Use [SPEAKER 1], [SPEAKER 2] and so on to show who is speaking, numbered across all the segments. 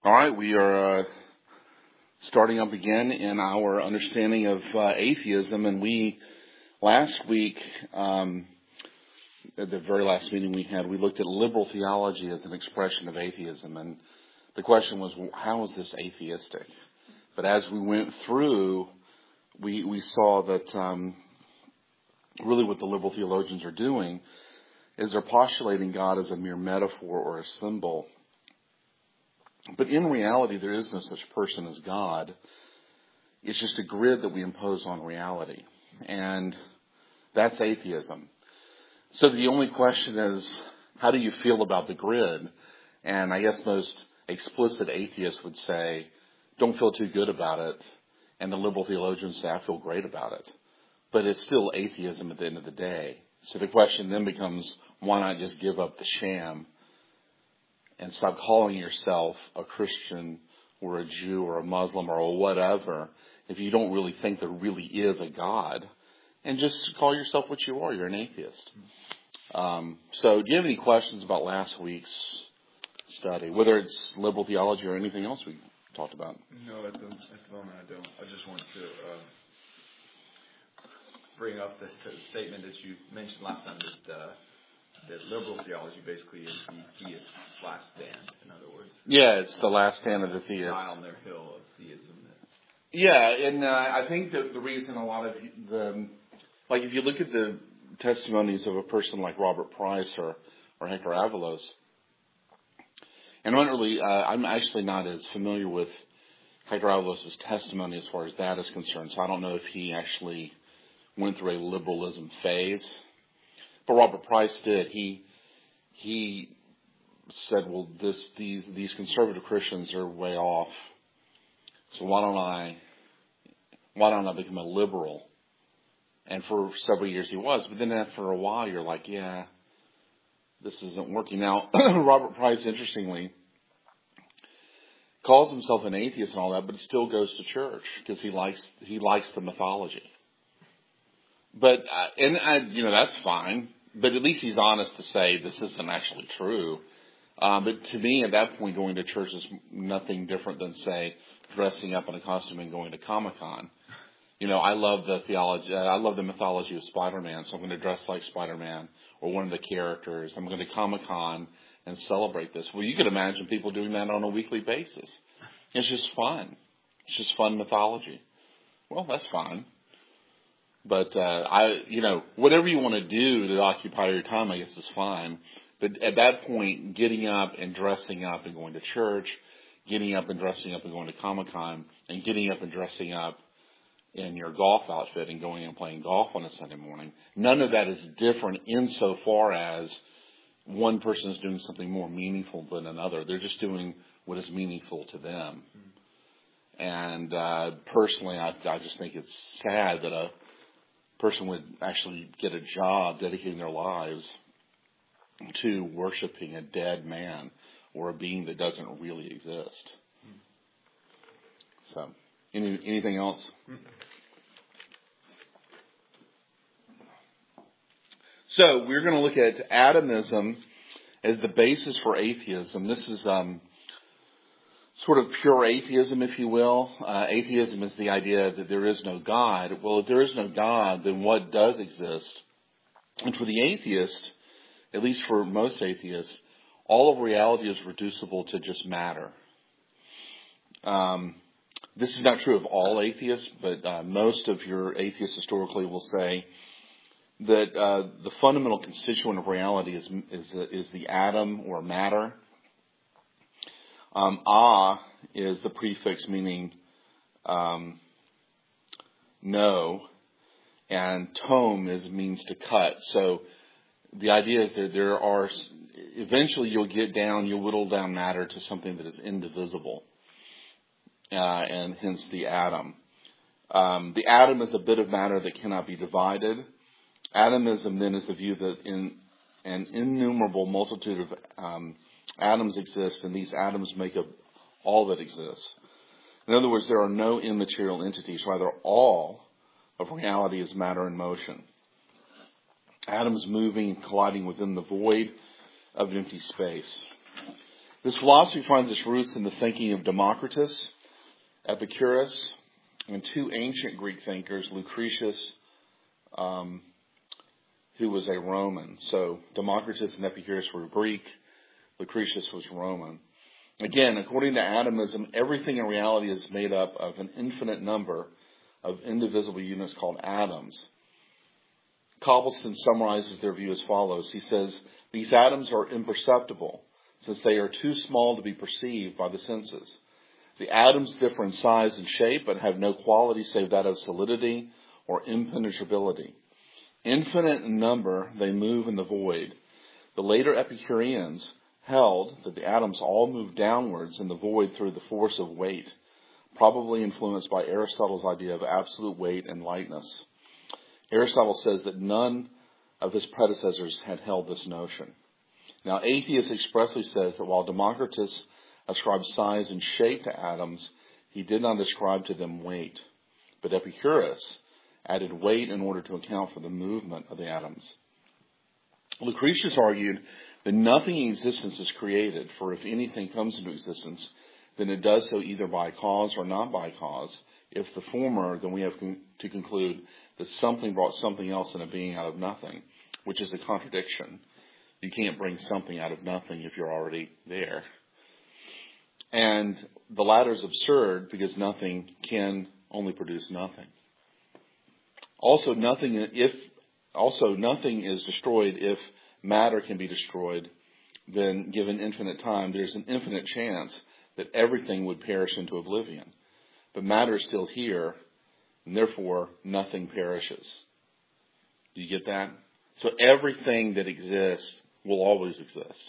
[SPEAKER 1] All right, we are starting up again in our understanding of atheism, and last week, at the very last meeting we had, we looked at liberal theology as an expression of atheism, and the question was, how is this atheistic? But as we went through, we saw that really what the liberal theologians are doing is they're postulating God as a mere metaphor or a symbol. But in reality, there is no such person as God. It's just a grid that we impose on reality. And that's atheism. So the only question is, how do you feel about the grid? And I guess most explicit atheists would say, don't feel too good about it. And the liberal theologians say, I feel great about it. But it's still atheism at the end of the day. So the question then becomes, why not just give up the sham and stop calling yourself a Christian or a Jew or a Muslim or whatever if you don't really think there really is a God, and just call yourself what you are. You're an atheist. So do you have any questions about last week's study, whether it's liberal theology or anything else we talked about?
[SPEAKER 2] No, at the moment I don't. I just want to bring up this statement that you mentioned last time that liberal theology basically is the theist's last stand, in other words.
[SPEAKER 1] Yeah, it's the last stand of the theist.
[SPEAKER 2] Die on their hill of theism.
[SPEAKER 1] Yeah, and I think that the reason a lot of if you look at the testimonies of a person like Robert Price or Hector Avalos, and I'm actually not as familiar with Hector Avalos' testimony as far as that is concerned, so I don't know if he actually went through a liberalism phase. But Robert Price did. He said, well, these conservative Christians are way off. So why don't I become a liberal? And for several years he was. But then after a while you're like, yeah, this isn't working. Now, Robert Price, interestingly, calls himself an atheist and all that, but still goes to church because he likes the mythology. But, that's fine. But at least he's honest to say this isn't actually true. But to me, at that point, going to church is nothing different than, say, dressing up in a costume and going to Comic-Con. I love the theology. I love the mythology of Spider-Man, so I'm going to dress like Spider-Man or one of the characters. I'm going to Comic-Con and celebrate this. Well, you could imagine people doing that on a weekly basis. It's just fun. It's just fun mythology. Well, that's fine. But, whatever you want to do to occupy your time, I guess is fine. But at that point, getting up and dressing up and going to church, getting up and dressing up and going to Comic-Con, and getting up and dressing up in your golf outfit and going and playing golf on a Sunday morning, none of that is different insofar as one person is doing something more meaningful than another. They're just doing what is meaningful to them. And personally, I just think it's sad that a person would actually get a job dedicating their lives to worshiping a dead man or a being that doesn't really exist. So, anything else? So, we're going to look at atomism as the basis for atheism. This is sort of pure atheism, if you will. Atheism is the idea that there is no God. Well, if there is no God, then what does exist? And for the atheist, at least for most atheists, all of reality is reducible to just matter. This is not true of all atheists, but most of your atheists historically will say that the fundamental constituent of reality is the atom or matter. Is the prefix meaning no, and tome means to cut. So the idea is that there are, eventually you'll whittle down matter to something that is indivisible, and hence the atom. The atom is a bit of matter that cannot be divided. Atomism then is the view that in an innumerable multitude of atoms exist, and these atoms make up all that exists. In other words, there are no immaterial entities. Rather, all of reality is matter in motion. Atoms moving and colliding within the void of empty space. This philosophy finds its roots in the thinking of Democritus, Epicurus, and two ancient Greek thinkers, Lucretius, who was a Roman. So Democritus and Epicurus were Greek. Lucretius was Roman. Again, according to atomism, everything in reality is made up of an infinite number of indivisible units called atoms. Cobblestone summarizes their view as follows. He says, these atoms are imperceptible since they are too small to be perceived by the senses. The atoms differ in size and shape but have no quality save that of solidity or impenetrability. Infinite in number, they move in the void. The later Epicureans held that the atoms all move downwards in the void through the force of weight, probably influenced by Aristotle's idea of absolute weight and lightness. Aristotle says that none of his predecessors had held this notion. Now, atheist expressly says that while Democritus ascribed size and shape to atoms, he did not ascribe to them weight. But Epicurus added weight in order to account for the movement of the atoms. Lucretius argued that nothing in existence is created, for if anything comes into existence, then it does so either by cause or not by cause. If the former, then we have to conclude that something brought something else into being out of nothing, which is a contradiction. You can't bring something out of nothing if you're already there. And the latter is absurd because nothing can only produce nothing. Also, nothing is destroyed if matter can be destroyed. Then, given infinite time, there's an infinite chance that everything would perish into oblivion. But matter is still here, and therefore nothing perishes. Do you get that? So everything that exists will always exist.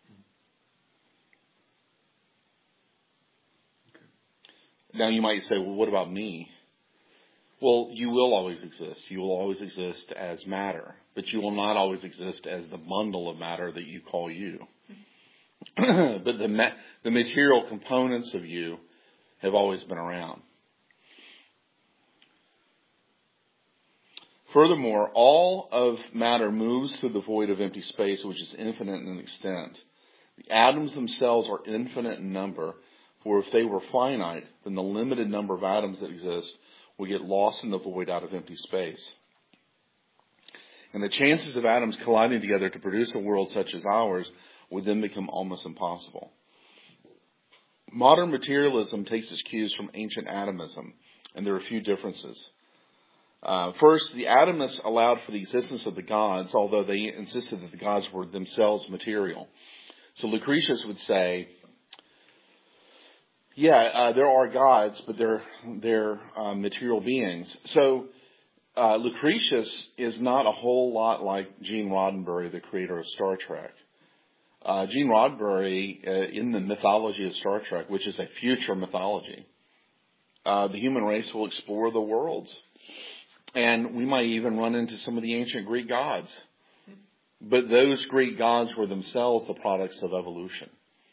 [SPEAKER 1] Now you might say, well, what about me? Well, you will always exist. You will always exist as matter, but you will not always exist as the bundle of matter that you call you. But the material components of you have always been around. Furthermore, all of matter moves through the void of empty space, which is infinite in extent. The atoms themselves are infinite in number, for if they were finite, then the limited number of atoms that exist will get lost in the void out of empty space. And the chances of atoms colliding together to produce a world such as ours would then become almost impossible. Modern materialism takes its cues from ancient atomism, and there are a few differences. First, the atomists allowed for the existence of the gods, although they insisted that the gods were themselves material. So Lucretius would say, there are gods, but they're material beings. So Lucretius is not a whole lot like Gene Roddenberry, the creator of Star Trek. Gene Roddenberry, in the mythology of Star Trek, which is a future mythology, the human race will explore the worlds. And we might even run into some of the ancient Greek gods. But those Greek gods were themselves the products of evolution.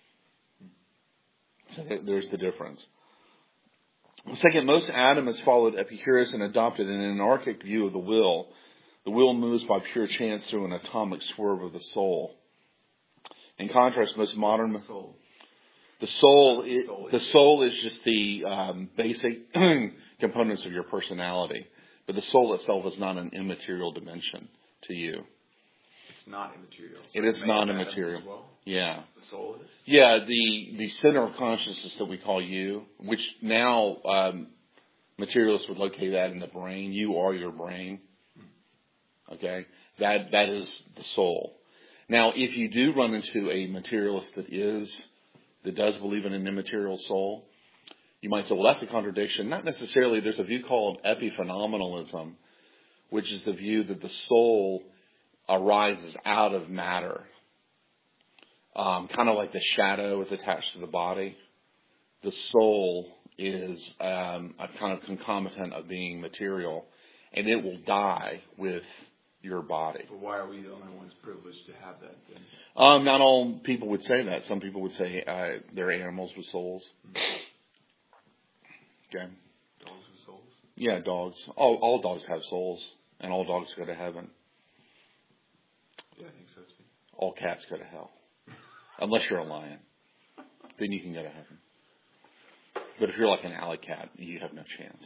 [SPEAKER 1] So there's the difference. Second, most atomists followed Epicurus and adopted an anarchic view of the will. The will moves by pure chance through an atomic swerve of the soul. In contrast, most modern... The soul is just the basic components of your personality. But the soul itself is not an immaterial dimension to you.
[SPEAKER 2] It's not immaterial. So
[SPEAKER 1] it is not immaterial.
[SPEAKER 2] Well?
[SPEAKER 1] Yeah.
[SPEAKER 2] The soul is?
[SPEAKER 1] Yeah, the center of consciousness that we call you, which now materialists would locate that in the brain. You are your brain. Okay? That is the soul. Now, if you do run into a materialist that does believe in an immaterial soul, you might say, well, that's a contradiction. Not necessarily. There's a view called epiphenomenalism, which is the view that the soul arises out of matter. Kind of like the shadow is attached to the body. The soul is a kind of concomitant of being material, and it will die with your body.
[SPEAKER 2] But why are we the only ones privileged to have that then?
[SPEAKER 1] Not all people would say that. Some people would say they're animals with souls. Mm-hmm. Okay.
[SPEAKER 2] Dogs with souls?
[SPEAKER 1] Yeah, dogs. All dogs have souls, and all dogs go to heaven.
[SPEAKER 2] Yeah, I think so too.
[SPEAKER 1] All cats go to hell, unless you're a lion. then you can go to heaven. But if you're like an alley cat, you have no chance.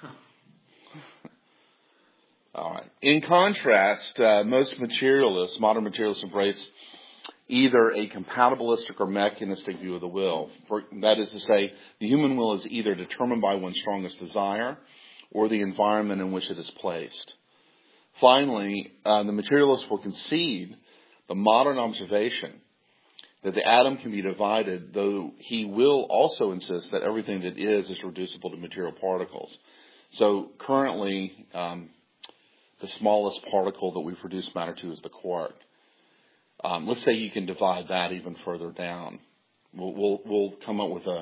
[SPEAKER 1] All right. In contrast, most materialists, modern materialists, embrace either a compatibilistic or mechanistic view of the will. That is to say, the human will is either determined by one's strongest desire or the environment in which it is placed. Finally, the materialist will concede the modern observation that the atom can be divided, though he will also insist that everything that is reducible to material particles. So currently, the smallest particle that we reduce matter to is the quark. Let's say you can divide that even further down. We'll come up with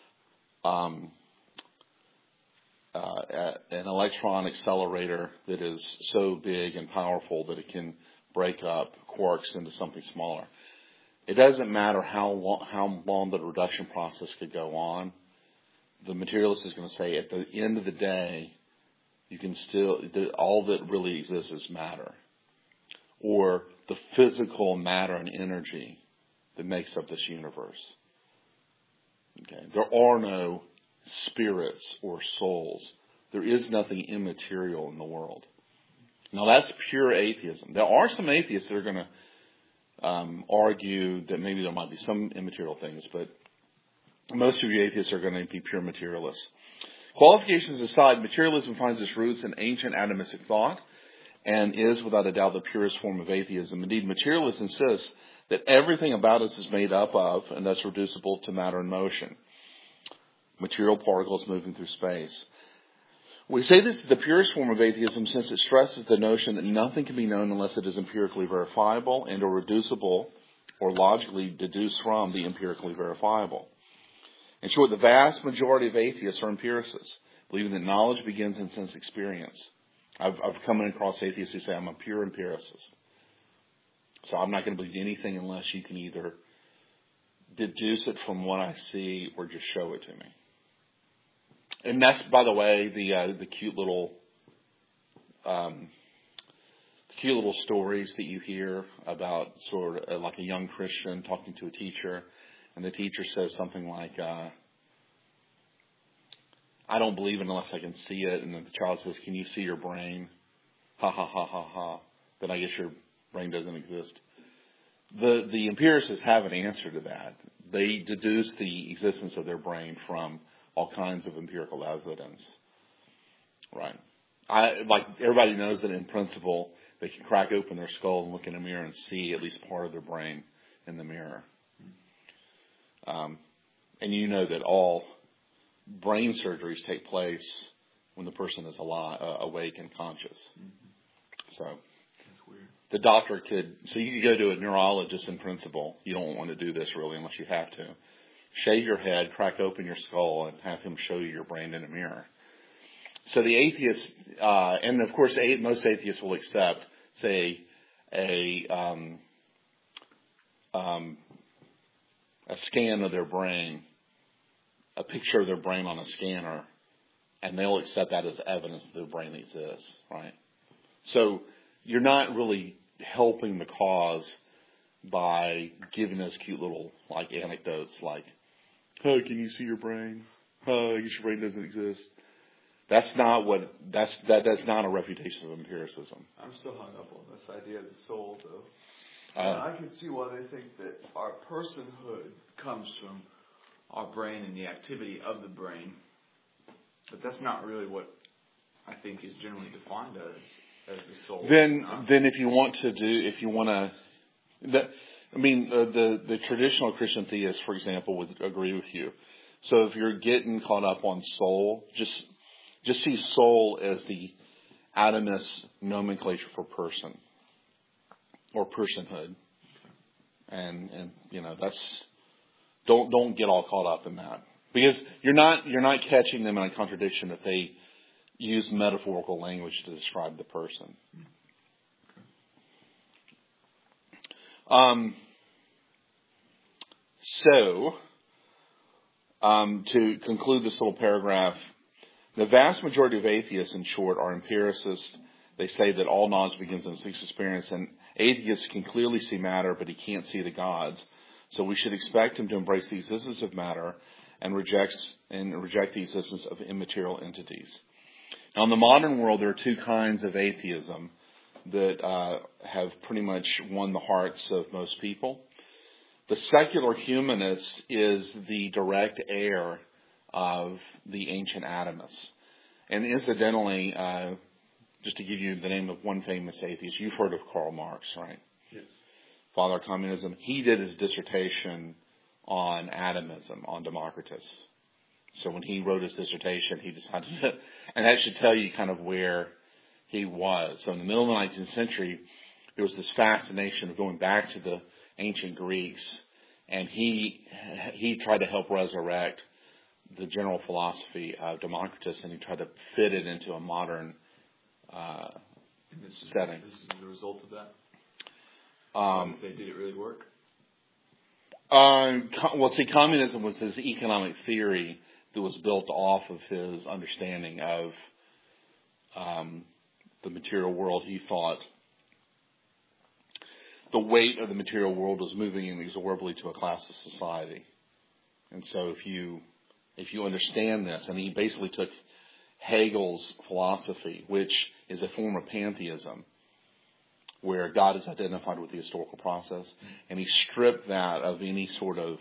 [SPEAKER 1] an electron accelerator that is so big and powerful that it can break up quarks into something smaller. It doesn't matter how long the reduction process could go on. The materialist is going to say at the end of the day, you can still, all that really exists is matter, or the physical matter and energy that makes up this universe. Okay, there are no spirits or souls. There is nothing immaterial in the world. Now that's pure atheism. There are some atheists that are going to argue that maybe there might be some immaterial things, but most of you atheists are going to be pure materialists. Qualifications aside, materialism finds its roots in ancient atomistic thought and is, without a doubt, the purest form of atheism. Indeed, materialists insist that everything about us is made up of and thus reducible to matter and motion, material particles moving through space. We say this is the purest form of atheism since it stresses the notion that nothing can be known unless it is empirically verifiable and or reducible or logically deduced from the empirically verifiable. In short, the vast majority of atheists are empiricists, believing that knowledge begins in sense experience. I've come across atheists who say, I'm a pure empiricist. So I'm not going to believe anything unless you can either deduce it from what I see or just show it to me. And that's, by the way, the cute little stories that you hear about sort of like a young Christian talking to a teacher, and the teacher says something like, I don't believe it unless I can see it. And then the child says, can you see your brain? Ha, ha, ha, ha, ha. Then I guess your brain doesn't exist. The empiricists have an answer to that. They deduce the existence of their brain from all kinds of empirical evidence. Right. Like everybody knows that in principle, they can crack open their skull and look in a mirror and see at least part of their brain in the mirror. And you know that all brain surgeries take place when the person is alive, awake and conscious. So that's weird. The doctor so you could go to a neurologist in principle. You don't want to do this really unless you have to. Shave your head, crack open your skull, and have him show you your brain in a mirror. So the atheists, and of course most atheists will accept, say, a scan of their brain, a picture of their brain on a scanner, and they'll accept that as evidence that their brain exists, right? So you're not really helping the cause by giving those cute little like anecdotes like, oh, can you see your brain? Oh, I guess your brain doesn't exist. That's not a refutation of empiricism.
[SPEAKER 3] I'm still hung up on this idea of the soul, though. I can see why they think that our personhood comes from our brain and the activity of the brain, but that's not really what I think is generally defined as the soul.
[SPEAKER 1] Then if you want to, the traditional Christian theists, for example, would agree with you. So if you're getting caught up on soul, just see soul as the atomist nomenclature for person or personhood, and that's don't get all caught up in that, because you're not catching them in a contradiction that they use metaphorical language to describe the person. To conclude this little paragraph, the vast majority of atheists, in short, are empiricists. They say that all knowledge begins in sense experience, and atheists can clearly see matter, but he can't see the gods. So we should expect him to embrace the existence of matter and reject the existence of immaterial entities. Now, in the modern world, there are two kinds of atheism that have pretty much won the hearts of most people. The secular humanist is the direct heir of the ancient atomists. And incidentally, just to give you the name of one famous atheist, you've heard of Karl Marx, right?
[SPEAKER 3] Yes.
[SPEAKER 1] Father of communism. He did his dissertation on atomism, on Democritus. So when he wrote his dissertation, he decided to, and that should tell you kind of where he was. So in the middle of the 19th century, there was this fascination of going back to the ancient Greeks, and he tried to help resurrect the general philosophy of Democritus, and he tried to fit it into a modern setting.
[SPEAKER 2] This is the result of that? Did it really work?
[SPEAKER 1] Communism was his economic theory that was built off of his understanding of the material world. He thought the weight of the material world was moving inexorably to a class of society. And so if you understand this, and he basically took Hegel's philosophy, which is a form of pantheism, where God is identified with the historical process, and he stripped that of any sort of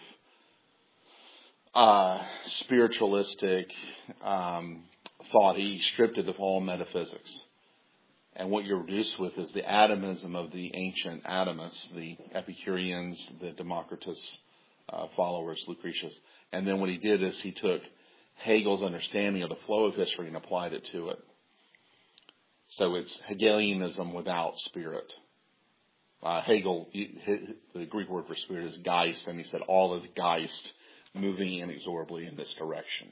[SPEAKER 1] spiritualistic thought. He stripped it of all metaphysics. And what you're reduced with is the atomism of the ancient atomists, the Epicureans, the Democritus followers, Lucretius. And then what he did is he took Hegel's understanding of the flow of history and applied it to it. So it's Hegelianism without spirit. Hegel, the Greek word for spirit is Geist, and he said all is Geist, moving inexorably in this direction.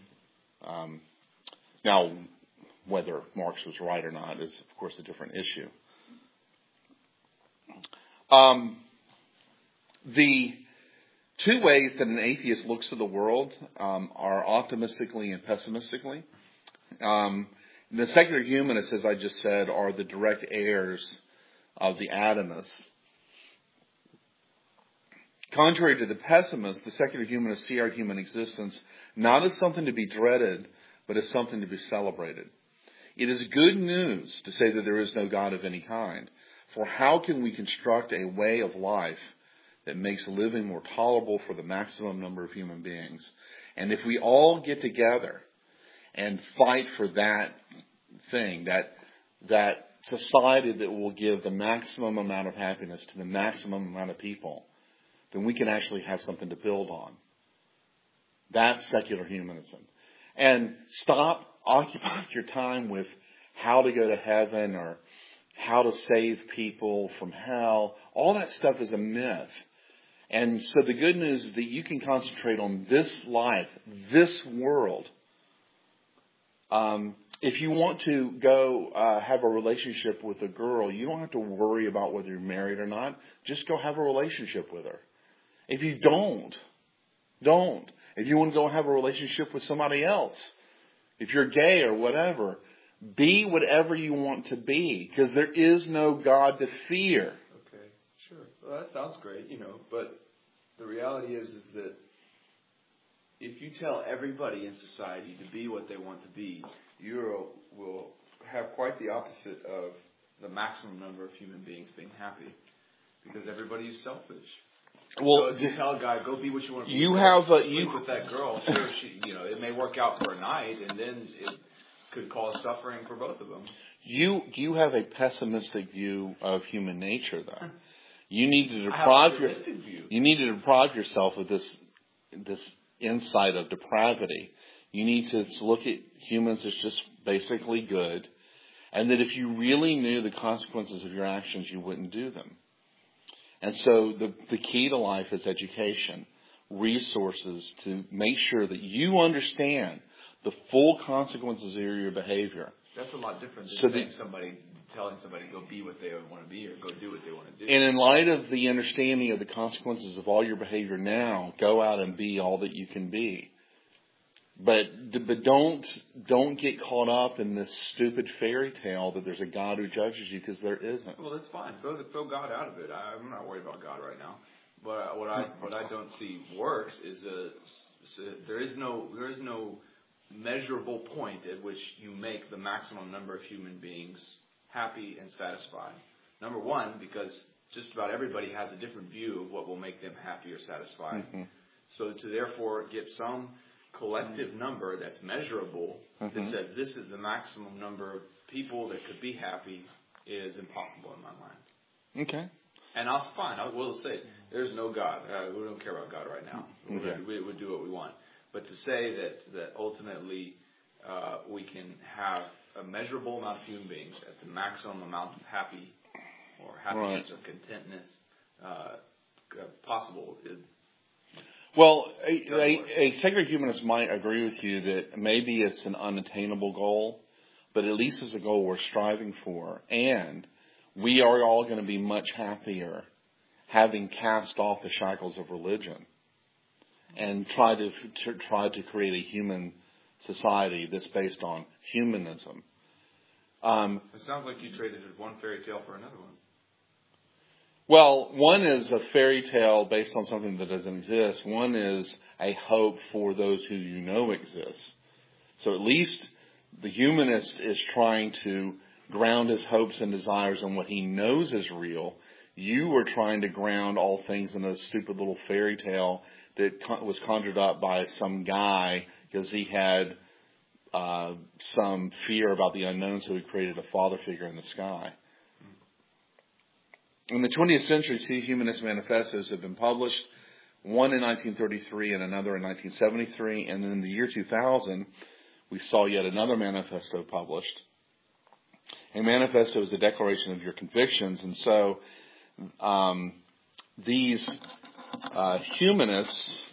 [SPEAKER 1] Now, whether Marx was right or not is, of course, a different issue. The two ways that an atheist looks at the world are optimistically and pessimistically. The secular humanists, as I just said, are the direct heirs of the atomists. Contrary to the pessimists, the secular humanists see our human existence not as something to be dreaded, but as something to be celebrated. It is good news to say that there is no God of any kind. For how can we construct a way of life that makes living more tolerable for the maximum number of human beings? And if we all get together and fight for that thing, that society that will give the maximum amount of happiness to the maximum amount of people, then we can actually have something to build on. That's secular humanism. And stop occupying your time with how to go to heaven or how to save people from hell. All that stuff is a myth. And so the good news is that you can concentrate on this life, this world. If you want to go have a relationship with a girl, you don't have to worry about whether you're married or not. Just go have a relationship with her. If you don't. If you want to go have a relationship with somebody else, if you're gay or whatever, be whatever you want to be, because there is no God to fear.
[SPEAKER 3] Okay, sure. Well, that sounds great, but the reality is that if you tell everybody in society to be what they want to be, you will have quite the opposite of the maximum number of human beings being happy, because everybody is selfish.
[SPEAKER 1] Well,
[SPEAKER 3] so if you tell a guy, go be what you want to be, sleep with that girl, sure, it may work out for a night, and then it could cause suffering for both of them.
[SPEAKER 1] You have a pessimistic view of human nature, though. You need to deprive yourself of this insight of depravity. You need to look at humans as just basically good, and that if you really knew the consequences of your actions, you wouldn't do them. And so the key to life is education, resources to make sure that you understand the full consequences of your behavior.
[SPEAKER 3] That's a lot different than telling somebody go be what they want to be or go do what they want to do.
[SPEAKER 1] And in light of the understanding of the consequences of all your behavior now, go out and be all that you can be. But don't get caught up in this stupid fairy tale that there's a God who judges you, because there isn't.
[SPEAKER 3] Well, that's fine. Throw God out of it. I'm not worried about God right now.
[SPEAKER 2] what I don't see works is there is no measurable point at which you make the maximum number of human beings happy and satisfied. Number one, because just about everybody has a different view of what will make them happy or satisfied. Mm-hmm. So to therefore get some collective number that's measurable that says this is the maximum number of people that could be happy is impossible in my mind.
[SPEAKER 1] Okay.
[SPEAKER 2] And I will say there's no God. We don't care about God right now.
[SPEAKER 1] Okay.
[SPEAKER 2] We would do what we want. But to say that ultimately we can have a measurable amount of human beings at the maximum amount of happiness or contentness possible is.
[SPEAKER 1] Well, a secular humanist might agree with you that maybe it's an unattainable goal, but at least it's a goal we're striving for. And we are all going to be much happier having cast off the shackles of religion and try to create a human society that's based on humanism.
[SPEAKER 2] It sounds like you traded one fairy tale for another one.
[SPEAKER 1] Well, one is a fairy tale based on something that doesn't exist. One is a hope for those who you know exist. So at least the humanist is trying to ground his hopes and desires on what he knows is real. You are trying to ground all things in a stupid little fairy tale that was conjured up by some guy because he had some fear about the unknown, so he created a father figure in the sky. In the 20th century, 2 humanist manifestos have been published, one in 1933 and another in 1973. And then in the year 2000, we saw yet another manifesto published. A manifesto is a declaration of your convictions. And so these humanists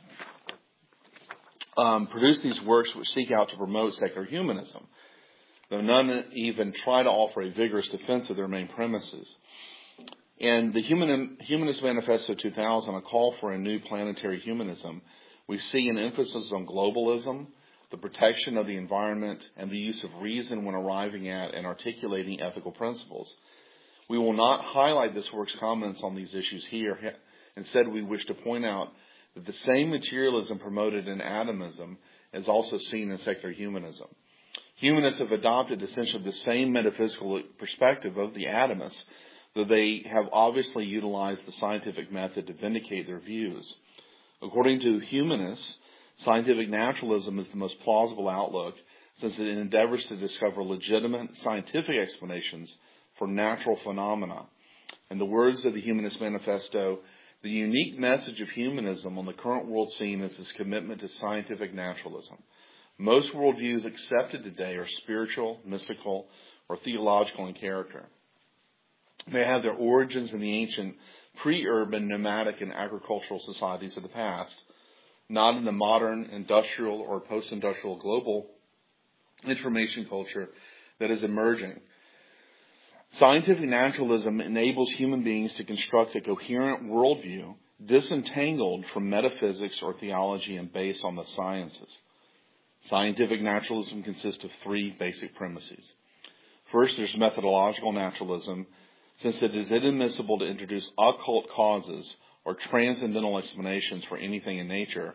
[SPEAKER 1] produce these works which seek out to promote secular humanism, though none even try to offer a vigorous defense of their main premises. In the Humanist Manifesto 2000, a call for a new planetary humanism, we see an emphasis on globalism, the protection of the environment, and the use of reason when arriving at and articulating ethical principles. We will not highlight this work's comments on these issues here. Instead, we wish to point out that the same materialism promoted in atomism is also seen in secular humanism. Humanists have adopted essentially the same metaphysical perspective of the atomists, though they have obviously utilized the scientific method to vindicate their views. According to humanists, scientific naturalism is the most plausible outlook, since it endeavors to discover legitimate scientific explanations for natural phenomena. In the words of the Humanist Manifesto, the unique message of humanism on the current world scene is its commitment to scientific naturalism. Most worldviews accepted today are spiritual, mystical, or theological in character. They have their origins in the ancient pre-urban, nomadic, and agricultural societies of the past, not in the modern industrial or post-industrial global information culture that is emerging. Scientific naturalism enables human beings to construct a coherent worldview disentangled from metaphysics or theology and based on the sciences. Scientific naturalism consists of 3 basic premises. First, there's methodological naturalism, since it is inadmissible to introduce occult causes or transcendental explanations for anything in nature.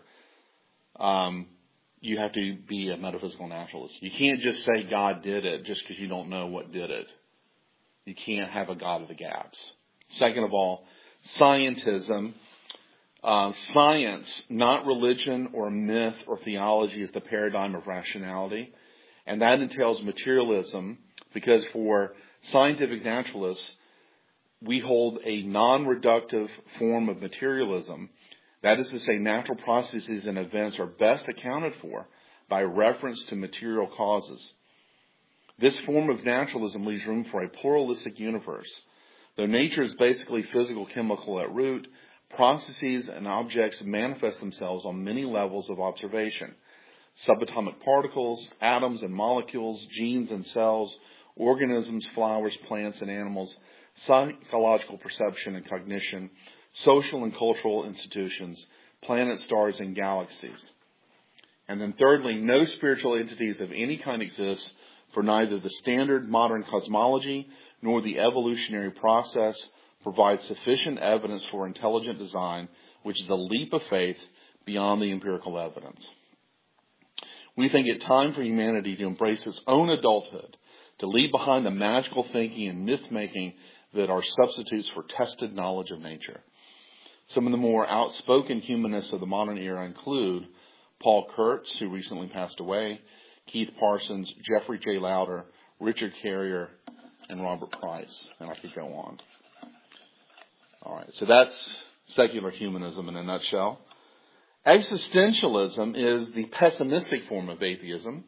[SPEAKER 1] You have to be a metaphysical naturalist. You can't just say God did it just because you don't know what did it. You can't have a God of the gaps. Second of all, scientism. Science, not religion or myth or theology, is the paradigm of rationality. And that entails materialism, because for scientific naturalists, we hold a non-reductive form of materialism. That is to say, natural processes and events are best accounted for by reference to material causes. This form of naturalism leaves room for a pluralistic universe. Though nature is basically physical-chemical at root, processes and objects manifest themselves on many levels of observation. Subatomic particles, atoms and molecules, genes and cells, organisms, flowers, plants, and animals, psychological perception and cognition, social and cultural institutions, planets, stars, and galaxies. And then thirdly, no spiritual entities of any kind exist, for neither the standard modern cosmology nor the evolutionary process provide sufficient evidence for intelligent design which is a leap of faith beyond the empirical evidence. We think it time for humanity to embrace its own adulthood, to leave behind the magical thinking and myth-making that are substitutes for tested knowledge of nature. Some of the more outspoken humanists of the modern era include Paul Kurtz, who recently passed away, Keith Parsons, Jeffrey J. Lauder, Richard Carrier, and Robert Price. And I could go on. All right, so that's secular humanism in a nutshell. Existentialism is the pessimistic form of atheism.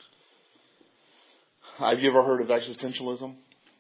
[SPEAKER 1] Have you ever heard of existentialism?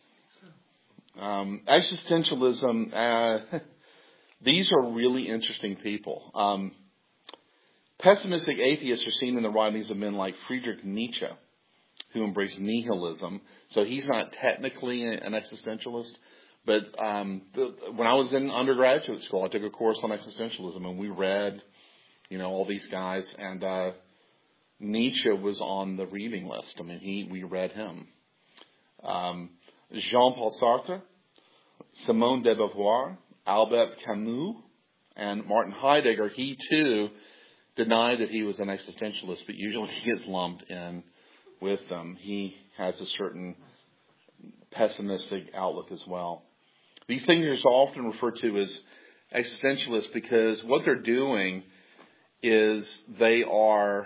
[SPEAKER 1] Existentialism, these are really interesting people. Pessimistic atheists are seen in the writings of men like Friedrich Nietzsche, who embraced nihilism. So he's not technically an existentialist, but when I was in undergraduate school, I took a course on existentialism, and we read, all these guys, and Nietzsche was on the reading list. I mean, we read him. Jean-Paul Sartre, Simone de Beauvoir, Albert Camus, and Martin Heidegger, he too denied that he was an existentialist, but usually he gets lumped in with them. He has a certain pessimistic outlook as well. These thinkers are often referred to as existentialists because what they're doing is they are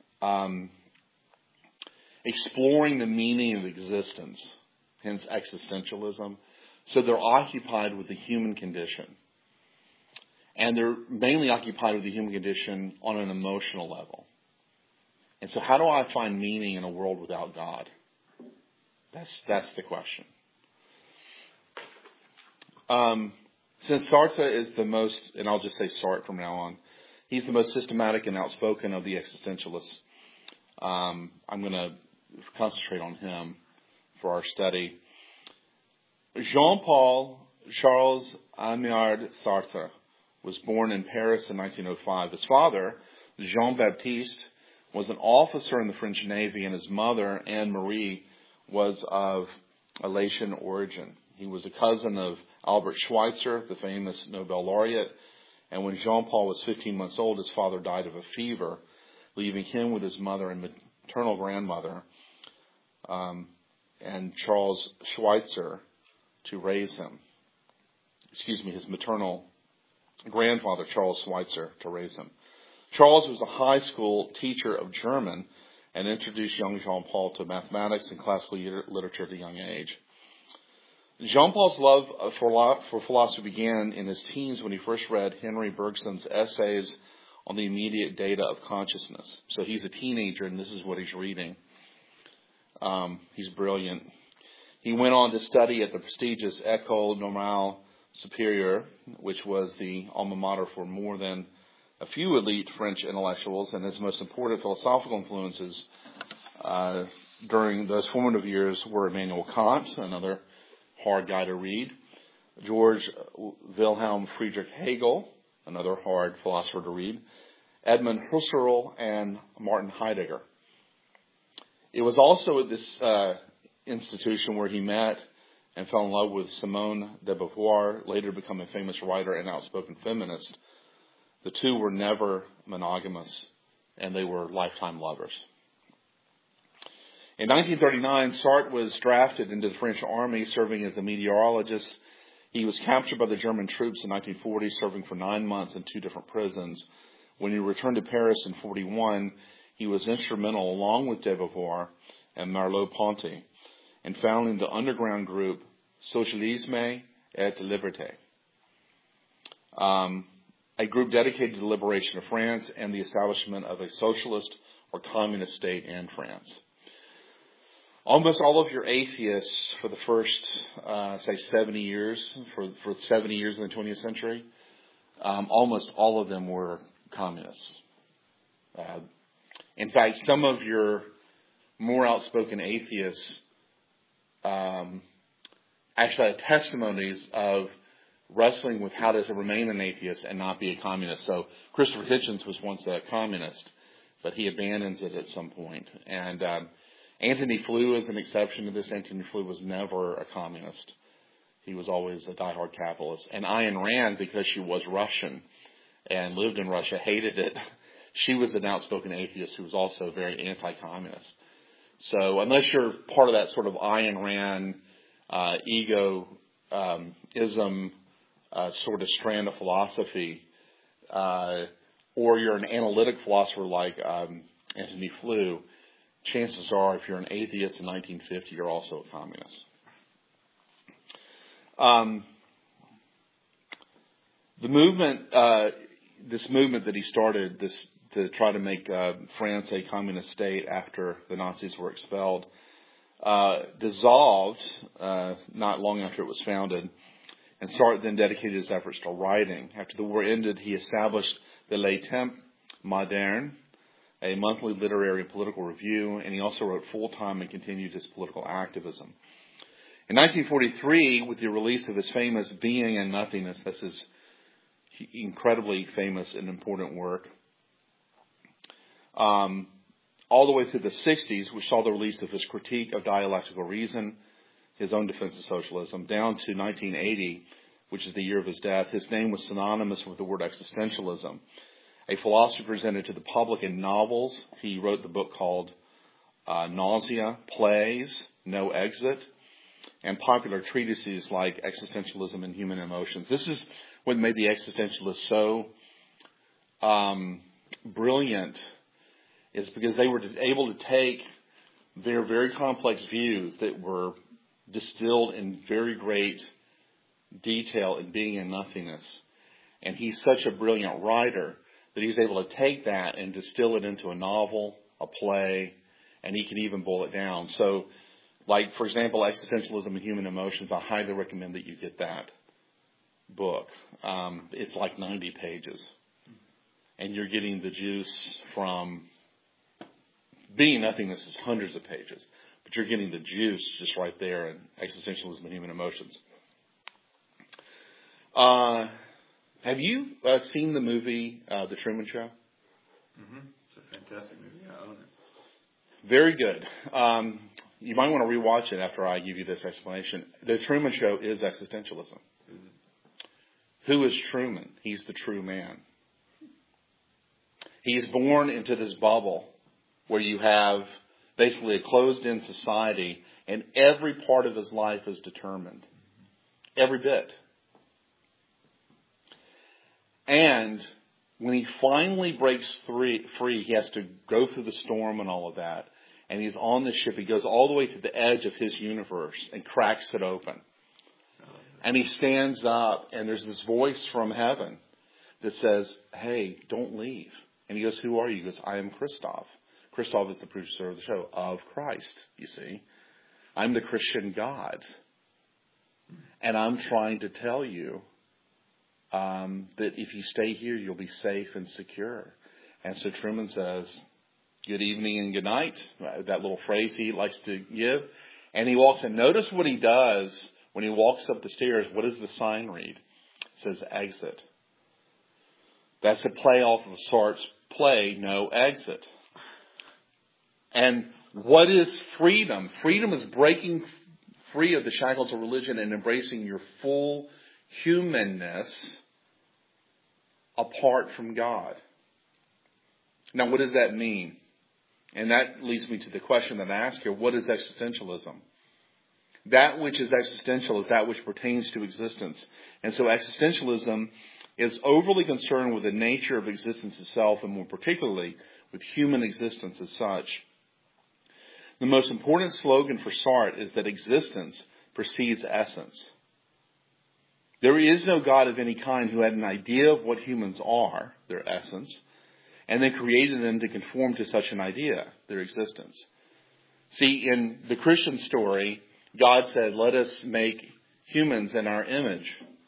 [SPEAKER 1] exploring the meaning of existence, hence existentialism. So they're occupied with the human condition. And they're mainly occupied with the human condition on an emotional level. And so how do I find meaning in a world without God? That's the question. Since Sartre is the most, and I'll just say Sartre from now on, he's the most systematic and outspoken of the existentialists. I'm going to concentrate on him for our study. Jean-Paul Charles Amiard Sartre was born in Paris in 1905. His father, Jean-Baptiste, was an officer in the French Navy, and his mother, Anne-Marie, was of Alsatian origin. He was a cousin of Albert Schweitzer, the famous Nobel laureate, and when Jean-Paul was 15 months old, his father died of a fever, leaving him with his mother and maternal grandmother, and Charles Schweitzer to raise him. His maternal grandfather, Charles Schweitzer, to raise him. Charles was a high school teacher of German and introduced young Jean-Paul to mathematics and classical literature at a young age. Jean-Paul's love for philosophy began in his teens when he first read Henry Bergson's essays on the immediate data of consciousness. So he's a teenager, and this is what he's reading. He's brilliant. He went on to study at the prestigious École Normale Supérieure, which was the alma mater for more than a few elite French intellectuals, and his most important philosophical influences during those formative years were Immanuel Kant, another hard guy to read, George Wilhelm Friedrich Hegel, another hard philosopher to read, Edmund Husserl, and Martin Heidegger. It was also at this institution where he met and fell in love with Simone de Beauvoir, later become a famous writer and outspoken feminist. The two were never monogamous, and they were lifetime lovers. In 1939, Sartre was drafted into the French army, serving as a meteorologist. He was captured by the German troops in 1940, serving for 9 months in 2 different prisons. When he returned to Paris in 1941, he was instrumental, along with de Beauvoir and Merleau-Ponty, in founding the underground group Socialisme et Liberté, a group dedicated to the liberation of France and the establishment of a socialist or communist state in France. Almost all of your atheists for the first, 70 years, for 70 years in the 20th century, almost all of them were communists. In fact, some of your more outspoken atheists actually had testimonies of wrestling with how to remain an atheist and not be a communist. So Christopher Hitchens was once a communist, but he abandons it at some point. And Antony Flew is an exception to this. Antony Flew was never a communist. He was always a diehard capitalist. And Ayn Rand, because she was Russian and lived in Russia, hated it. She was an outspoken atheist who was also very anti-communist. So unless you're part of that sort of Ayn Rand egoism sort of strand of philosophy, or you're an analytic philosopher like Antony Flew, chances are if you're an atheist in 1950, you're also a communist. The movement, this movement that he started, to try to make France a communist state after the Nazis were expelled, dissolved not long after it was founded, and Sartre then dedicated his efforts to writing. After the war ended, he established the Le Temps Moderne, a monthly literary and political review, and he also wrote full-time and continued his political activism. In 1943, with the release of his famous Being and Nothingness, that's his incredibly famous and important work, all the way through the 60s, which saw the release of his Critique of Dialectical Reason, his own defense of socialism, down to 1980, which is the year of his death, his name was synonymous with the word existentialism. A philosopher presented to the public in novels. He wrote the book called Nausea, Plays, No Exit, and popular treatises like Existentialism and Human Emotions. This is what made the existentialists so brilliant, is because they were able to take their very complex views that were distilled in very great detail in Being and Nothingness. And he's such a brilliant writer that he's able to take that and distill it into a novel, a play, and he can even boil it down. So, like, for example, Existentialism and Human Emotions, I highly recommend that you get that book. It's like 90 pages. And you're getting the juice from Being Nothingness is hundreds of pages. But you're getting the juice just right there in Existentialism and Human Emotions. Have you seen the movie The Truman Show?
[SPEAKER 2] Mm-hmm. It's a fantastic movie. I own it.
[SPEAKER 1] Very good. You might want to rewatch it after I give you this explanation. The Truman Show is existentialism. Mm-hmm. Who is Truman? He's the true man. He's born into this bubble where you have basically a closed-in society, and every part of his life is determined. Every bit. And when he finally breaks free, he has to go through the storm and all of that. And he's on the ship. He goes all the way to the edge of his universe and cracks it open. And he stands up, and there's this voice from heaven that says, "Hey, don't leave." And he goes, "Who are you?" He goes, "I am Christoph." Christoph is the producer of the show, of Christ, you see. I'm the Christian God. And I'm trying to tell you that if you stay here, you'll be safe and secure. And so Truman says, "Good evening and good night," that little phrase he likes to give. And he walks in. Notice what he does when he walks up the stairs. What does the sign read? It says exit. That's a play off of Sartre's play, No Exit. And what is freedom? Freedom is breaking free of the shackles of religion and embracing your full humanness apart from God. Now, what does that mean? And that leads me to the question that I ask here. What is existentialism? That which is existential is that which pertains to existence. And so existentialism is overly concerned with the nature of existence itself, and more particularly with human existence as such. The most important slogan for Sartre is that existence precedes essence. There is no God of any kind who had an idea of what humans are, their essence, and then created them to conform to such an idea, their existence. See, in the Christian story, God said, "Let us make humans in our image."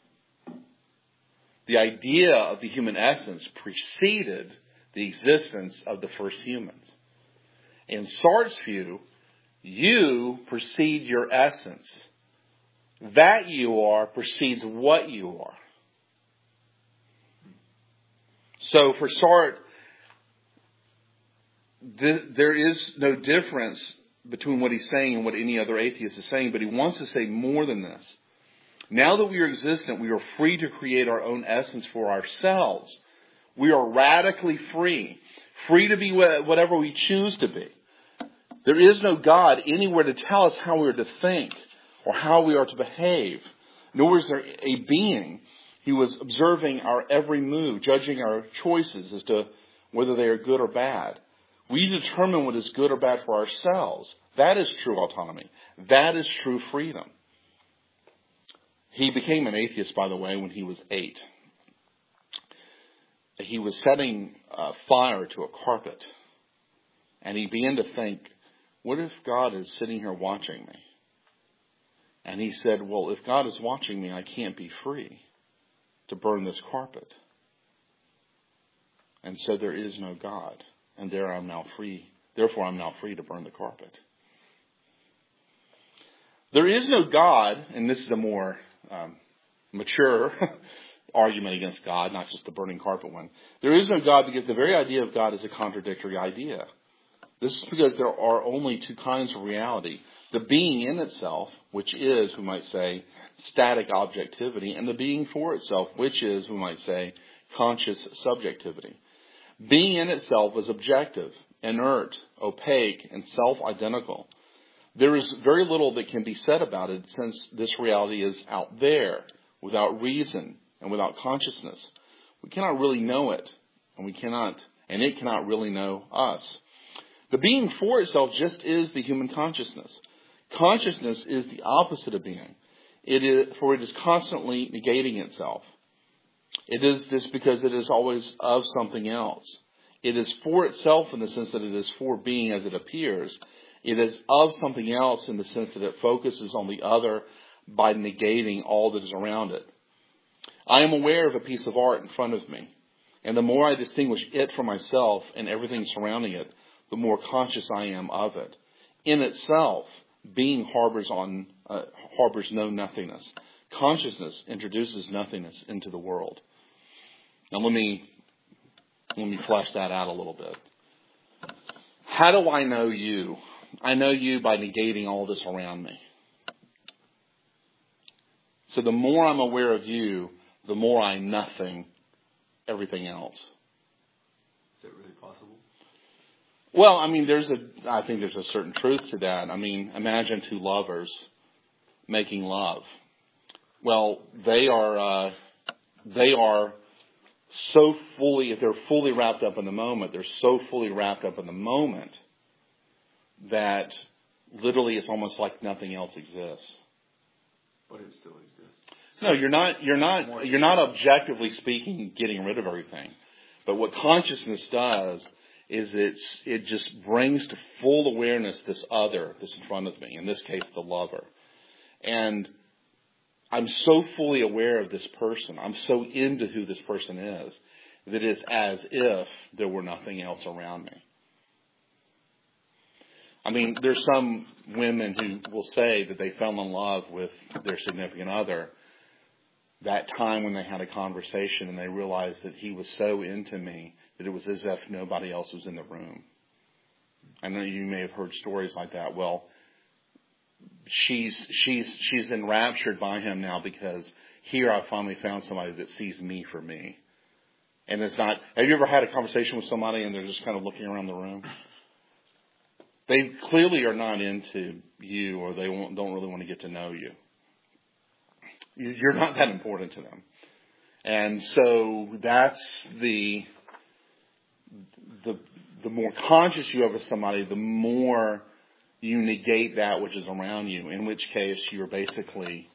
[SPEAKER 1] The idea of the human essence preceded the existence of the first humans. In Sartre's view, you precede your essence. That you are precedes what you are. So for Sartre, there is no difference between what he's saying and what any other atheist is saying, but he wants to say more than this. Now that we are existent, we are free to create our own essence for ourselves We are radically free. Free to be whatever we choose to be. There is no God anywhere to tell us how we are to think or how we are to behave. Nor is there a being who is observing our every move, judging our choices as to whether they are good or bad. We determine what is good or bad for ourselves. That is true autonomy. That is true freedom. He became an atheist, by the way, when he was 8. He was setting fire to a carpet. And he began to think, what if God is sitting here watching me? And he said, well, if God is watching me, I can't be free to burn this carpet. And so there is no God. And there I'm now free. Therefore, I'm now free to burn the carpet. There is no God, and this is a more mature argument against God, not just the burning carpet one. There is no God because the very idea of God is a contradictory idea. This is because there are only two kinds of reality. The being in itself, which is, we might say, static objectivity, and the being for itself, which is, we might say, conscious subjectivity. Being in itself is objective, inert, opaque, and self-identical. There is very little that can be said about it since this reality is out there, without reason and without consciousness. We cannot really know it, and it cannot really know us. The being for itself just is the human consciousness. Consciousness is the opposite of being. For it is constantly negating itself. It is this because it is always of something else. It is for itself in the sense that it is for being as it appears. It is of something else in the sense that it focuses on the other by negating all that is around it. I am aware of a piece of art in front of me, and the more I distinguish it from myself and everything surrounding it, the more conscious I am of it. In itself, being harbors no nothingness. Consciousness introduces nothingness into the world. Now let me flesh that out a little bit. How do I know you? I know you by negating all this around me. So the more I'm aware of you, the more I nothing everything else.
[SPEAKER 3] Is that really possible?
[SPEAKER 1] Well, I mean, I think there's a certain truth to that. I mean, imagine two lovers making love. Well, they are so fully, if they're fully wrapped up in the moment, they're so fully wrapped up in the moment that literally it's almost like nothing else exists.
[SPEAKER 3] But it still exists.
[SPEAKER 1] No, you're not objectively speaking getting rid of everything. But what consciousness does is it just brings to full awareness this other that's in front of me, in this case the lover. And I'm so fully aware of this person, I'm so into who this person is, that it's as if there were nothing else around me. I mean, there's some women who will say that they fell in love with their significant other that time when they had a conversation and they realized that he was so into me that it was as if nobody else was in the room. I know you may have heard stories like that. Well, she's enraptured by him now because here I finally found somebody that sees me for me. And it's not, have you ever had a conversation with somebody and they're just kind of looking around the room? They clearly are not into you, or they don't really want to get to know you. You're not that important to them. And so that's the more conscious you are of somebody, the more you negate that which is around you, in which case you're basically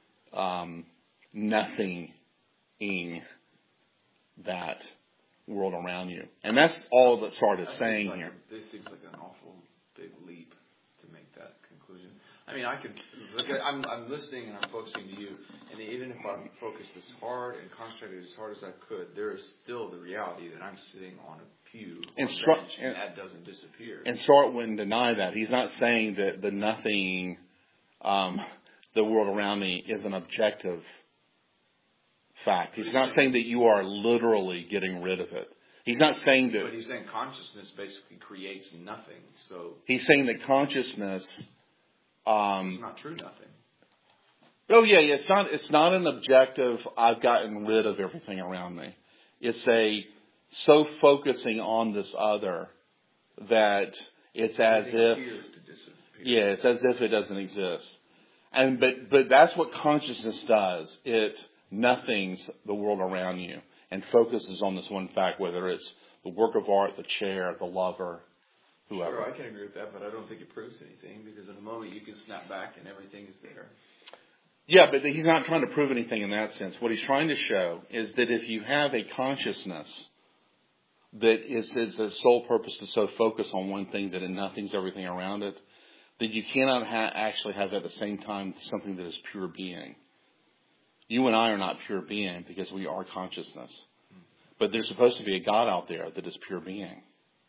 [SPEAKER 1] nothing in that world around you. And that's all that Sartre is saying here.
[SPEAKER 2] This seems like an awful big leap to make that conclusion. I mean, I'm listening and I'm focusing to you, and even if I'm focused as hard and concentrated as hard as I could, there is still the reality that I'm sitting on a pew and that doesn't disappear.
[SPEAKER 1] And Sartre wouldn't deny that. He's not saying that the nothing, the world around me, is an objective fact. He's not saying that you are literally getting rid of it. He's not saying that.
[SPEAKER 2] But he's saying consciousness basically creates nothing. So
[SPEAKER 1] he's saying that consciousness.
[SPEAKER 2] It's not true nothing.
[SPEAKER 1] Oh yeah. It's not an objective. I've gotten rid of everything around me. It's so focusing on this other that it's as if, it's as if it doesn't exist. And but that's what consciousness does. It nothings the world around you and focuses on this one fact, whether it's the work of art, the chair, the lover, whoever.
[SPEAKER 2] Sure, I can agree with that, but I don't think it proves anything, because at the moment you can snap back and everything is there.
[SPEAKER 1] Yeah, but he's not trying to prove anything in that sense. What he's trying to show is that if you have a consciousness that is its sole purpose to so focus on one thing that nothing's everything around it, that you cannot actually have at the same time something that is pure being. You and I are not pure being because we are consciousness. But there's supposed to be a God out there that is pure being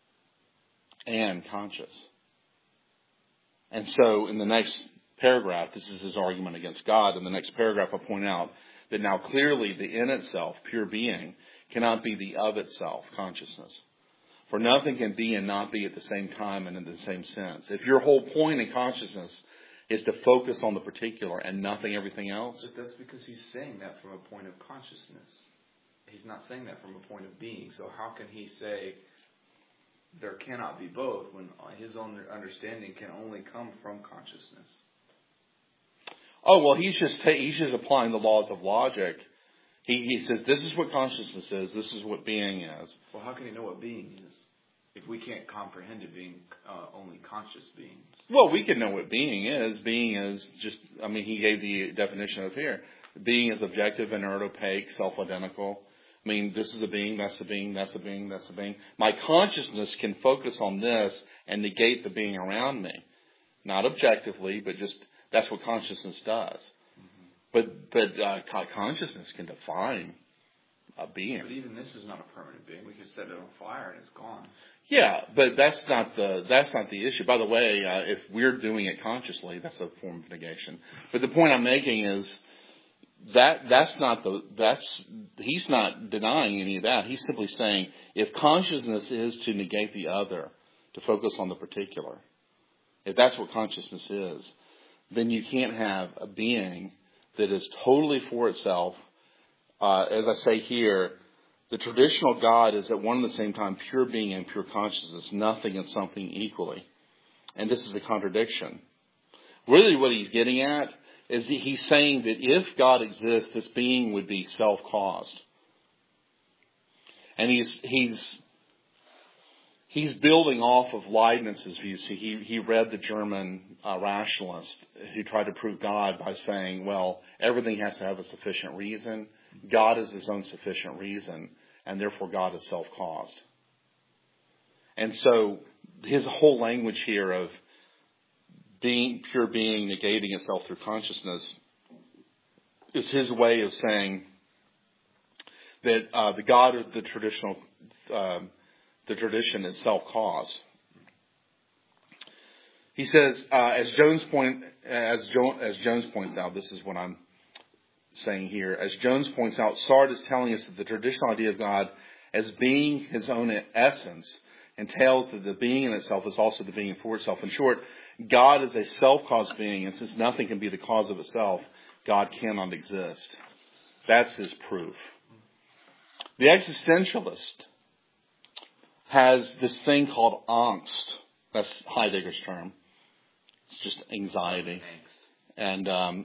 [SPEAKER 1] and conscious. And so in the next paragraph, this is his argument against God. In the next paragraph, I'll point out that now clearly the in itself, pure being, cannot be the of itself, consciousness. For nothing can be and not be at the same time and in the same sense. If your whole point in consciousness is to focus on the particular and nothing everything else.
[SPEAKER 2] But that's because he's saying that from a point of consciousness. He's not saying that from a point of being. So how can he say there cannot be both when his own understanding can only come from consciousness?
[SPEAKER 1] Oh, well, he's just applying the laws of logic. He says this is what consciousness is. This is what being is.
[SPEAKER 2] Well, how can he know what being is if we can't comprehend it being only conscious beings?
[SPEAKER 1] Well, we can know what being is. Being is just, he gave the definition of here. Being is objective, inert, opaque, self-identical. This is a being, that's a being, that's a being, that's a being. My consciousness can focus on this and negate the being around me. Not objectively, but just that's what consciousness does. But consciousness can define a being.
[SPEAKER 2] But even this is not a permanent being. We can set it on fire and it's gone.
[SPEAKER 1] Yeah, but that's not the issue. By the way, if we're doing it consciously, that's a form of negation. But the point I'm making is he's not denying any of that. He's simply saying if consciousness is to negate the other, to focus on the particular, if that's what consciousness is, then you can't have a being that is totally for itself. As I say here, the traditional God is at one and the same time pure being and pure consciousness, nothing and something equally. And this is a contradiction. Really what he's getting at is that he's saying that if God exists, this being would be self-caused. And he's building off of Leibniz's view. See, he read the German rationalist who tried to prove God by saying, well, everything has to have a sufficient reason. God is his own sufficient reason, and therefore God is self-caused. And so his whole language here of being pure being negating itself through consciousness is his way of saying that the God of the tradition is self-caused. He says, as Jones points out, this is what I'm saying here. As Jones points out, Sard is telling us that the traditional idea of God as being his own essence entails that the being in itself is also the being for itself. In short, God is a self-caused being, and since nothing can be the cause of itself, God cannot exist. That's his proof. The existentialist has this thing called angst. That's Heidegger's term. It's just anxiety. And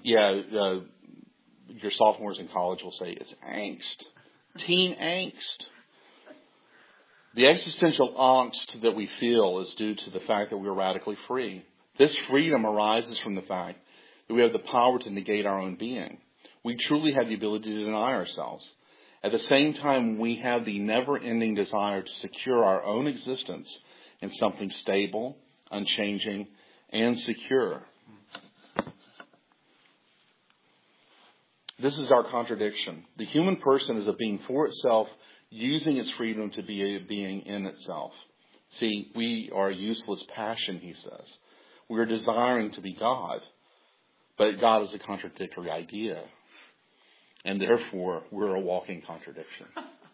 [SPEAKER 1] your sophomores in college will say it's angst. Teen angst. The existential angst that we feel is due to the fact that we're radically free. This freedom arises from the fact that we have the power to negate our own being. We truly have the ability to deny ourselves. At the same time, we have the never-ending desire to secure our own existence in something stable, unchanging, and secure. This is our contradiction. The human person is a being for itself, using its freedom to be a being in itself. See, we are a useless passion, he says. We are desiring to be God, but God is a contradictory idea. And therefore, we're a walking contradiction.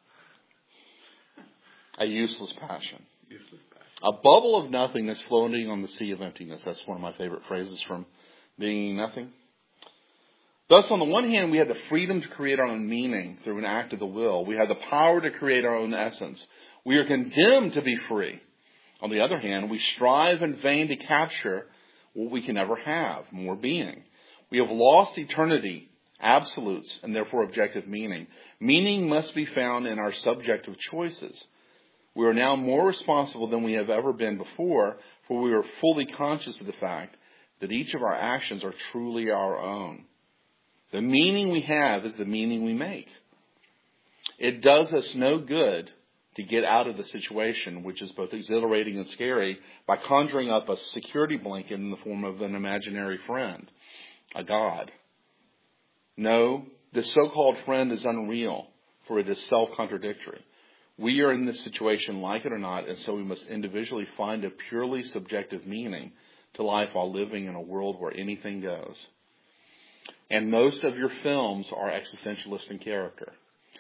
[SPEAKER 1] A useless passion. A bubble of nothingness floating on the sea of emptiness. That's one of my favorite phrases from Being Nothing. Thus, on the one hand, we have the freedom to create our own meaning through an act of the will. We have the power to create our own essence. We are condemned to be free. On the other hand, we strive in vain to capture what we can never have, more being. We have lost eternity, absolutes, and therefore objective meaning. Meaning must be found in our subjective choices. We are now more responsible than we have ever been before, for we are fully conscious of the fact that each of our actions are truly our own. The meaning we have is the meaning we make. It does us no good to get out of the situation, which is both exhilarating and scary, by conjuring up a security blanket in the form of an imaginary friend, a God. No, this so-called friend is unreal, for it is self-contradictory. We are in this situation, like it or not, and so we must individually find a purely subjective meaning to life while living in a world where anything goes. And most of your films are existentialist in character.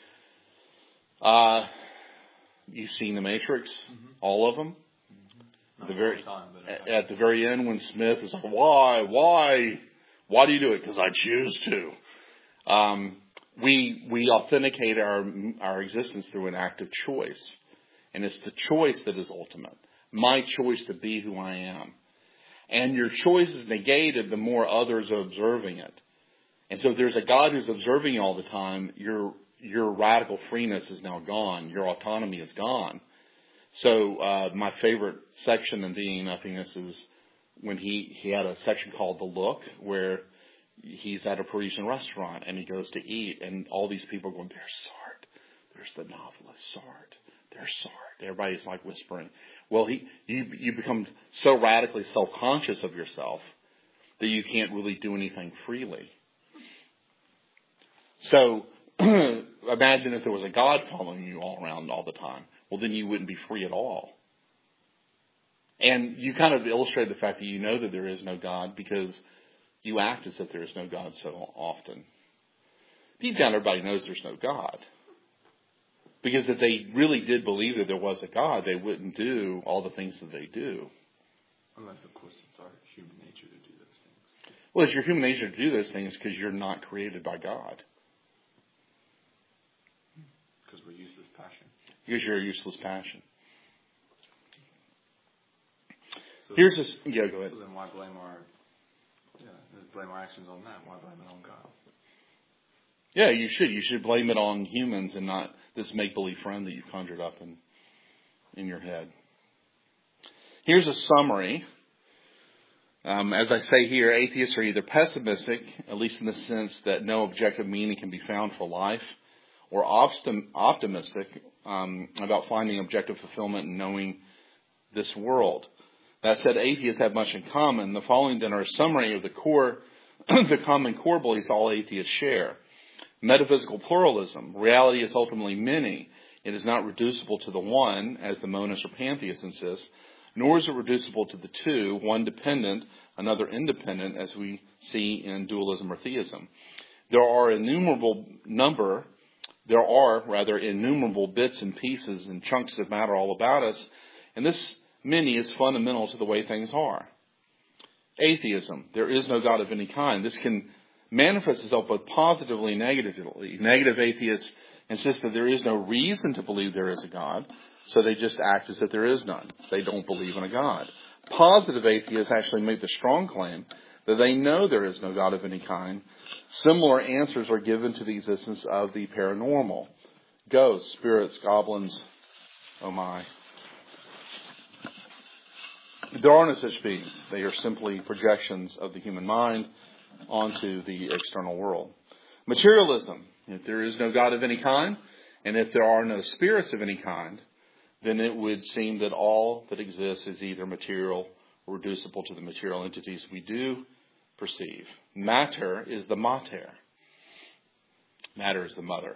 [SPEAKER 1] You've seen The Matrix, all of them. At the very end, when Smith is like, why do you do it? Because I choose to. We authenticate our existence through an act of choice. And it's the choice that is ultimate. My choice to be who I am. And your choice is negated the more others are observing it. And so if there's a God who's observing you all the time, your radical freeness is now gone. Your autonomy is gone. So my favorite section in Being Nothingness is when he had a section called The Look, where he's at a Parisian restaurant and he goes to eat, and all these people are going, there's Sartre. There's the novelist Sartre. There's Sartre. Everybody's like whispering. Well, you become so radically self-conscious of yourself that you can't really do anything freely. So imagine if there was a God following you all around all the time. Well, then you wouldn't be free at all. And you kind of illustrate the fact that you know that there is no God because you act as if there is no God so often. Deep down, everybody knows there's no God. Because if they really did believe that there was a God, they wouldn't do all the things that they do.
[SPEAKER 2] Unless, of course, it's our human nature to do those things.
[SPEAKER 1] Well, it's your human nature to do those things because you're not created by God.
[SPEAKER 2] Because we're useless passion.
[SPEAKER 1] Because you're a useless passion.
[SPEAKER 2] So
[SPEAKER 1] here's this. Yeah, go ahead.
[SPEAKER 2] So then why blame our actions on that? Why blame it on God?
[SPEAKER 1] Yeah, you should. You should blame it on humans and not this make-believe friend that you've conjured up in your head. Here's a summary. As I say here, atheists are either pessimistic, at least in the sense that no objective meaning can be found for life, or optimistic about finding objective fulfillment and knowing this world. That said, atheists have much in common. The following then are a summary of the common core beliefs all atheists share. Metaphysical pluralism. Reality is ultimately many. It is not reducible to the one, as the monist or pantheist insist, nor is it reducible to the two, one dependent, another independent, as we see in dualism or theism. There are innumerable bits and pieces and chunks of matter all about us, and this many is fundamental to the way things are. Atheism. There is no God of any kind. This can manifest itself both positively and negatively. Negative atheists insist that there is no reason to believe there is a God, so they just act as if there is none. They don't believe in a God. Positive atheists actually make the strong claim that they know there is no God of any kind. Similar answers are given to the existence of the paranormal. Ghosts, spirits, goblins, oh my. There are no such beings. They are simply projections of the human mind onto the external world. Materialism. If there is no God of any kind, and if there are no spirits of any kind, then it would seem that all that exists is either material or reducible to the material entities we do perceive. Matter is the mater. Matter is the mother.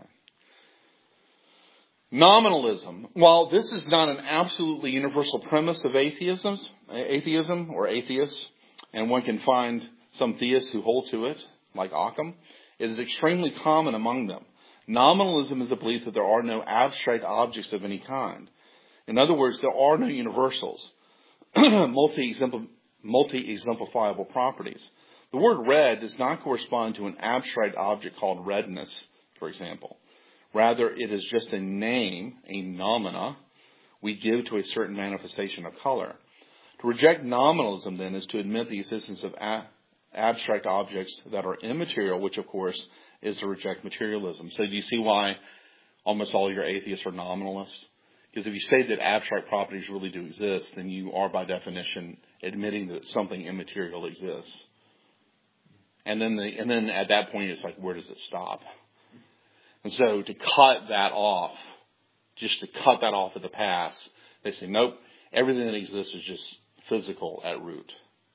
[SPEAKER 1] Nominalism. While this is not an absolutely universal premise of atheism or atheists, and one can find some theists who hold to it, like Occam, it is extremely common among them. Nominalism is the belief that there are no abstract objects of any kind. In other words, there are no universals, multi-exemplifiable properties. The word red does not correspond to an abstract object called redness, for example. Rather, it is just a name, a nomina, we give to a certain manifestation of color. To reject nominalism, then, is to admit the existence of abstract objects that are immaterial, which, of course, is to reject materialism. So do you see why almost all your atheists are nominalists? Because if you say that abstract properties really do exist, then you are, by definition, admitting that something immaterial exists. And then at that point, it's like, where does it stop? And so to cut that off, just to cut that off at the pass, they say, nope, everything that exists is just physical at root.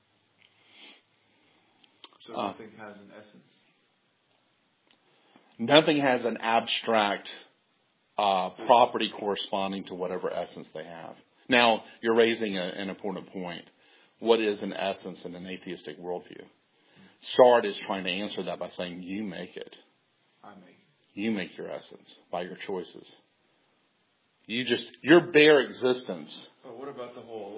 [SPEAKER 3] So nothing has an essence.
[SPEAKER 1] Nothing has an abstract property corresponding to whatever essence they have. Now, you're raising an important point. What is an essence in an atheistic worldview? Sartre is trying to answer that by saying, you make it.
[SPEAKER 3] I make it.
[SPEAKER 1] You make your essence by your choices. Your bare existence.
[SPEAKER 3] But what about the whole,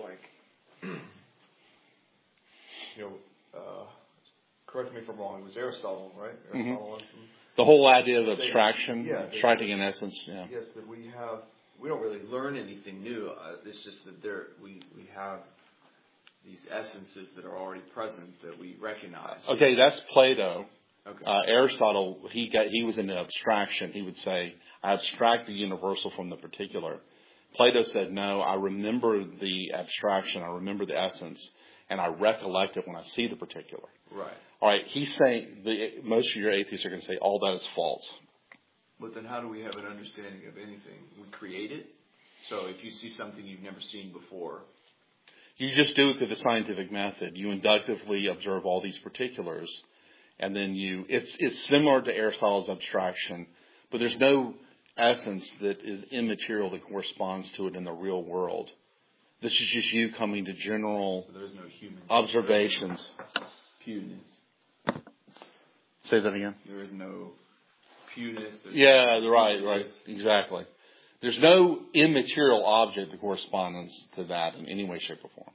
[SPEAKER 3] correct me if I'm wrong, it was Aristotle, right? Aristotle
[SPEAKER 1] the whole idea of abstraction, abstracting an essence. Yeah.
[SPEAKER 3] Yes, that we
[SPEAKER 2] don't really learn anything new. It's just that we have these essences that are already present that we recognize.
[SPEAKER 1] Okay, that's Plato.
[SPEAKER 2] Okay.
[SPEAKER 1] Aristotle, he was into abstraction. He would say, I abstract the universal from the particular. Plato said, no, I remember the abstraction, I remember the essence, and I recollect it when I see the particular.
[SPEAKER 2] Right.
[SPEAKER 1] All right, he's saying, most of your atheists are going to say, all that is false.
[SPEAKER 2] But then how do we have an understanding of anything? We create it? So if you see something you've never seen before...
[SPEAKER 1] You just do it through the scientific method. You inductively observe all these particulars, and then it's similar to Aristotle's abstraction, but there's no essence that is immaterial that corresponds to it in the real world. This is just you coming to general
[SPEAKER 2] so there's no human
[SPEAKER 1] observations.
[SPEAKER 2] Pureness.
[SPEAKER 1] Say that again.
[SPEAKER 2] There is no pureness.
[SPEAKER 1] Right. Exactly. There's no immaterial object that corresponds to that in any way, shape, or form.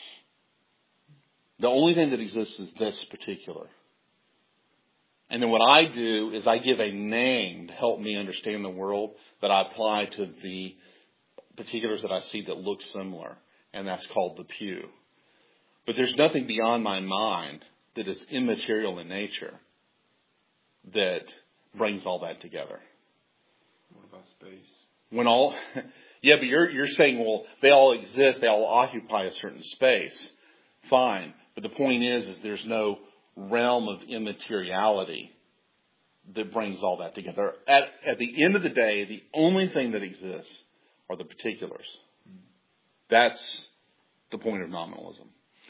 [SPEAKER 1] The only thing that exists is this particular. And then what I do is I give a name to help me understand the world that I apply to the particulars that I see that look similar. And that's called the pew. But there's nothing beyond my mind that is immaterial in nature that brings all that together.
[SPEAKER 2] What about space?
[SPEAKER 1] But you're saying, well, they all exist, they all occupy a certain space. Fine. But the point is there's no realm of immateriality that brings all that together. At the end of the day, the only thing that exists are the particulars. That's the point of nominalism.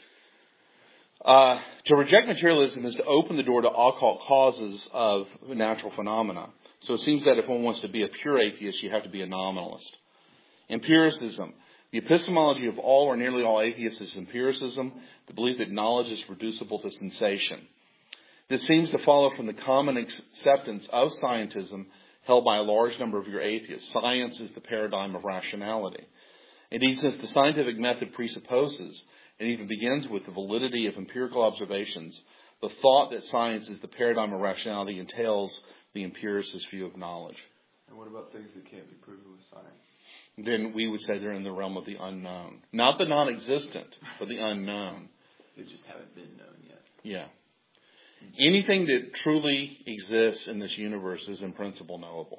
[SPEAKER 1] To reject materialism is to open the door to occult causes of natural phenomena. So it seems that if one wants to be a pure atheist, you have to be a nominalist. Empiricism. The epistemology of all or nearly all atheists is empiricism, the belief that knowledge is reducible to sensation. This seems to follow from the common acceptance of scientism held by a large number of your atheists. Science is the paradigm of rationality. Indeed, since the scientific method presupposes and even begins with the validity of empirical observations, the thought that science is the paradigm of rationality entails the empiricist view of knowledge.
[SPEAKER 3] And what about things that can't be proven with science?
[SPEAKER 1] Then we would say they're in the realm of the unknown. Not the non-existent, but the unknown.
[SPEAKER 2] They just haven't been known yet.
[SPEAKER 1] Yeah. Anything that truly exists in this universe is in principle knowable.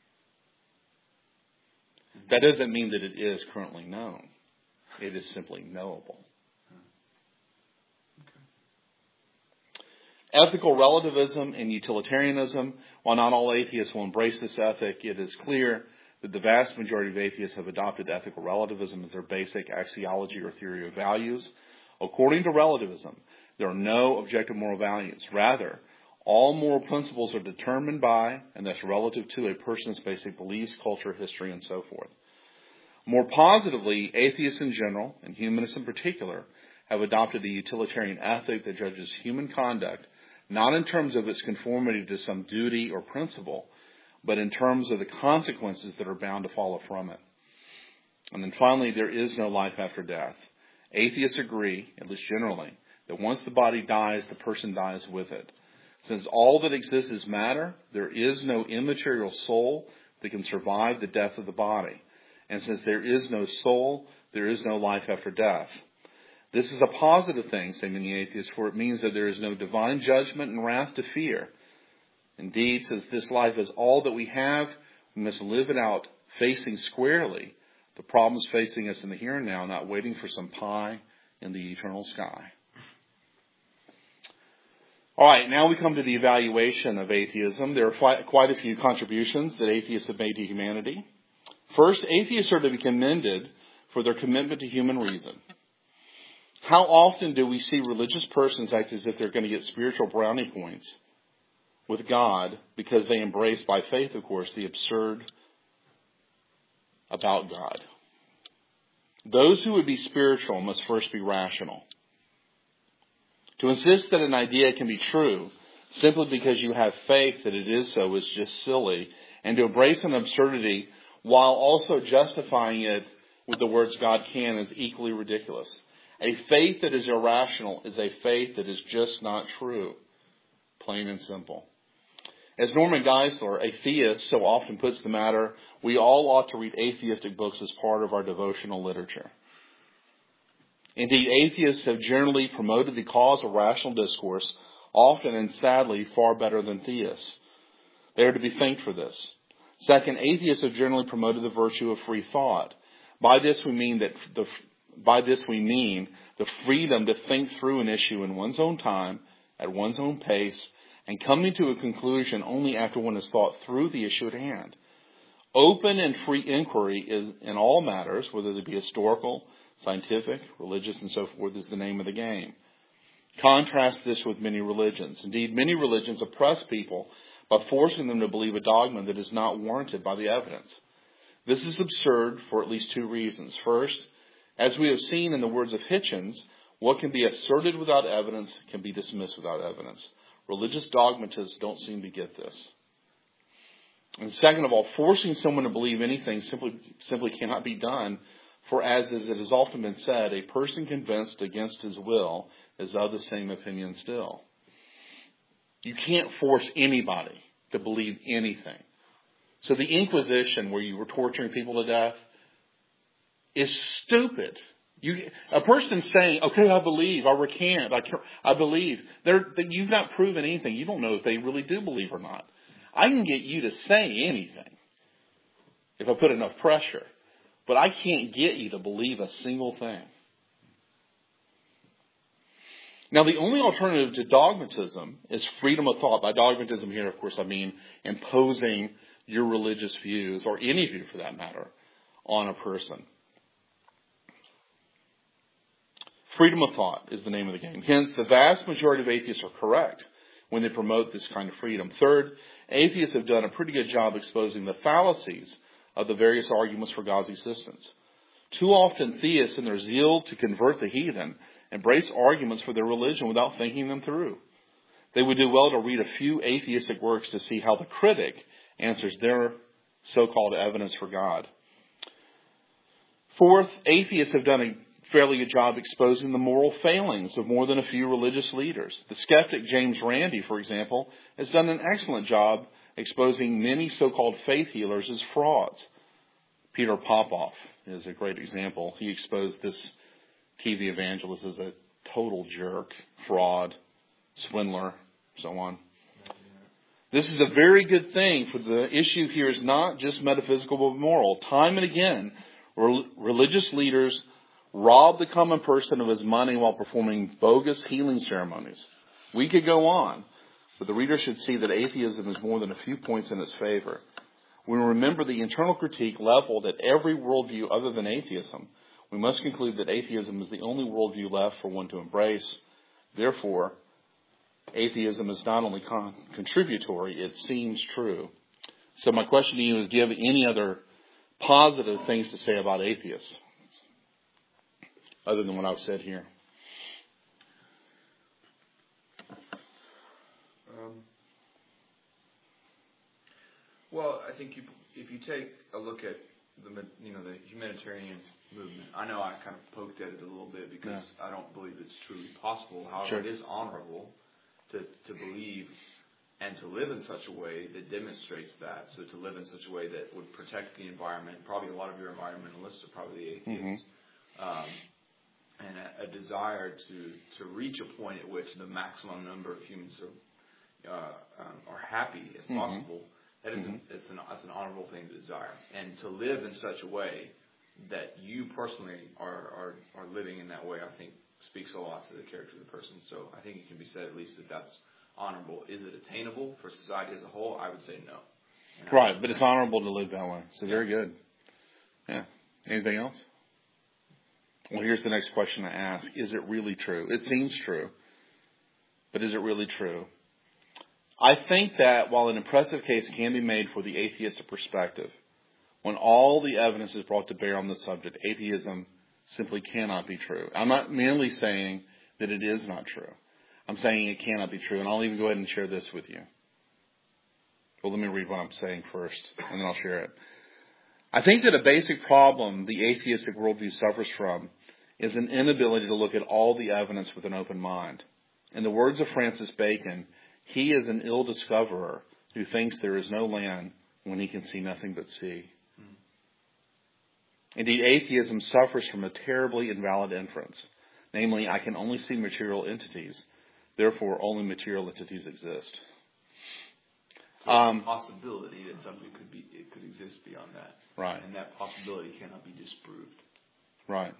[SPEAKER 1] That doesn't mean that it is currently known. It is simply knowable. Ethical relativism and utilitarianism. While not all atheists will embrace this ethic, it is clear that the vast majority of atheists have adopted ethical relativism as their basic axiology or theory of values. According to relativism, there are no objective moral values. Rather, all moral principles are determined by, and thus relative to, a person's basic beliefs, culture, history, and so forth. More positively, atheists in general, and humanists in particular, have adopted a utilitarian ethic that judges human conduct not in terms of its conformity to some duty or principle, but in terms of the consequences that are bound to follow from it. And then finally, there is no life after death. Atheists agree, at least generally, that once the body dies, the person dies with it. Since all that exists is matter, there is no immaterial soul that can survive the death of the body. And since there is no soul, there is no life after death. This is a positive thing, say many atheists, for it means that there is no divine judgment and wrath to fear. Indeed, since this life is all that we have, we must live it out facing squarely the problems facing us in the here and now, not waiting for some pie in the eternal sky. All right, now we come to the evaluation of atheism. There are quite a few contributions that atheists have made to humanity. First, atheists are to be commended for their commitment to human reason. How often do we see religious persons act as if they're going to get spiritual brownie points with God because they embrace, by faith, of course, the absurd about God? Those who would be spiritual must first be rational. To insist that an idea can be true simply because you have faith that it is so is just silly, and to embrace an absurdity while also justifying it with the words God can is equally ridiculous. A faith that is irrational is a faith that is just not true. Plain and simple. As Norman Geisler, a theist, so often puts the matter, we all ought to read atheistic books as part of our devotional literature. Indeed, atheists have generally promoted the cause of rational discourse, often and sadly far better than theists. They are to be thanked for this. Second, atheists have generally promoted the virtue of free thought. By this we mean the freedom to think through an issue in one's own time, at one's own pace, and coming to a conclusion only after one has thought through the issue at hand. Open and free inquiry is in all matters, whether they be historical, scientific, religious, and so forth, is the name of the game. Contrast this with many religions. Indeed, many religions oppress people by forcing them to believe a dogma that is not warranted by the evidence. This is absurd for at least two reasons. First, as we have seen in the words of Hitchens, what can be asserted without evidence can be dismissed without evidence. Religious dogmatists don't seem to get this. And second of all, forcing someone to believe anything simply cannot be done, for as it has often been said, a person convinced against his will is of the same opinion still. You can't force anybody to believe anything. So the Inquisition, where you were torturing people to death, is stupid. A person saying, okay, I believe, I recant, I believe, you've not proven anything. You don't know if they really do believe or not. I can get you to say anything if I put enough pressure, but I can't get you to believe a single thing. Now, the only alternative to dogmatism is freedom of thought. By dogmatism here, of course, I mean imposing your religious views, or any view for that matter, on a person. Freedom of thought is the name of the game. Hence, the vast majority of atheists are correct when they promote this kind of freedom. Third, atheists have done a pretty good job exposing the fallacies of the various arguments for God's existence. Too often, theists, in their zeal to convert the heathen, embrace arguments for their religion without thinking them through. They would do well to read a few atheistic works to see how the critic answers their so-called evidence for God. Fourth, atheists have done a fairly good job exposing the moral failings of more than a few religious leaders. The skeptic James Randi, for example, has done an excellent job exposing many so-called faith healers as frauds. Peter Popoff is a great example. He exposed this TV evangelist as a total jerk, fraud, swindler, so on. This is a very good thing, for the issue here is not just metaphysical but moral. Time and again, religious leaders rob the common person of his money while performing bogus healing ceremonies. We could go on, but the reader should see that atheism is more than a few points in its favor. When we remember the internal critique leveled at every worldview other than atheism, we must conclude that atheism is the only worldview left for one to embrace. Therefore, atheism is not only contributory, it seems true. So my question to you is, do you have any other positive things to say about atheists, other than what I've said here?
[SPEAKER 2] Well, I think if you take a look at the humanitarian movement, I know I kind of poked at it a little bit because I don't believe it's truly possible. However,
[SPEAKER 1] Sure.
[SPEAKER 2] it is honorable to believe and to live in such a way that demonstrates that. So to live in such a way that would protect the environment. Probably a lot of your environmentalists are probably atheists. And a desire to reach a point at which the maximum number of humans are happy as possible. That is that's an honorable thing to desire. And to live in such a way that you personally are living in that way, I think speaks a lot to the character of the person. So I think it can be said at least that that's honorable. Is it attainable for society as a whole? I would say no.
[SPEAKER 1] Right, but it's honorable to live that way. So very good. Yeah. Anything else? Well, here's the next question I ask. Is it really true? It seems true. But is it really true? I think that while an impressive case can be made for the atheistic perspective, when all the evidence is brought to bear on the subject, atheism simply cannot be true. I'm not merely saying that it is not true. I'm saying it cannot be true. And I'll even go ahead and share this with you. Well, let me read what I'm saying first, and then I'll share it. I think that a basic problem the atheistic worldview suffers from is an inability to look at all the evidence with an open mind. In the words of Francis Bacon, he is an ill discoverer who thinks there is no land when he can see nothing but sea. Indeed, atheism suffers from a terribly invalid inference. Namely, I can only see material entities. Therefore, only material entities exist.
[SPEAKER 3] Possibility that something could exist beyond that.
[SPEAKER 1] Right.
[SPEAKER 3] And that possibility cannot be disproved.
[SPEAKER 1] Right.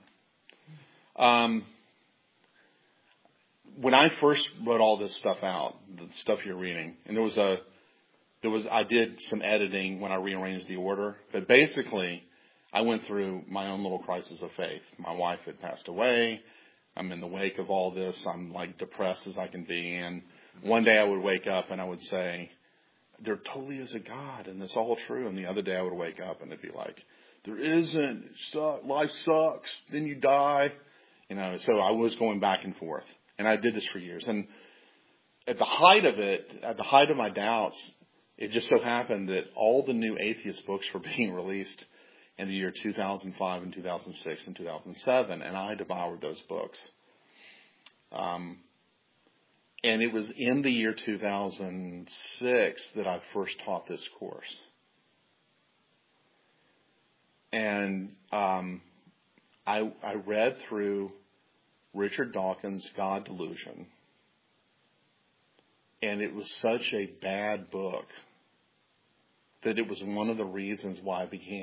[SPEAKER 1] When I first wrote all this stuff out, the stuff you're reading, and I did some editing when I rearranged the order, but basically I went through my own little crisis of faith. My wife had passed away. I'm in the wake of all this. I'm like depressed as I can be. And one day I would wake up and I would say, there totally is a God and it's all true. And the other day I would wake up and it'd be like, there isn't. Life sucks. Then you die. So I was going back and forth. And I did this for years. And at the height of my doubts, it just so happened that all the new atheist books were being released in the year 2005 and 2006 and 2007. And I devoured those books. And it was in the year 2006 that I first taught this course. And I read through Richard Dawkins' God Delusion. And it was such a bad book that it was one of the reasons why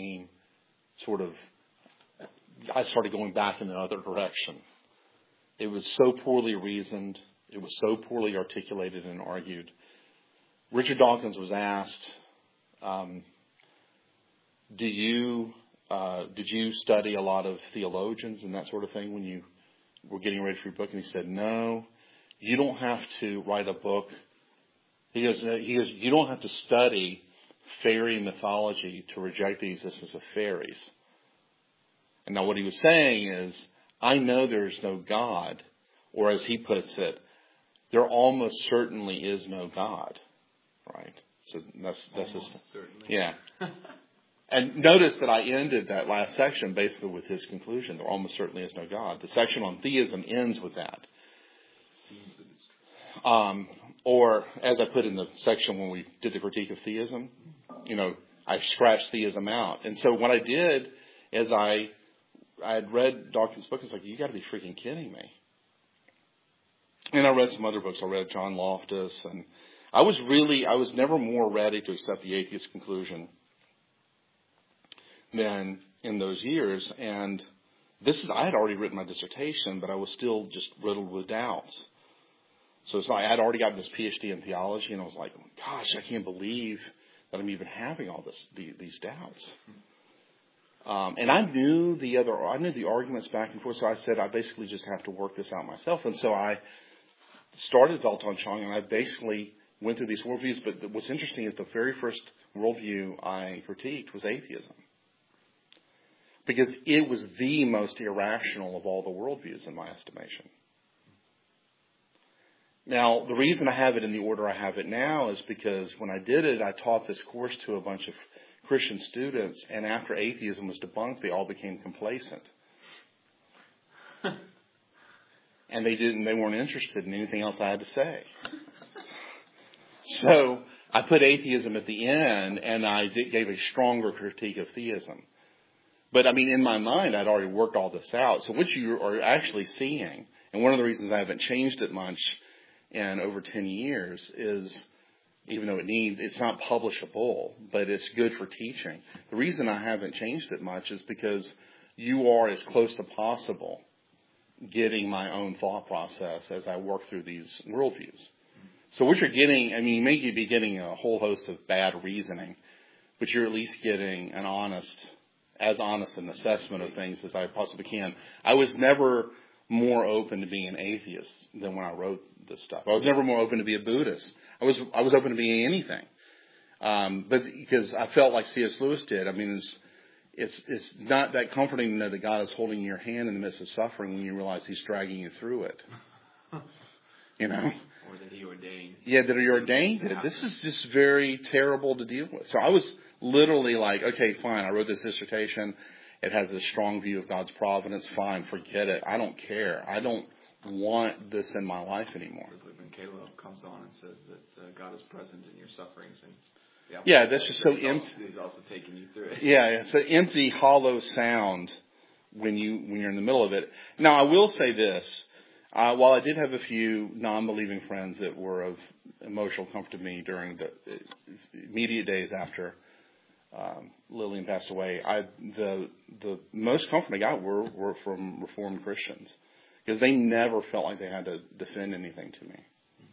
[SPEAKER 1] I started going back in another direction. It was so poorly reasoned. It was so poorly articulated and argued. Richard Dawkins was asked, did you study a lot of theologians and that sort of thing when you were getting ready for your book? And he said, no, you don't have to write a book. He goes, you don't have to study fairy mythology to reject the existence of fairies. And now what he was saying is, I know there's no God, or as he puts it, there almost certainly is no God, right? So that's just,
[SPEAKER 2] certainly.
[SPEAKER 1] Yeah. And notice that I ended that last section basically with his conclusion. There almost certainly is no God. The section on theism ends with that.
[SPEAKER 2] Seems that it's true.
[SPEAKER 1] Or as I put in the section when we did the critique of theism, I scratched theism out. And so what I did is I had read Dawkins' book. It's like, you got to be freaking kidding me. And I read some other books. I read John Loftus, and I was never more ready to accept the atheist conclusion than in those years. And I had already written my dissertation, but I was still just riddled with doubts. So it's like I had already gotten this PhD in theology, and I was like, gosh, I can't believe that I'm even having all these doubts. And I knew the arguments back and forth, so I said I basically just have to work this out myself. And so I started Weltanschauung, and I basically went through these worldviews. But what's interesting is the very first worldview I critiqued was atheism, because it was the most irrational of all the worldviews in my estimation. Now, the reason I have it in the order I have it now is because when I did it, I taught this course to a bunch of Christian students, and after atheism was debunked, they all became complacent. and they weren't interested in anything else I had to say. So I put atheism at the end, and I gave a stronger critique of theism. But I mean, in my mind, I'd already worked all this out. So what you are actually seeing, and one of the reasons I haven't changed it much in over 10 years is, even though it's not publishable, but it's good for teaching. The reason I haven't changed it much is because you are as close to possible getting my own thought process as I work through these worldviews. So what you're getting, I mean, you may be getting a whole host of bad reasoning, but you're at least getting as honest an assessment of things as I possibly can. I was never more open to being an atheist than when I wrote this stuff. I was never more open to be a Buddhist. I was open to being anything. But because I felt like C.S. Lewis did. I mean, it's not that comforting to know that God is holding your hand in the midst of suffering when you realize He's dragging you through it. You know?
[SPEAKER 2] Or that He ordained.
[SPEAKER 1] Yeah, that He ordained it. This is just very terrible to deal with. So I was literally like, okay, fine, I wrote this dissertation. It has this strong view of God's providence. Fine, forget it. I don't care. I don't want this in my life anymore.
[SPEAKER 2] It's like when Caleb comes on and says that God is present in your sufferings. And
[SPEAKER 1] yeah, that's just so empty.
[SPEAKER 2] He's also taking you through it.
[SPEAKER 1] Yeah, it's an empty, hollow sound when you're in the middle of it. Now, I will say this. While I did have a few non-believing friends that were of emotional comfort to me during the immediate days after Lillian passed away, the most comfort I got were from Reformed Christians, because they never felt like they had to defend anything to me.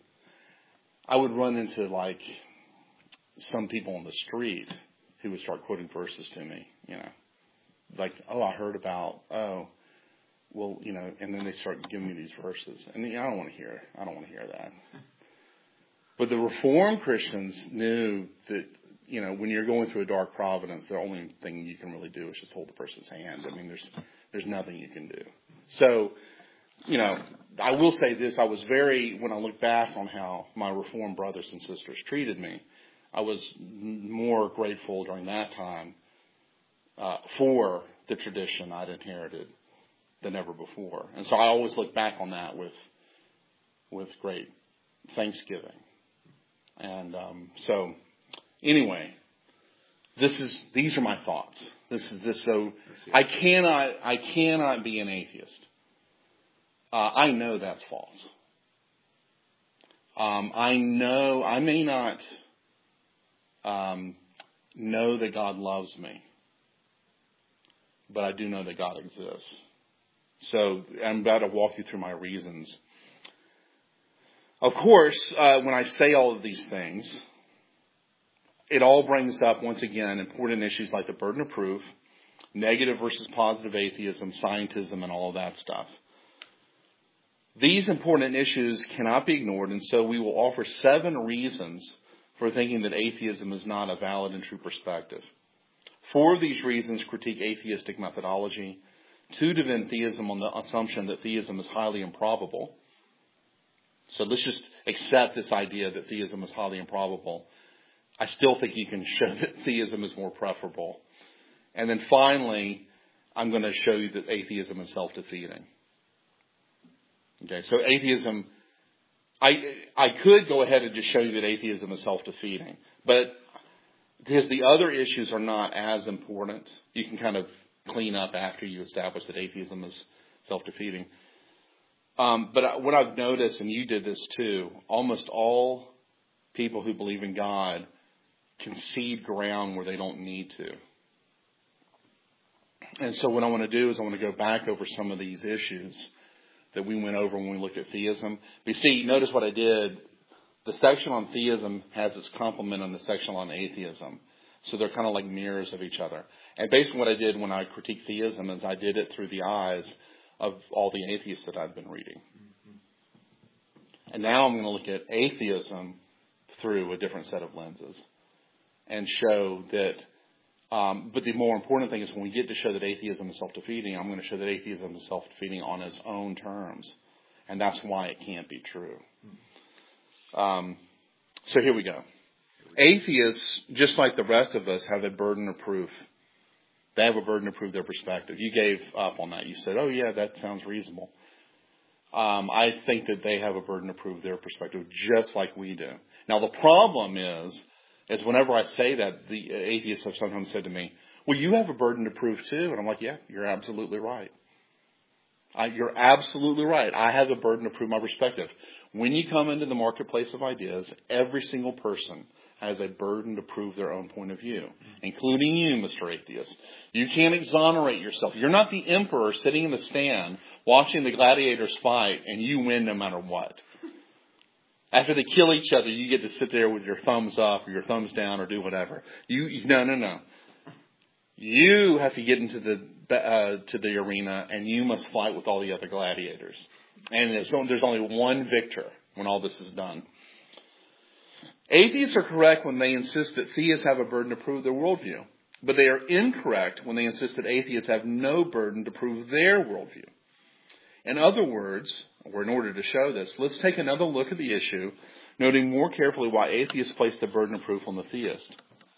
[SPEAKER 1] I would run into like some people on the street who would start quoting verses to me, you know, like, I heard about, well, you know, and then they start giving me these verses, and I don't want to hear that. But the Reformed Christians knew that, you know, when you're going through a dark providence, the only thing you can really do is just hold the person's hand. I mean, there's nothing you can do. So, you know, I will say this: when I look back on how my Reformed brothers and sisters treated me, I was more grateful during that time for the tradition I'd inherited than ever before. And so I always look back on that with great thanksgiving. And so anyway, these are my thoughts. So I cannot be an atheist. I know that's false. I may not know that God loves me, but I do know that God exists. So I'm about to walk you through my reasons. Of course, when I say all of these things, it all brings up, once again, important issues like the burden of proof, negative versus positive atheism, scientism, and all of that stuff. These important issues cannot be ignored, and so we will offer 7 reasons for thinking that atheism is not a valid and true perspective. 4 of these reasons critique atheistic methodology. 2 defend theism on the assumption that theism is highly improbable. So let's just accept this idea that theism is highly improbable. I still think you can show that theism is more preferable. And then finally, I'm going to show you that atheism is self-defeating. Okay, so atheism, I could go ahead and just show you that atheism is self-defeating, but because the other issues are not as important, you can kind of clean up after you establish that atheism is self-defeating. But what I've noticed, and you did this too, almost all people who believe in God concede ground where they don't need to. And so what I want to do is I want to go back over some of these issues that we went over when we looked at theism. But you see, notice what I did. The section on theism has its complement on the section on atheism. So they're kind of like mirrors of each other. And basically what I did when I critiqued theism is I did it through the eyes of all the atheists that I've been reading. And now I'm going to look at atheism through a different set of lenses and show that, but the more important thing is when we get to show that atheism is self-defeating, I'm going to show that atheism is self-defeating on its own terms. And that's why it can't be true. So here we go. Atheists, just like the rest of us, have a burden of proof. They have a burden to prove their perspective. You gave up on that. You said, oh yeah, that sounds reasonable. I think that they have a burden to prove their perspective just like we do. Now, the problem is whenever I say that, the atheists have sometimes said to me, well, you have a burden to prove too. And I'm like, yeah, you're absolutely right. You're absolutely right. I have a burden to prove my perspective. When you come into the marketplace of ideas, every single person has a burden to prove their own point of view, including you, Mr. Atheist. You can't exonerate yourself. You're not the emperor sitting in the stand watching the gladiators fight and you win no matter what. After they kill each other, you get to sit there with your thumbs up or your thumbs down or do whatever. No. You have to get into to the arena and you must fight with all the other gladiators. And there's only one victor when all this is done. Atheists are correct when they insist that theists have a burden to prove their worldview. But they are incorrect when they insist that atheists have no burden to prove their worldview. In other words, or in order to show this, let's take another look at the issue, noting more carefully why atheists place the burden of proof on the theist.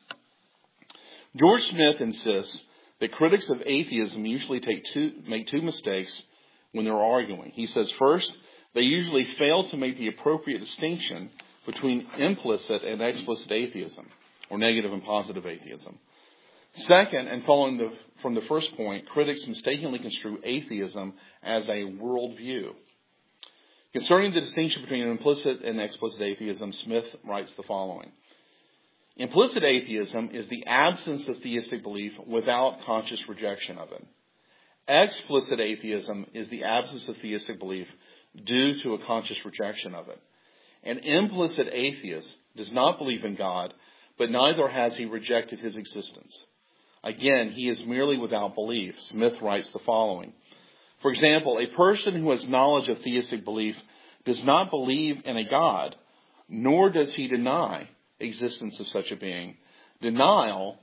[SPEAKER 1] George Smith insists that critics of atheism usually make two mistakes when they're arguing. He says, first, they usually fail to make the appropriate distinction between implicit and explicit atheism, or negative and positive atheism. Second, and following from the first point, critics mistakenly construe atheism as a worldview. Concerning the distinction between implicit and explicit atheism, Smith writes the following. Implicit atheism is the absence of theistic belief without conscious rejection of it. Explicit atheism is the absence of theistic belief due to a conscious rejection of it. An implicit atheist does not believe in God, but neither has he rejected his existence. Again, he is merely without belief. Smith writes the following. For example, a person who has knowledge of theistic belief does not believe in a God, nor does he deny existence of such a being. Denial,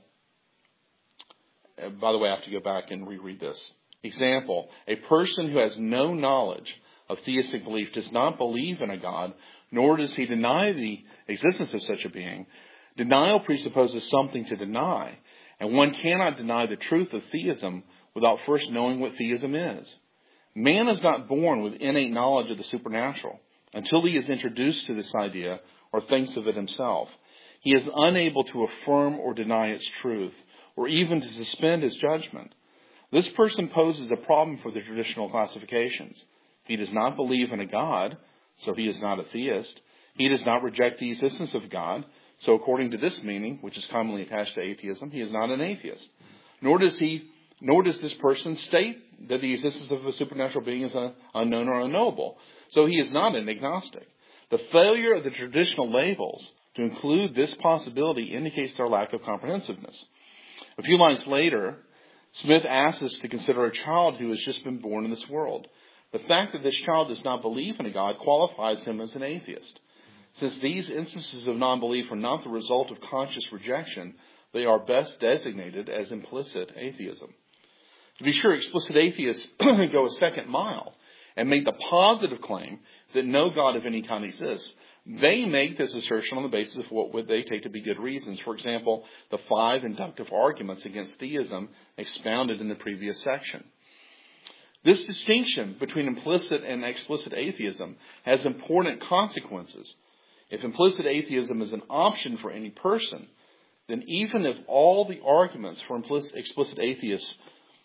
[SPEAKER 1] by the way, I have to go back and reread this. Example, a person who has no knowledge of theistic belief does not believe in a God, nor does he deny the existence of such a being. Denial presupposes something to deny, and one cannot deny the truth of theism without first knowing what theism is. Man is not born with innate knowledge of the supernatural until he is introduced to this idea or thinks of it himself. He is unable to affirm or deny its truth, or even to suspend his judgment. This person poses a problem for the traditional classifications. He does not believe in a God, so he is not a theist. He does not reject the existence of God, so according to this meaning, which is commonly attached to atheism, he is not an atheist. Nor does this person state that the existence of a supernatural being is unknown or unknowable, so he is not an agnostic. The failure of the traditional labels to include this possibility indicates their lack of comprehensiveness. A few lines later, Smith asks us to consider a child who has just been born in this world. The fact that this child does not believe in a God qualifies him as an atheist. Since these instances of non-belief are not the result of conscious rejection, they are best designated as implicit atheism. To be sure, explicit atheists go a second mile and make the positive claim that no God of any kind exists. They make this assertion on the basis of what they take to be good reasons. For example, the 5 inductive arguments against theism expounded in the previous section. This distinction between implicit and explicit atheism has important consequences. If implicit atheism is an option for any person, then even if all the arguments for explicit atheists,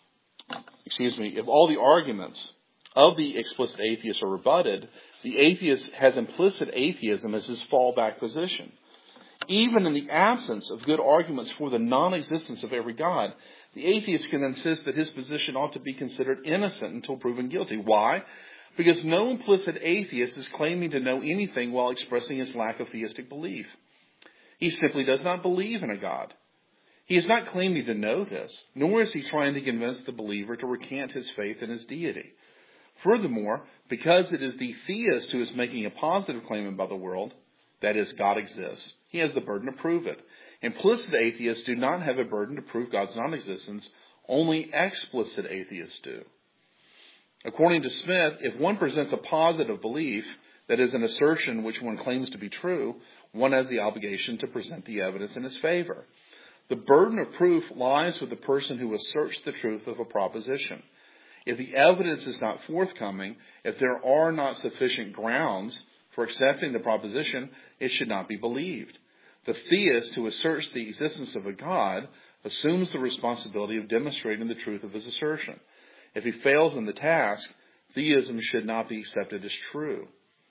[SPEAKER 1] if all the arguments of the explicit atheist are rebutted, the atheist has implicit atheism as his fallback position. Even in the absence of good arguments for the non-existence of every God, the atheist can insist that his position ought to be considered innocent until proven guilty. Why? Because no implicit atheist is claiming to know anything while expressing his lack of theistic belief. He simply does not believe in a God. He is not claiming to know this, nor is he trying to convince the believer to recant his faith in his deity. Furthermore, because it is the theist who is making a positive claim about the world, that is, God exists, he has the burden to prove it. Implicit atheists do not have a burden to prove God's non-existence. Only explicit atheists do. According to Smith, if one presents a positive belief, that is an assertion which one claims to be true, one has the obligation to present the evidence in his favor. The burden of proof lies with the person who asserts the truth of a proposition. If the evidence is not forthcoming, if there are not sufficient grounds for accepting the proposition, it should not be believed. The theist who asserts the existence of a God assumes the responsibility of demonstrating the truth of his assertion. If he fails in the task, theism should not be accepted as true.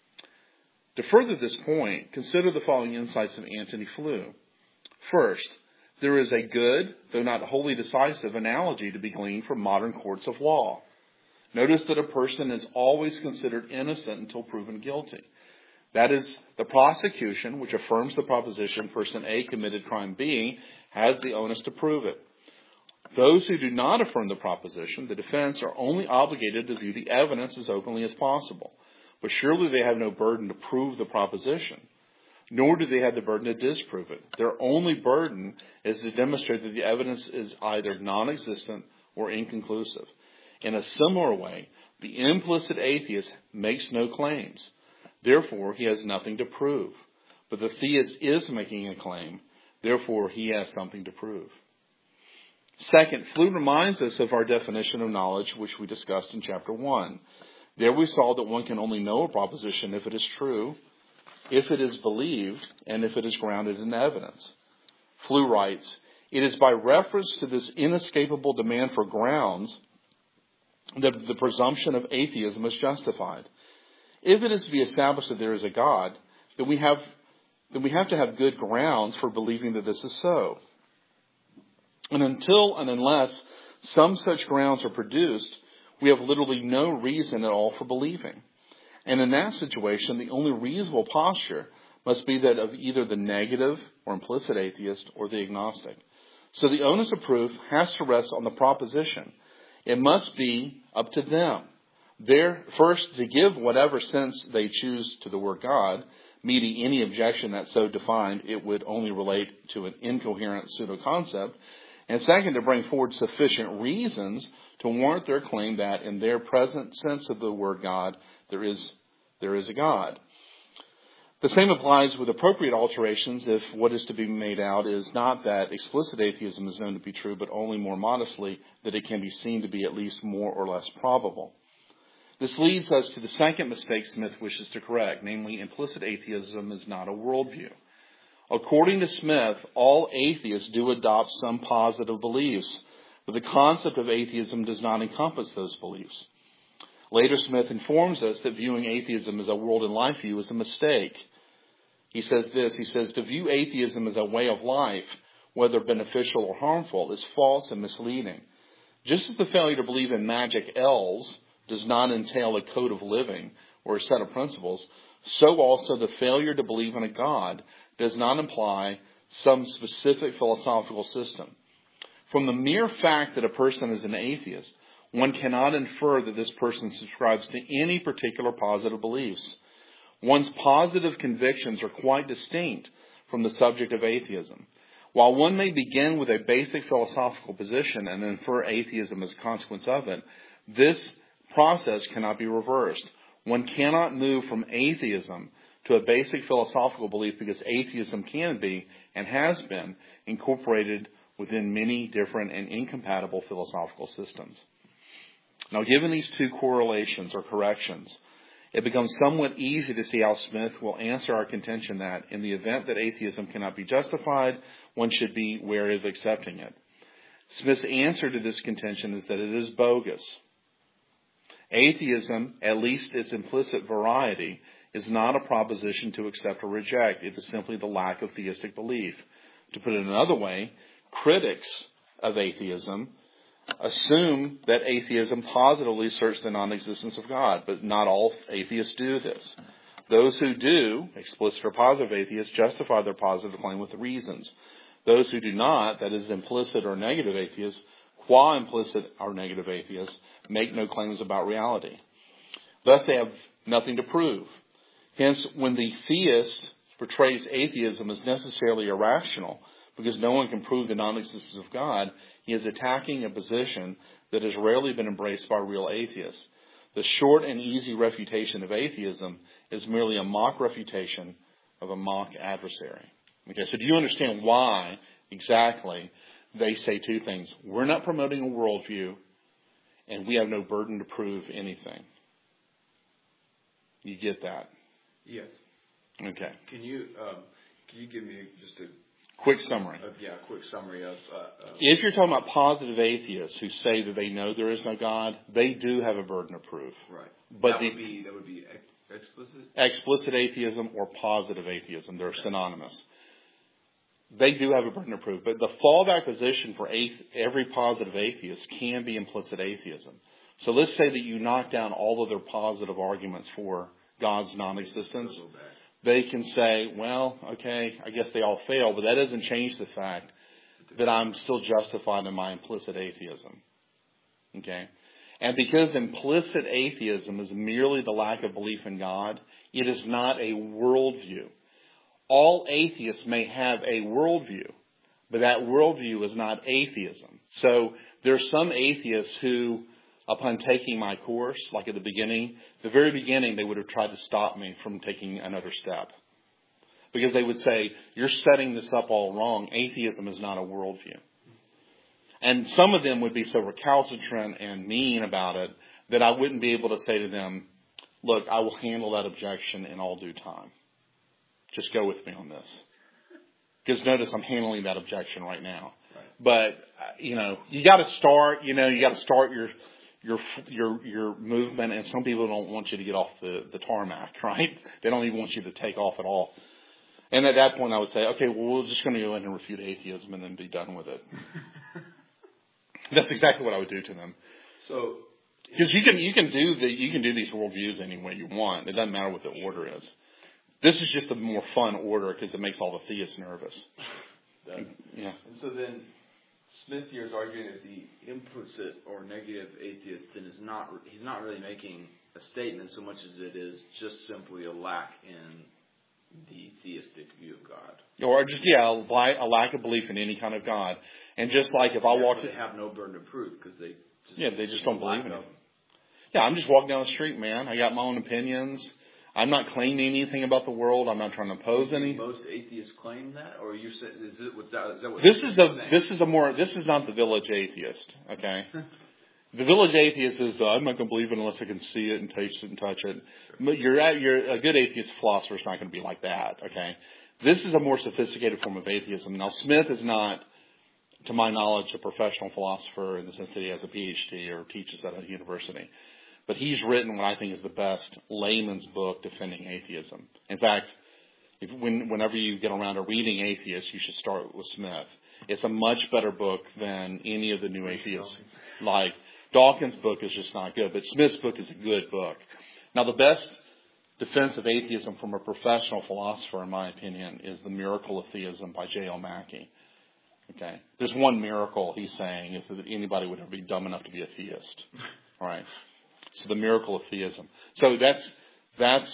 [SPEAKER 1] To further this point, consider the following insights of Antony Flew. First, there is a good, though not wholly decisive, analogy to be gleaned from modern courts of law. Notice that a person is always considered innocent until proven guilty. That is, the prosecution, which affirms the proposition person A committed crime B, has the onus to prove it. Those who do not affirm the proposition, the defense, are only obligated to view the evidence as openly as possible. But surely they have no burden to prove the proposition, nor do they have the burden to disprove it. Their only burden is to demonstrate that the evidence is either non-existent or inconclusive. In a similar way, the implicit atheist makes no claims. Therefore, he has nothing to prove. But the theist is making a claim. Therefore, he has something to prove. Second, Flew reminds us of our definition of knowledge, which we discussed in chapter 1. There we saw that one can only know a proposition if it is true, if it is believed, and if it is grounded in evidence. Flew writes, "It is by reference to this inescapable demand for grounds that the presumption of atheism is justified. If it is to be established that there is a God, then we have to have good grounds for believing that this is so. And until and unless some such grounds are produced, we have literally no reason at all for believing. And in that situation, the only reasonable posture must be that of either the negative or implicit atheist or the agnostic. So the onus of proof has to rest on the proposition. It must be up to them. First, to give whatever sense they choose to the word God, meeting any objection that so defined it would only relate to an incoherent pseudo-concept. And second, to bring forward sufficient reasons to warrant their claim that in their present sense of the word God, there is a God. The same applies with appropriate alterations if what is to be made out is not that explicit atheism is known to be true, but only more modestly that it can be seen to be at least more or less probable. This leads us to the second mistake Smith wishes to correct, namely implicit atheism is not a worldview. According to Smith, all atheists do adopt some positive beliefs, but the concept of atheism does not encompass those beliefs. Later, Smith informs us that viewing atheism as a world and life view is a mistake. He says this, to view atheism as a way of life, whether beneficial or harmful, is false and misleading. Just as the failure to believe in magic elves does not entail a code of living or a set of principles, so also the failure to believe in a God does not imply some specific philosophical system. From the mere fact that a person is an atheist, one cannot infer that this person subscribes to any particular positive beliefs. One's positive convictions are quite distinct from the subject of atheism. While one may begin with a basic philosophical position and infer atheism as a consequence of it, this process cannot be reversed. One cannot move from atheism to a basic philosophical belief because atheism can be and has been incorporated within many different and incompatible philosophical systems. Now, given these two correlations or corrections, it becomes somewhat easy to see how Smith will answer our contention that in the event that atheism cannot be justified, one should be wary of accepting it. Smith's answer to this contention is that it is bogus. Atheism, at least its implicit variety, is not a proposition to accept or reject. It is simply the lack of theistic belief. To put it another way, critics of atheism assume that atheism positively asserts the non-existence of God, but not all atheists do this. Those who do, explicit or positive atheists, justify their positive claim with reasons. Those who do not, that is implicit or negative atheists, qua implicit or negative atheists, make no claims about reality. Thus they have nothing to prove. Hence, when the theist portrays atheism as necessarily irrational, because no one can prove the non-existence of God, he is attacking a position that has rarely been embraced by real atheists. The short and easy refutation of atheism is merely a mock refutation of a mock adversary. Okay, so do you understand why exactly they say two things? We're not promoting a worldview, and we have no burden to prove anything. You get that?
[SPEAKER 3] Yes.
[SPEAKER 1] Okay.
[SPEAKER 2] Can you give me just a
[SPEAKER 1] quick summary?
[SPEAKER 2] Quick summary of.
[SPEAKER 1] If you're talking about positive atheists who say that they know there is no God, they do have a burden of proof.
[SPEAKER 2] Right.
[SPEAKER 1] But
[SPEAKER 2] that would be explicit.
[SPEAKER 1] Explicit atheism or positive atheism, they're synonymous. They do have a burden of proof, but the fallback position for every positive atheist can be implicit atheism. So let's say that you knock down all of their positive arguments for God's non-existence. They can say, well, okay, I guess they all fail, but that doesn't change the fact that I'm still justified in my implicit atheism. Okay? And because implicit atheism is merely the lack of belief in God, it is not a worldview. All atheists may have a worldview, but that worldview is not atheism. So there's some atheists who, upon taking my course, like at the very beginning, they would have tried to stop me from taking another step. Because they would say, you're setting this up all wrong. Atheism is not a worldview. And some of them would be so recalcitrant and mean about it that I wouldn't be able to say to them, look, I will handle that objection in all due time. Just go with me on this. Because notice I'm handling that objection right now. Right. But, you got to start, your movement, and some people don't want you to get off the tarmac, right? They don't even want you to take off at all. And at that point I would say, okay, well, we're just going to go in and refute atheism and then be done with it. That's exactly what I would do to them.
[SPEAKER 2] So,
[SPEAKER 1] because you can do these worldviews any way you want. It doesn't matter what the order is. This is just a more fun order because it makes all the theists nervous. Yeah.
[SPEAKER 2] And so then, Smith here is arguing that the implicit or negative atheist then he's not really making a statement so much as it is just simply a lack in the theistic view of God.
[SPEAKER 1] Or just, a lack of belief in any kind of God. And just like if I walk...
[SPEAKER 2] They have no burden of proof because they
[SPEAKER 1] just don't believe in it. Yeah, I'm just walking down the street, man. I got my own opinions. I'm not claiming anything about the world. I'm not trying to oppose any.
[SPEAKER 2] Most atheists claim that, or you said is that what
[SPEAKER 1] this is not the village atheist, okay? The village atheist is I'm not going to believe it unless I can see it and taste it and touch it. But you're a good atheist philosopher is not going to be like that, okay? This is a more sophisticated form of atheism. Now, Smith is not, to my knowledge, a professional philosopher in the sense that he has a PhD or teaches at a university. But he's written what I think is the best layman's book defending atheism. In fact, whenever you get around to reading atheists, you should start with Smith. It's a much better book than any of the new atheists. Like, Dawkins' book is just not good, but Smith's book is a good book. Now, the best defense of atheism from a professional philosopher, in my opinion, is The Miracle of Theism by J.L. Mackie. Okay? There's one miracle he's saying is that anybody would ever be dumb enough to be a theist. All right? So The Miracle of Theism. So that's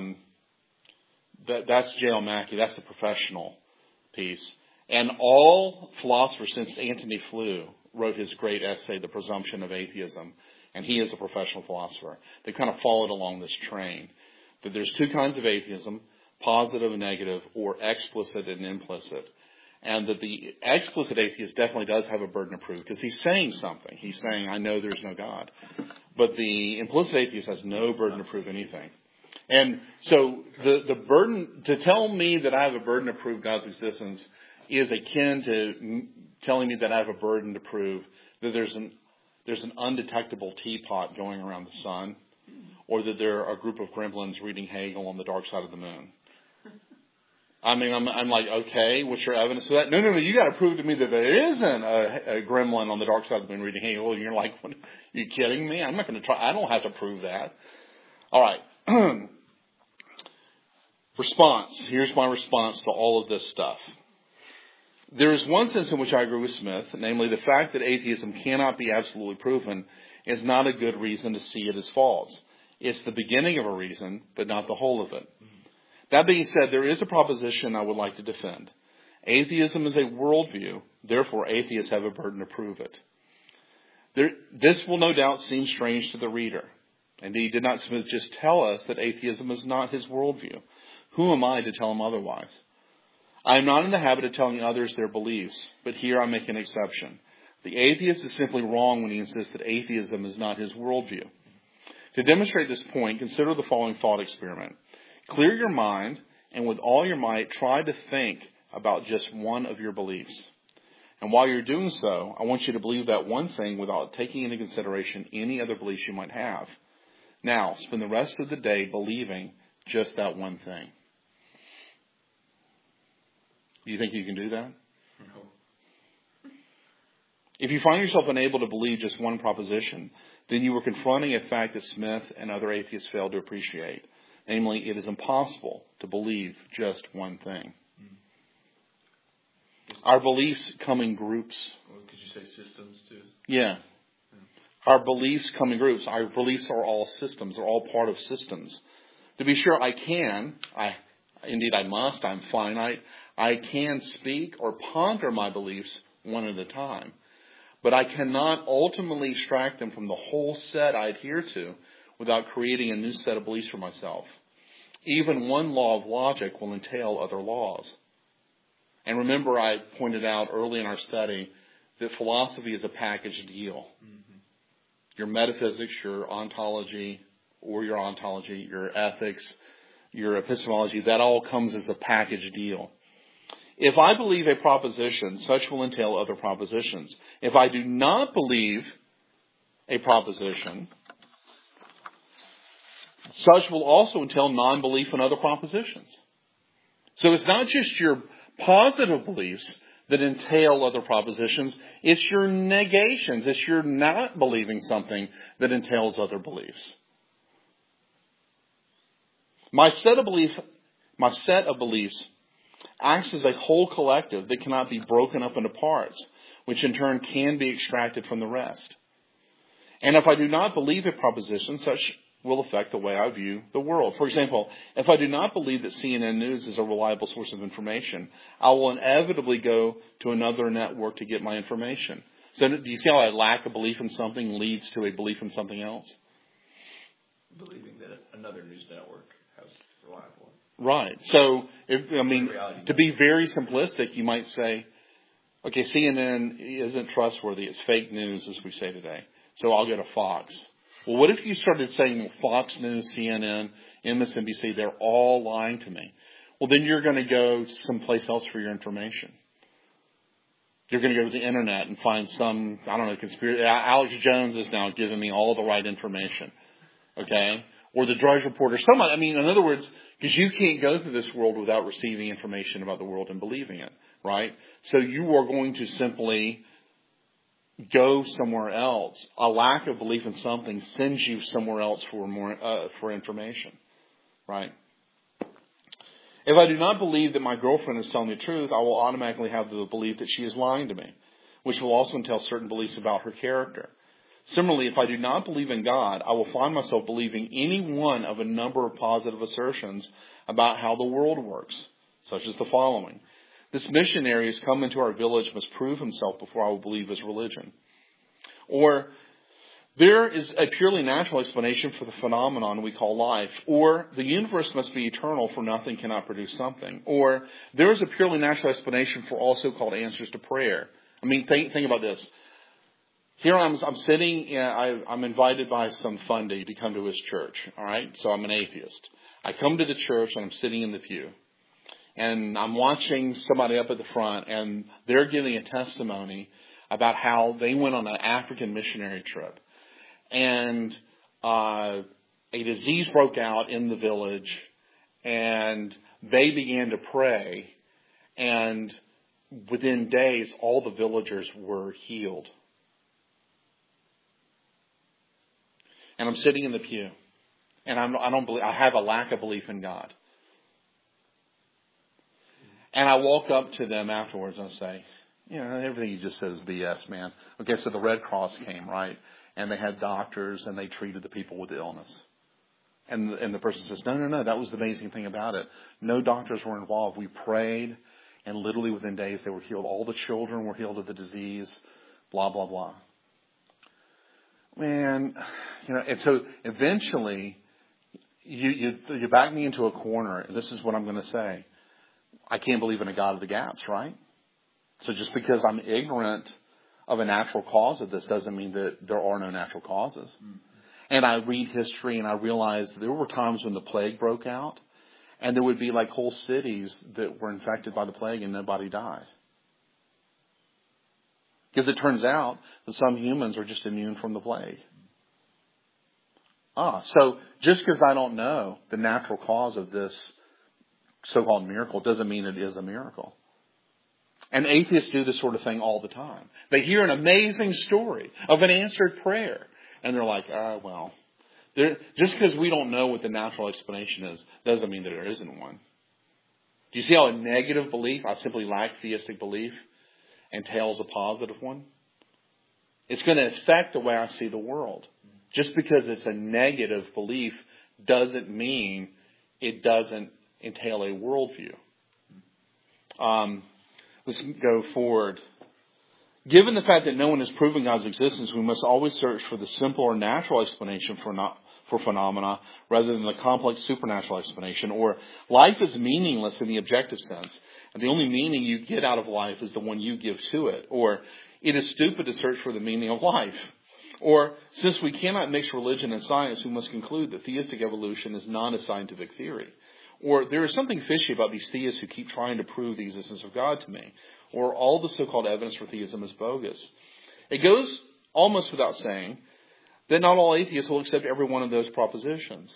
[SPEAKER 1] J.L. Mackie. That's the professional piece. And all philosophers since Antony Flew wrote his great essay, The Presumption of Atheism, and he is a professional philosopher. They kind of followed along this train. That there's two kinds of atheism, positive and negative, or explicit and implicit. And that the explicit atheist definitely does have a burden of proof because he's saying something. He's saying, I know there's no God. But the implicit atheist has no burden to prove anything. And so the burden, to tell me that I have a burden to prove God's existence is akin to telling me that I have a burden to prove that there's an undetectable teapot going around the sun, or that there are a group of gremlins reading Hegel on the dark side of the moon. I mean, I'm like, okay, what's your evidence for that? No, you got to prove to me that there isn't a gremlin on the dark side of the moon reading Hegel. And you're like, what, are you kidding me? I'm not going to try. I don't have to prove that. All right. Response. Here's my response to all of this stuff. There is one sense in which I agree with Smith, namely the fact that atheism cannot be absolutely proven is not a good reason to see it as false. It's the beginning of a reason, but not the whole of it. That being said, there is a proposition I would like to defend. Atheism is a worldview, therefore atheists have a burden to prove it. This will no doubt seem strange to the reader. Indeed, did not Smith just tell us that atheism is not his worldview? Who am I to tell him otherwise? I am not in the habit of telling others their beliefs, but here I make an exception. The atheist is simply wrong when he insists that atheism is not his worldview. To demonstrate this point, consider the following thought experiment. Clear your mind and with all your might try to think about just one of your beliefs. And while you're doing so, I want you to believe that one thing without taking into consideration any other beliefs you might have. Now, spend the rest of the day believing just that one thing. Do you think you can do that?
[SPEAKER 2] No.
[SPEAKER 1] If you find yourself unable to believe just one proposition, then you are confronting a fact that Smith and other atheists failed to appreciate. Namely, it is impossible to believe just one thing. Our beliefs come in groups.
[SPEAKER 2] Well, could you say systems too?
[SPEAKER 1] Yeah. Our beliefs come in groups. Our beliefs are all systems. They're all part of systems. To be sure, indeed I must, I'm finite. I can speak or ponder my beliefs one at a time. But I cannot ultimately extract them from the whole set I adhere to without creating a new set of beliefs for myself. Even one law of logic will entail other laws. And remember, I pointed out early in our study that philosophy is a package deal. Mm-hmm. Your metaphysics, your ontology, your ethics, your epistemology, that all comes as a package deal. If I believe a proposition, such will entail other propositions. If I do not believe a proposition, such will also entail non-belief in other propositions. So it's not just your positive beliefs that entail other propositions. It's your negations. It's your not believing something that entails other beliefs. My set of beliefs acts as a whole collective that cannot be broken up into parts, which in turn can be extracted from the rest. And if I do not believe a proposition, such will affect the way I view the world. For example, if I do not believe that CNN News is a reliable source of information, I will inevitably go to another network to get my information. So do you see how a lack of belief in something leads to a belief in something else?
[SPEAKER 2] Believing that another news network has reliable.
[SPEAKER 1] Right. So, to be very simplistic, you might say, okay, CNN isn't trustworthy. It's fake news, as we say today. So I'll go to Fox. Well, what if you started saying Fox News, CNN, MSNBC, they're all lying to me? Well, then you're going to go someplace else for your information. You're going to go to the internet and find some, conspiracy. Alex Jones is now giving me all the right information. Okay? Or the Drudge Report or somebody. In other words, because you can't go through this world without receiving information about the world and believing it, right? So you are going to simply go somewhere else. A lack of belief in something sends you somewhere else for information, right? If I do not believe that my girlfriend is telling the truth, I will automatically have the belief that she is lying to me, which will also entail certain beliefs about her character. Similarly, if I do not believe in God, I will find myself believing any one of a number of positive assertions about how the world works, such as the following. This missionary who's come into our village must prove himself before I will believe his religion. Or, there is a purely natural explanation for the phenomenon we call life. Or, the universe must be eternal, for nothing cannot produce something. Or, there is a purely natural explanation for all so-called answers to prayer. Think about this. Here I'm sitting, I'm invited by some fundee to come to his church, all right? So I'm an atheist. I come to the church and I'm sitting in the pew. And I'm watching somebody up at the front, and they're giving a testimony about how they went on an African missionary trip. And a disease broke out in the village, and they began to pray. And within days, all the villagers were healed. And I'm sitting in the pew, and I have a lack of belief in God. And I walk up to them afterwards and I say, everything you just said is BS, man. Okay, so the Red Cross came, right? And they had doctors and they treated the people with illness. And the person says, no, that was the amazing thing about it. No doctors were involved. We prayed, and literally within days they were healed. All the children were healed of the disease, blah, blah, blah. Man, and so eventually you back me into a corner, and this is what I'm going to say. I can't believe in a God of the gaps, right? So just because I'm ignorant of a natural cause of this doesn't mean that there are no natural causes. And I read history and I realize there were times when the plague broke out and there would be like whole cities that were infected by the plague and nobody died. Because it turns out that some humans are just immune from the plague. So just because I don't know the natural cause of this so-called miracle doesn't mean it is a miracle. And atheists do this sort of thing all the time. They hear an amazing story of an answered prayer. And they're like, just because we don't know what the natural explanation is, doesn't mean that there isn't one. Do you see how a negative belief, I simply lack theistic belief, entails a positive one? It's going to affect the way I see the world. Just because it's a negative belief doesn't mean it doesn't entail a worldview. Let's go forward. Given the fact that no one has proven God's existence, we must always search for the simple or natural explanation for phenomena rather than the complex supernatural explanation. Or life is meaningless in the objective sense, and the only meaning you get out of life is the one you give to it. Or it is stupid to search for the meaning of life. Or since we cannot mix religion and science, we must conclude that theistic evolution is not a scientific theory. Or there is something fishy about these theists who keep trying to prove the existence of God to me. Or all the so-called evidence for theism is bogus. It goes almost without saying that not all atheists will accept every one of those propositions.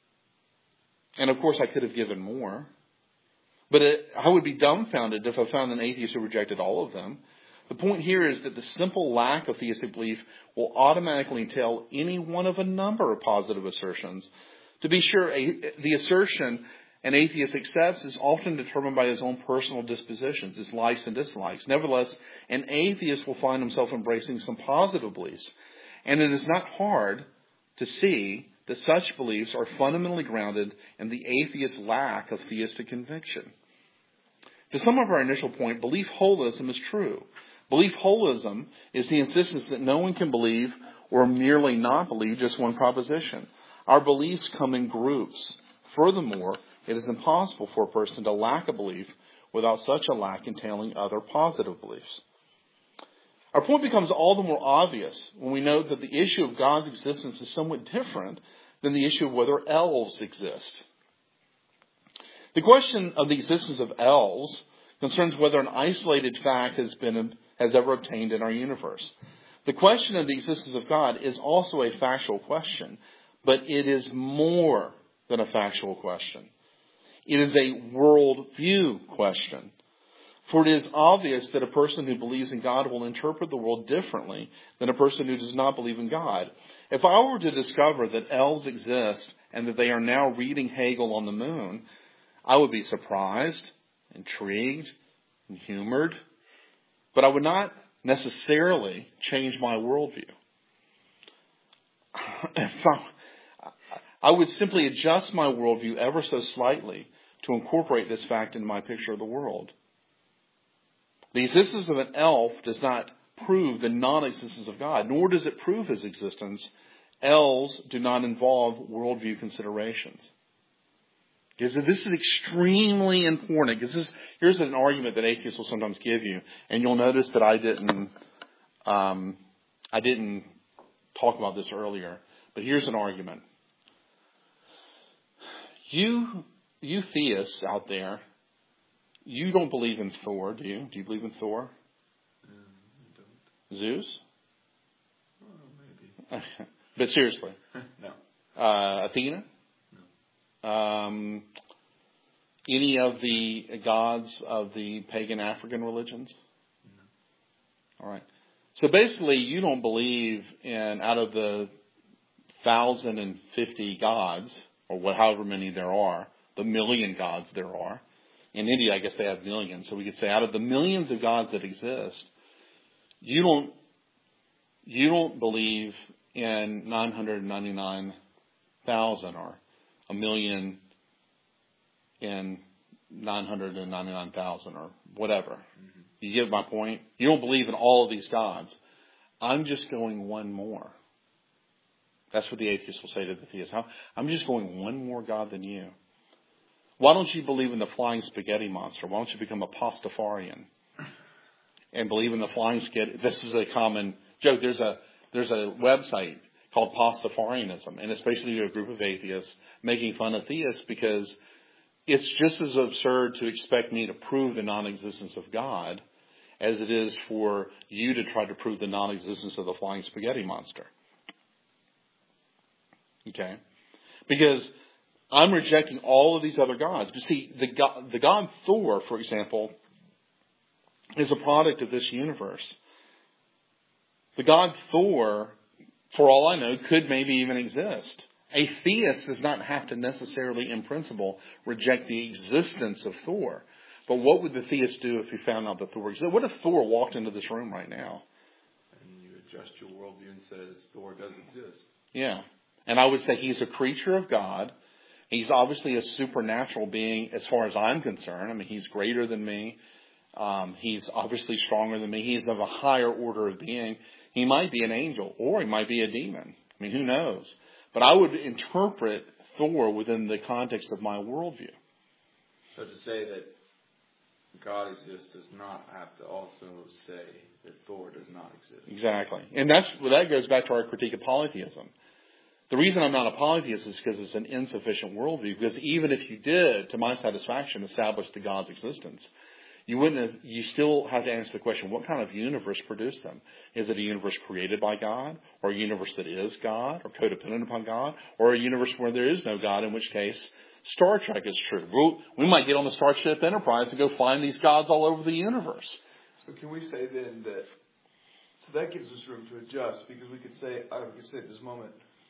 [SPEAKER 1] And of course I could have given more. But I would be dumbfounded if I found an atheist who rejected all of them. The point here is that the simple lack of theistic belief will automatically entail any one of a number of positive assertions. To be sure, the assertion an atheist accepts is often determined by his own personal dispositions, his likes and dislikes. Nevertheless, an atheist will find himself embracing some positive beliefs. And it is not hard to see that such beliefs are fundamentally grounded in the atheist's lack of theistic conviction. To sum up our initial point, belief holism is true. Belief holism is the insistence that no one can believe or merely not believe just one proposition. Our beliefs come in groups. Furthermore, it is impossible for a person to lack a belief without such a lack entailing other positive beliefs. Our point becomes all the more obvious when we note that the issue of God's existence is somewhat different than the issue of whether elves exist. The question of the existence of elves concerns whether an isolated fact has ever obtained in our universe. The question of the existence of God is also a factual question, but it is more than a factual question. It is a worldview question. For it is obvious that a person who believes in God will interpret the world differently than a person who does not believe in God. If I were to discover that elves exist and that they are now reading Hegel on the moon, I would be surprised, intrigued, and humored. But I would not necessarily change my worldview. I would simply adjust my worldview ever so slightly to incorporate this fact into my picture of the world. The existence of an elf does not prove the non-existence of God, nor does it prove his existence. Elves do not involve worldview considerations. Because this is extremely important. Because here's an argument that atheists will sometimes give you, and you'll notice that I didn't talk about this earlier. But here's an argument. You theists out there, you don't believe in Thor, do you? Do you believe in Thor?
[SPEAKER 2] I don't.
[SPEAKER 1] Zeus?
[SPEAKER 2] Maybe.
[SPEAKER 1] But seriously.
[SPEAKER 2] No.
[SPEAKER 1] Athena? No. Any of the gods of the pagan African religions? No. All right. So basically, you don't believe in, out of the 1,050 gods, or however many there are, the million gods there are. In India, I guess they have millions. So we could say out of the millions of gods that exist, you don't believe in 999,000 or a million in 999,000 or whatever. Mm-hmm. You get my point? You don't believe in all of these gods. I'm just going one more. That's what the atheist will say to the theist. I'm just going one more God than you. Why don't you believe in the flying spaghetti monster? Why don't you become a Pastafarian? and believe in the flying skid. This is a common joke. There's a website called Pastafarianism, and it's basically a group of atheists making fun of theists because it's just as absurd to expect me to prove the non-existence of God as it is for you to try to prove the non-existence of the flying spaghetti monster. Okay? Because I'm rejecting all of these other gods. But see, the god Thor, for example, is a product of this universe. The god Thor, for all I know, could maybe even exist. A theist does not have to necessarily, in principle, reject the existence of Thor. But what would the theist do if he found out that Thor existed? What if Thor walked into this room right now?
[SPEAKER 2] And you adjust your worldview and says Thor does exist.
[SPEAKER 1] Yeah. And I would say he's a creature of God. He's obviously a supernatural being as far as I'm concerned. I mean, he's greater than me. He's obviously stronger than me. He's of a higher order of being. He might be an angel or he might be a demon. I mean, who knows? But I would interpret Thor within the context of my worldview.
[SPEAKER 2] So to say that God exists does not have to also say that Thor does not exist.
[SPEAKER 1] Exactly. And that goes back to our critique of polytheism. The reason I'm not a polytheist is because it's an insufficient worldview. Because even if you did, to my satisfaction, establish the God's existence, you still have to answer the question, what kind of universe produced them? Is it a universe created by God? Or a universe that is God? Or codependent upon God? Or a universe where there is no God, in which case Star Trek is true? We might get on the Starship Enterprise and go find these gods all over the universe.
[SPEAKER 3] So can we say then that, so that gives us room to adjust, because we could say at this moment,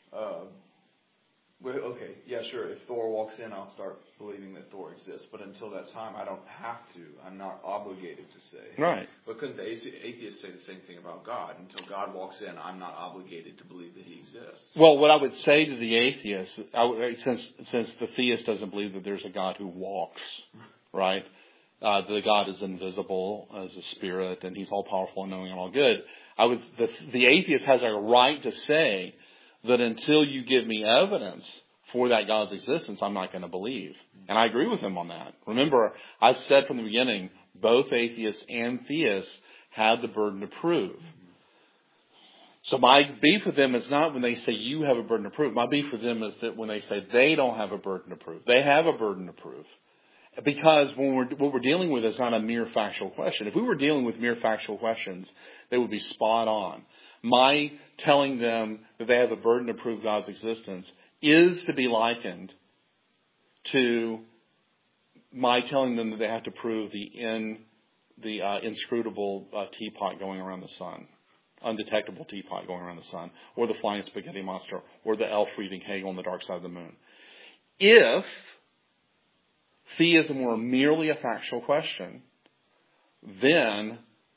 [SPEAKER 3] okay, yeah, sure, if Thor walks in, I'll start believing that Thor exists. But until that time, I don't have to. I'm not obligated to say.
[SPEAKER 1] Right.
[SPEAKER 2] But couldn't the atheists say the same thing about God? Until God walks in, I'm not obligated to believe that he exists.
[SPEAKER 1] Well, what I would say to the atheist, since the theist doesn't believe that there's a God who walks, right? The God is invisible as a spirit, and he's all powerful and knowing and all good. The atheist has a right to say that until you give me evidence for that God's existence, I'm not going to believe. And I agree with him on that. Remember, I've said from the beginning, both atheists and theists have the burden to prove. So my beef with them is not when they say you have a burden to prove. My beef with them is that when they say they don't have a burden to prove. They have a burden to prove. Because what we're dealing with is not a mere factual question. If we were dealing with mere factual questions, they would be spot on. My telling them that they have a burden to prove God's existence is to be likened to my telling them that they have to prove the inscrutable teapot going around the sun, undetectable teapot going around the sun, or the flying spaghetti monster, or the elf reading Hegel on the dark side of the moon. If theism were merely a factual question, then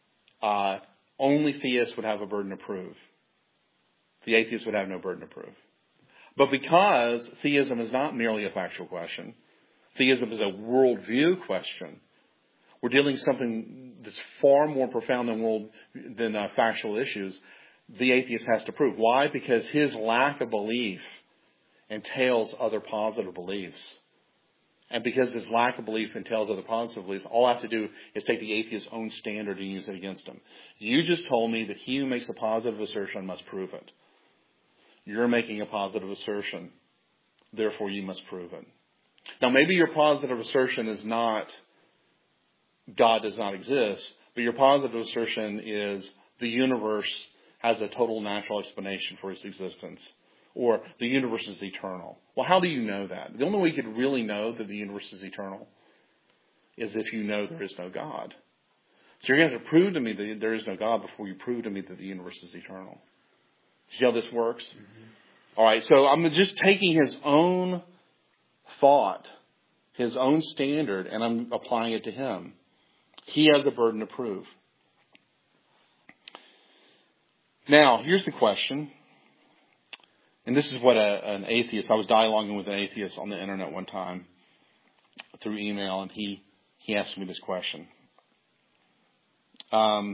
[SPEAKER 1] only theists would have a burden to prove. The atheists would have no burden to prove. But because theism is not merely a factual question, theism is a worldview question, we're dealing with something that's far more profound than factual issues, the atheist has to prove. Why? Because his lack of belief entails other positive beliefs. And because his lack of belief entails other positive beliefs, all I have to do is take the atheist's own standard and use it against him. You just told me that he who makes a positive assertion must prove it. You're making a positive assertion. Therefore, you must prove it. Now, maybe your positive assertion is not God does not exist, but your positive assertion is the universe has a total natural explanation for its existence. Or the universe is eternal. Well, how do you know that? The only way you could really know that the universe is eternal is if you know there is no God. So you're going to have to prove to me that there is no God before you prove to me that the universe is eternal. See how this works? Mm-hmm. All right, so I'm just taking his own thought, his own standard, and I'm applying it to him. He has a burden to prove. Now, here's the question. And this is what an atheist, I was dialoguing with an atheist on the internet one time through email, and he asked me this question. Well,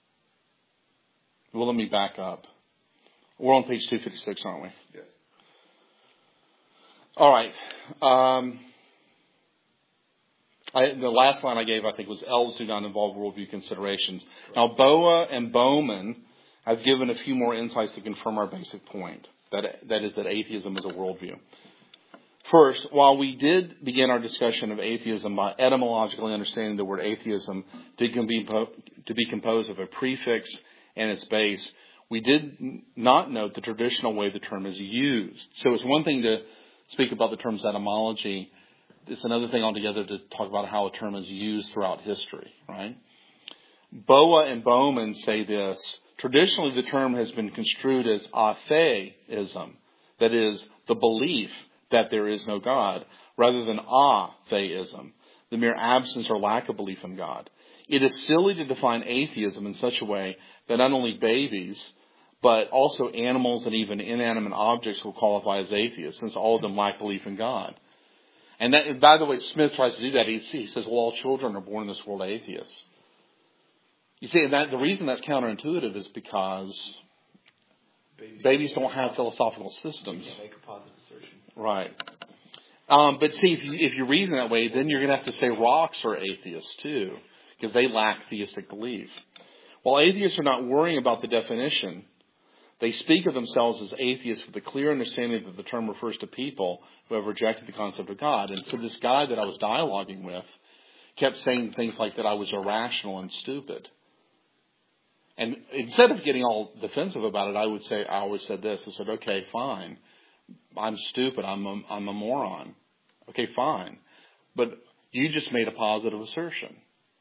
[SPEAKER 1] let me back up. We're on page 256, aren't we?
[SPEAKER 2] Yes.
[SPEAKER 1] All right. The last line I gave, I think, was elves do not involve worldview considerations. Now, Boa and Bowman have given a few more insights to confirm our basic point. That is that atheism is a worldview. First, while we did begin our discussion of atheism by etymologically understanding the word atheism to be composed of a prefix and its base, we did not note the traditional way the term is used. So it's one thing to speak about the term's etymology. It's another thing altogether to talk about how a term is used throughout history, right? Boa and Bowman say this. Traditionally, the term has been construed as atheism, that is, the belief that there is no God, rather than atheism, the mere absence or lack of belief in God. It is silly to define atheism in such a way that not only babies, but also animals and even inanimate objects will qualify as atheists, since all of them lack belief in God. And that, by the way, Smith tries to do that. He says, well, all children are born in this world atheists. You see, and the reason that's counterintuitive is because babies don't have philosophical systems.
[SPEAKER 2] You can't make a positive assertion.
[SPEAKER 1] Right. But see, if you reason that way, then you're going to have to say rocks are atheists too, because they lack theistic belief. While atheists are not worrying about the definition, they speak of themselves as atheists with a clear understanding that the term refers to people who have rejected the concept of God. And so this guy that I was dialoguing with kept saying things like that I was irrational and stupid. And instead of getting all defensive about it, I always said this. I said, okay, fine. I'm stupid. I'm a moron. Okay, fine. But you just made a positive assertion.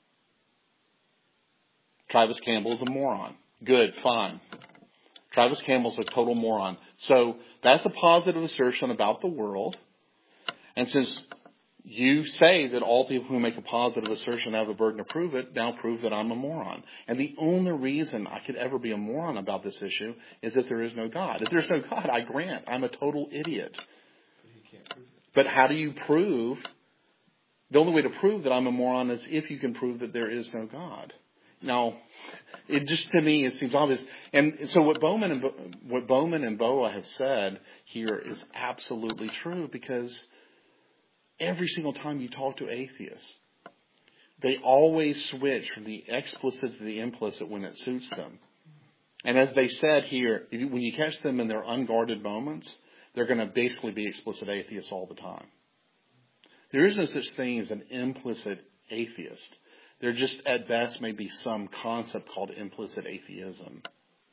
[SPEAKER 1] Travis Campbell is a moron. Good, fine. Travis Campbell's a total moron. So that's a positive assertion about the world. And since you say that all people who make a positive assertion have a burden to prove it, now prove that I'm a moron. And the only reason I could ever be a moron about this issue is that there is no God. If there's no God, I grant I'm a total idiot.
[SPEAKER 2] But you can't prove it.
[SPEAKER 1] But how do you prove? The only way to prove that I'm a moron is if you can prove that there is no God. Now, it just, to me, it seems obvious. And so what Bowman and Boa have said here is absolutely true, because every single time you talk to atheists, they always switch from the explicit to the implicit when it suits them. And as they said here, when you catch them in their unguarded moments, they're going to basically be explicit atheists all the time. There is no such thing as an implicit atheist. There just, at best, may be some concept called implicit atheism.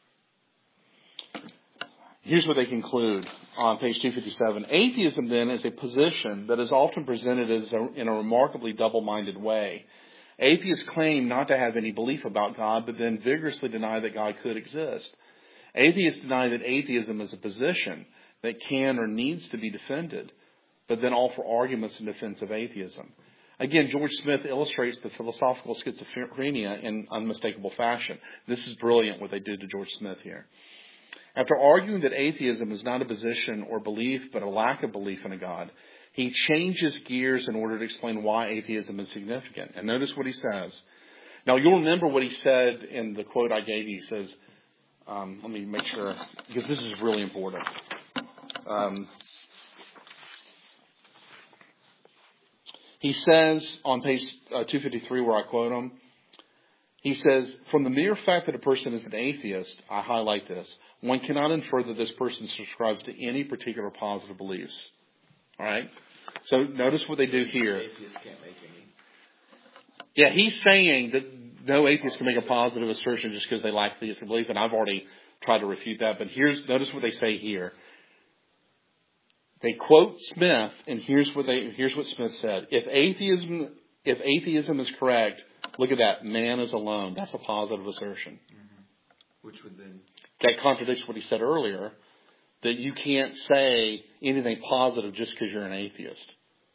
[SPEAKER 1] Here's what they conclude on page 257. Atheism, then, is a position that is often presented in a remarkably double-minded way. Atheists claim not to have any belief about God, but then vigorously deny that God could exist. Atheists deny that atheism is a position that can or needs to be defended, but then offer arguments in defense of atheism. Again, George Smith illustrates the philosophical schizophrenia in unmistakable fashion. This is brilliant what they did to George Smith here. After arguing that atheism is not a position or belief, but a lack of belief in a God, he changes gears in order to explain why atheism is significant. And notice what he says. Now, you'll remember what he said in the quote I gave you. He says, let me make sure, because this is really important. He says on page 253, where I quote him, he says, from the mere fact that a person is an atheist, I highlight this, one cannot infer that this person subscribes to any particular positive beliefs. All right? So notice what they do here.
[SPEAKER 2] Atheists can't make any.
[SPEAKER 1] Yeah, he's saying that no atheist can make a positive assertion just because they lack theistic belief, and I've already tried to refute that, but notice what they say here. They quote Smith, and here's what Smith said. If atheism is correct, look at that. Man is alone. That's a positive assertion.
[SPEAKER 2] Mm-hmm. Which would then...
[SPEAKER 1] That contradicts what he said earlier, that you can't say anything positive just because you're an atheist.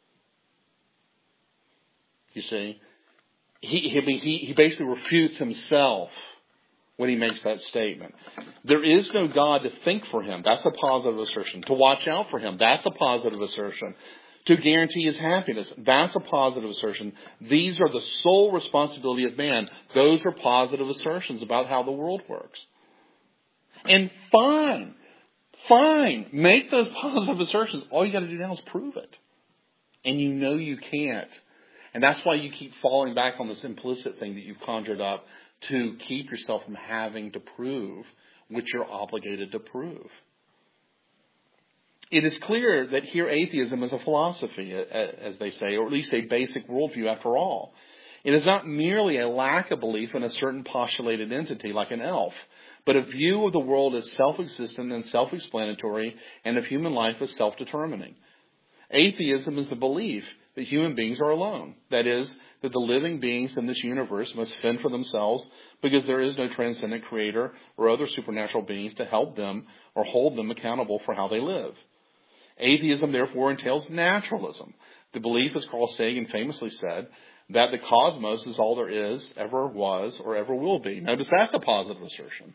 [SPEAKER 1] You see? He basically refutes himself when he makes that statement. There is no God to think for him. That's a positive assertion. To watch out for him. That's a positive assertion. To guarantee his happiness. That's a positive assertion. These are the sole responsibility of man. Those are positive assertions about how the world works. And fine. Make those positive assertions. All you got to do now is prove it. And you know you can't. And that's why you keep falling back on this implicit thing that you've conjured up to keep yourself from having to prove what you're obligated to prove. It is clear that here atheism is a philosophy, as they say, or at least a basic worldview after all. It is not merely a lack of belief in a certain postulated entity like an elf, but a view of the world as self-existent and self-explanatory, and of human life as self-determining. Atheism is the belief that human beings are alone. That is, that the living beings in this universe must fend for themselves because there is no transcendent creator or other supernatural beings to help them or hold them accountable for how they live. Atheism, therefore, entails naturalism. The belief, as Carl Sagan famously said, that the cosmos is all there is, ever was, or ever will be. Notice that's a positive assertion.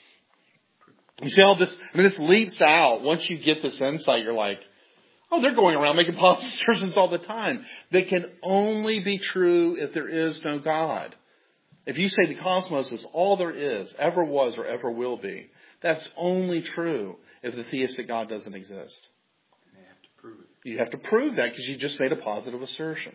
[SPEAKER 1] You see how this leaps out. Once you get this insight, you're like, oh, they're going around making positive assertions all the time. They can only be true if there is no God. If you say the cosmos is all there is, ever was, or ever will be, that's only true if the theistic God doesn't exist.
[SPEAKER 2] And they have to prove it.
[SPEAKER 1] You have to prove that because you just made a positive assertion.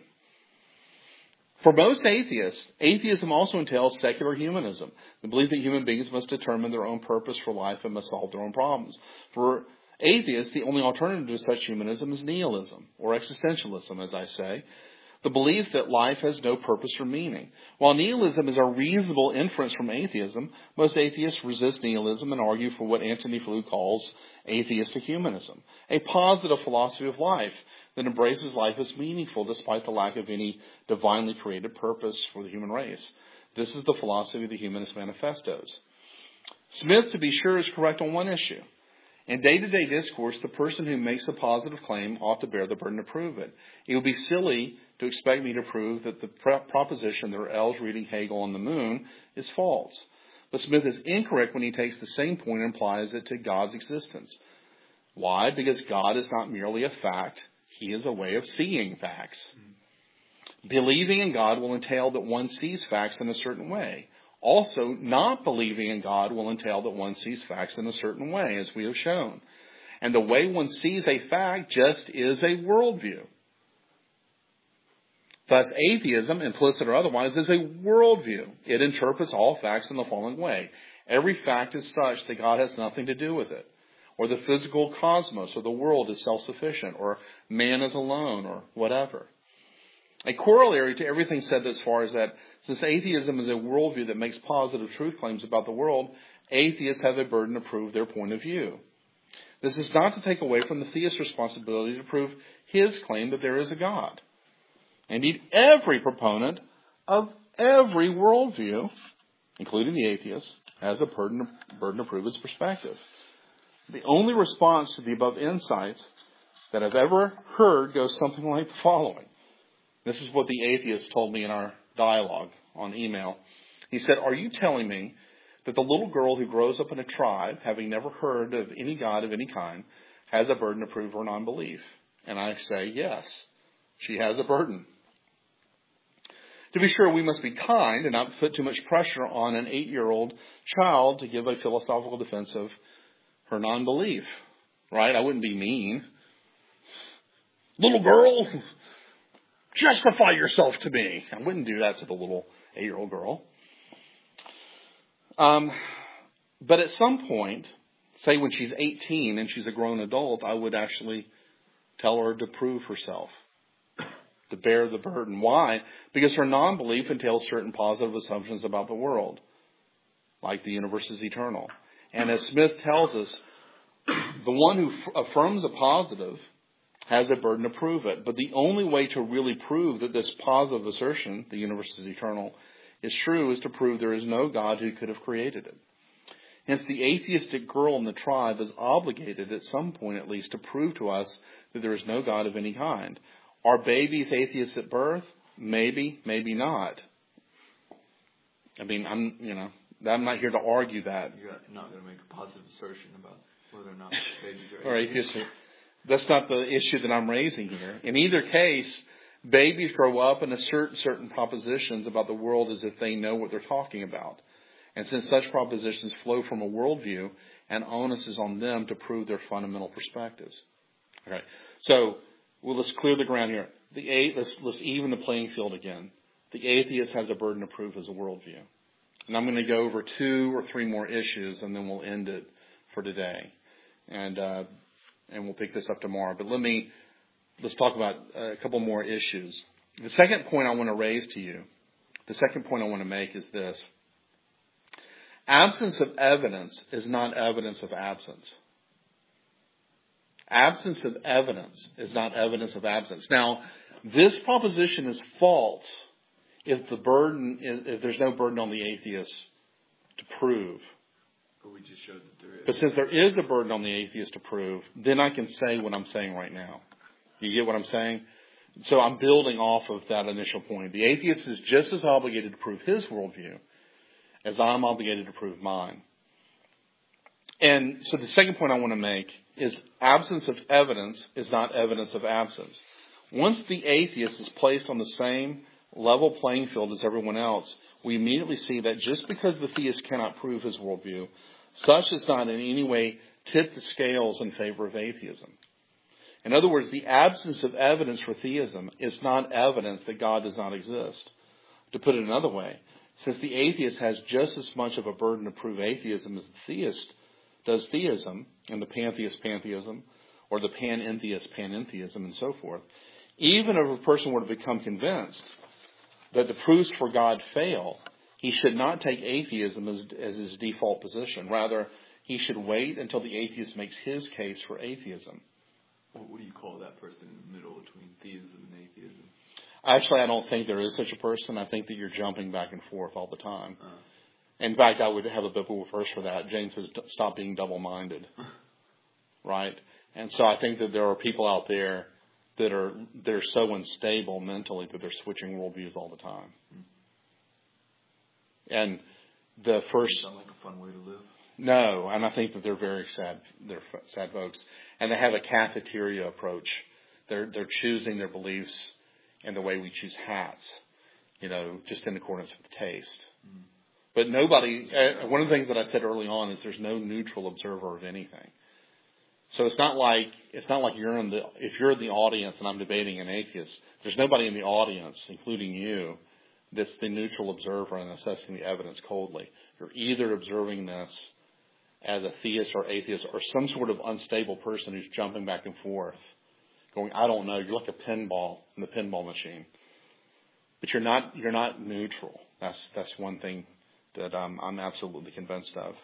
[SPEAKER 1] For most atheists, atheism also entails secular humanism, the belief that human beings must determine their own purpose for life and must solve their own problems. For atheists, the only alternative to such humanism is nihilism, or existentialism, as I say, the belief that life has no purpose or meaning. While nihilism is a reasonable inference from atheism, most atheists resist nihilism and argue for what Antony Flew calls atheistic humanism, a positive philosophy of life that embraces life as meaningful despite the lack of any divinely created purpose for the human race. This is the philosophy of the Humanist Manifestos. Smith, to be sure, is correct on one issue. In day-to-day discourse, the person who makes a positive claim ought to bear the burden to prove it. It would be silly to expect me to prove that the proposition that El's reading Hegel on the moon is false. But Smith is incorrect when he takes the same point and applies it to God's existence. Why? Because God is not merely a fact. He is a way of seeing facts. Believing in God will entail that one sees facts in a certain way. Also, not believing in God will entail that one sees facts in a certain way, as we have shown. And the way one sees a fact just is a worldview. Thus, atheism, implicit or otherwise, is a worldview. It interprets all facts in the following way. Every fact is such that God has nothing to do with it. Or the physical cosmos or the world is self-sufficient, or man is alone, or whatever. A corollary to everything said thus far is that since atheism is a worldview that makes positive truth claims about the world, atheists have a burden to prove their point of view. This is not to take away from the theist's responsibility to prove his claim that there is a God. Indeed, every proponent of every worldview, including the atheist, has a burden to prove his perspective. The only response to the above insights that I've ever heard goes something like the following. This is what the atheist told me in our dialogue on email. He said, "Are you telling me that the little girl who grows up in a tribe, having never heard of any God of any kind, has a burden to prove her non-belief?" And I say, yes, she has a burden. To be sure, we must be kind and not put too much pressure on an 8-year-old child to give a philosophical defense of her non-belief, right? I wouldn't be mean. Little girl, justify yourself to me. I wouldn't do that to the little 8-year-old girl. But at some point, say when she's 18 and she's a grown adult, I would actually tell her to prove herself, to bear the burden. Why? Because her non-belief entails certain positive assumptions about the world, like the universe is eternal. And as Smith tells us, the one who affirms a positive has a burden to prove it. But the only way to really prove that this positive assertion, the universe is eternal, is true is to prove there is no God who could have created it. Hence, the atheistic girl in the tribe is obligated at some point at least to prove to us that there is no God of any kind. Are babies atheists at birth? Maybe, maybe not. I mean, I'm not here to argue that.
[SPEAKER 3] You're not going to make a positive assertion about whether or not babies
[SPEAKER 1] are
[SPEAKER 3] are atheists.
[SPEAKER 1] That's not the issue that I'm raising here. In either case, babies grow up and assert certain propositions about the world as if they know what they're talking about. And since such propositions flow from a worldview, an onus is on them to prove their fundamental perspectives. Okay, so let's clear the ground here. let's even the playing field again. The atheist has a burden of proof as a worldview. And I'm going to go over 2 or 3 more issues, and then we'll end it for today. And we'll pick this up tomorrow. But let's talk about a couple more issues. The second point I want to raise to you, the second point I want to make is this. Absence of evidence is not evidence of absence. Absence of evidence is not evidence of absence. Now, this proposition is false if there's no burden on the atheist to prove.
[SPEAKER 2] But we just showed that there is.
[SPEAKER 1] But since there is a burden on the atheist to prove, then I can say what I'm saying right now. You get what I'm saying? So I'm building off of that initial point. The atheist is just as obligated to prove his worldview as I'm obligated to prove mine. And so the second point I want to make is absence of evidence is not evidence of absence. Once the atheist is placed on the same level playing field as everyone else, we immediately see that just because the theist cannot prove his worldview, such does not in any way tip the scales in favor of atheism. In other words, the absence of evidence for theism is not evidence that God does not exist. To put it another way, since the atheist has just as much of a burden to prove atheism as the theist does theism, and the pantheist pantheism, or the panentheist panentheism, and so forth, even if a person were to become convinced that the proofs for God fail, he should not take atheism as his default position. Rather, he should wait until the atheist makes his case for atheism.
[SPEAKER 3] What do you call that person in the middle between theism and atheism?
[SPEAKER 1] Actually, I don't think there is such a person. I think that you're jumping back and forth all the time. In fact, I would have a biblical verse for that. James says, stop being double-minded. Right? And so I think that there are people out there they're so unstable mentally that they're switching worldviews all the time. And the first...
[SPEAKER 3] Sound like a fun way to live?
[SPEAKER 1] No, and I think that they're very sad. They're sad folks. And they have a cafeteria approach. They're choosing their beliefs in the way we choose hats, just in accordance with taste. But nobody... one of the things that I said early on is there's no neutral observer of anything. So it's not like if you're in the audience and I'm debating an atheist, there's nobody in the audience, including you, that's the neutral observer and assessing the evidence coldly. You're either observing this as a theist or atheist or some sort of unstable person who's jumping back and forth, going, I don't know. You're like a pinball in the pinball machine, but you're not neutral. That's one thing that I'm absolutely convinced of.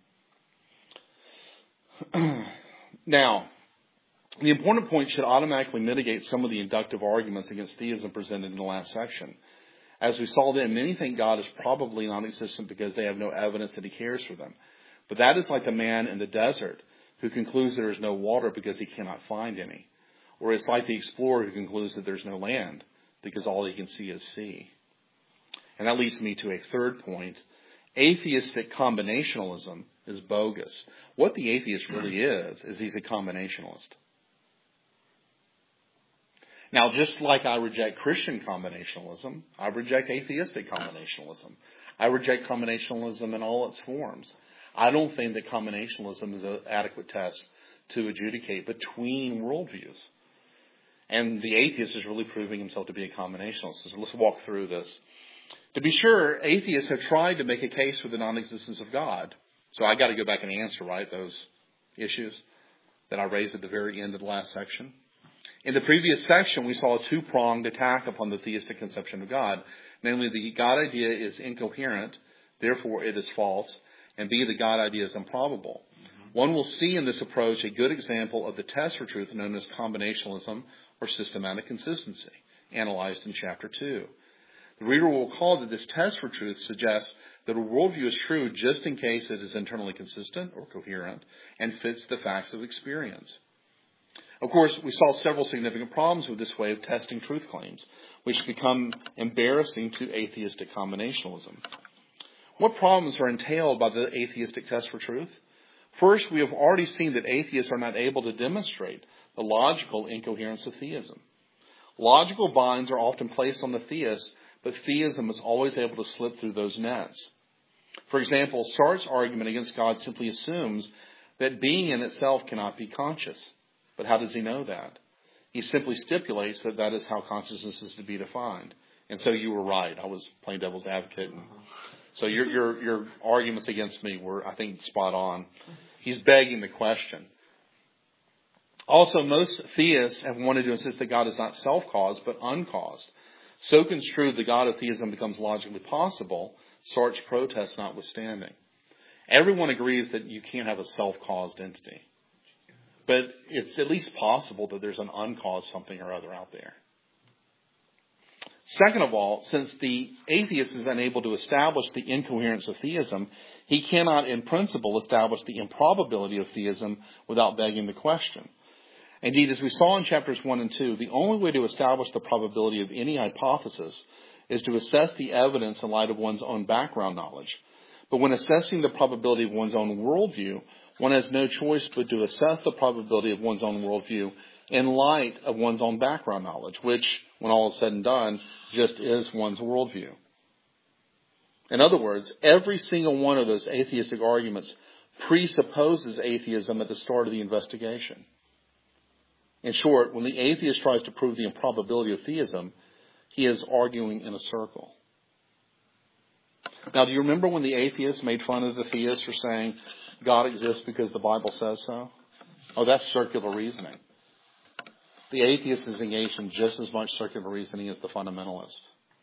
[SPEAKER 1] Now, the important point should automatically mitigate some of the inductive arguments against theism presented in the last section. As we saw then, many think God is probably non-existent because they have no evidence that he cares for them. But that is like the man in the desert who concludes there is no water because he cannot find any. Or it's like the explorer who concludes that there's no land because all he can see is sea. And that leads me to a third point. Atheistic combinationalism is bogus. What the atheist really is he's a combinationalist. Now, just like I reject Christian combinationalism, I reject atheistic combinationalism. I reject combinationalism in all its forms. I don't think that combinationalism is an adequate test to adjudicate between worldviews. And the atheist is really proving himself to be a combinationalist. So let's walk through this. To be sure, atheists have tried to make a case for the non-existence of God. So I got to go back and answer, right, those issues that I raised at the very end of the last section. In the previous section, we saw a two-pronged attack upon the theistic conception of God. Namely, the God idea is incoherent, therefore it is false, and B, the God idea is improbable. One will see in this approach a good example of the test for truth known as combinationalism or systematic consistency, analyzed in Chapter 2. The reader will recall that this test for truth suggests that a worldview is true just in case it is internally consistent or coherent and fits the facts of experience. Of course, we saw several significant problems with this way of testing truth claims, which become embarrassing to atheistic combinationalism. What problems are entailed by the atheistic test for truth? First, we have already seen that atheists are not able to demonstrate the logical incoherence of theism. Logical binds are often placed on the theist, but theism is always able to slip through those nets. For example, Sartre's argument against God simply assumes that being in itself cannot be conscious. But how does he know that? He simply stipulates that that is how consciousness is to be defined. And so you were right. I was playing devil's advocate. And so your arguments against me were, I think, spot on. He's begging the question. Also, most theists have wanted to insist that God is not self-caused, but uncaused. So construed, the God of theism becomes logically possible, Sartre's protest notwithstanding. Everyone agrees that you can't have a self-caused entity. But it's at least possible that there's an uncaused something or other out there. Second of all, since the atheist is unable to establish the incoherence of theism, he cannot in principle establish the improbability of theism without begging the question. Indeed, as we saw in chapters 1 and 2, the only way to establish the probability of any hypothesis is to assess the evidence in light of one's own background knowledge. But when assessing the probability of one's own worldview, one has no choice but to assess the probability of one's own worldview in light of one's own background knowledge, which, when all is said and done, just is one's worldview. In other words, every single one of those atheistic arguments presupposes atheism at the start of the investigation. In short, when the atheist tries to prove the improbability of theism, he is arguing in a circle. Now, do you remember when the atheists made fun of the theists for saying God exists because the Bible says so? Oh, that's circular reasoning. The atheist is engaged in just as much circular reasoning as the fundamentalist.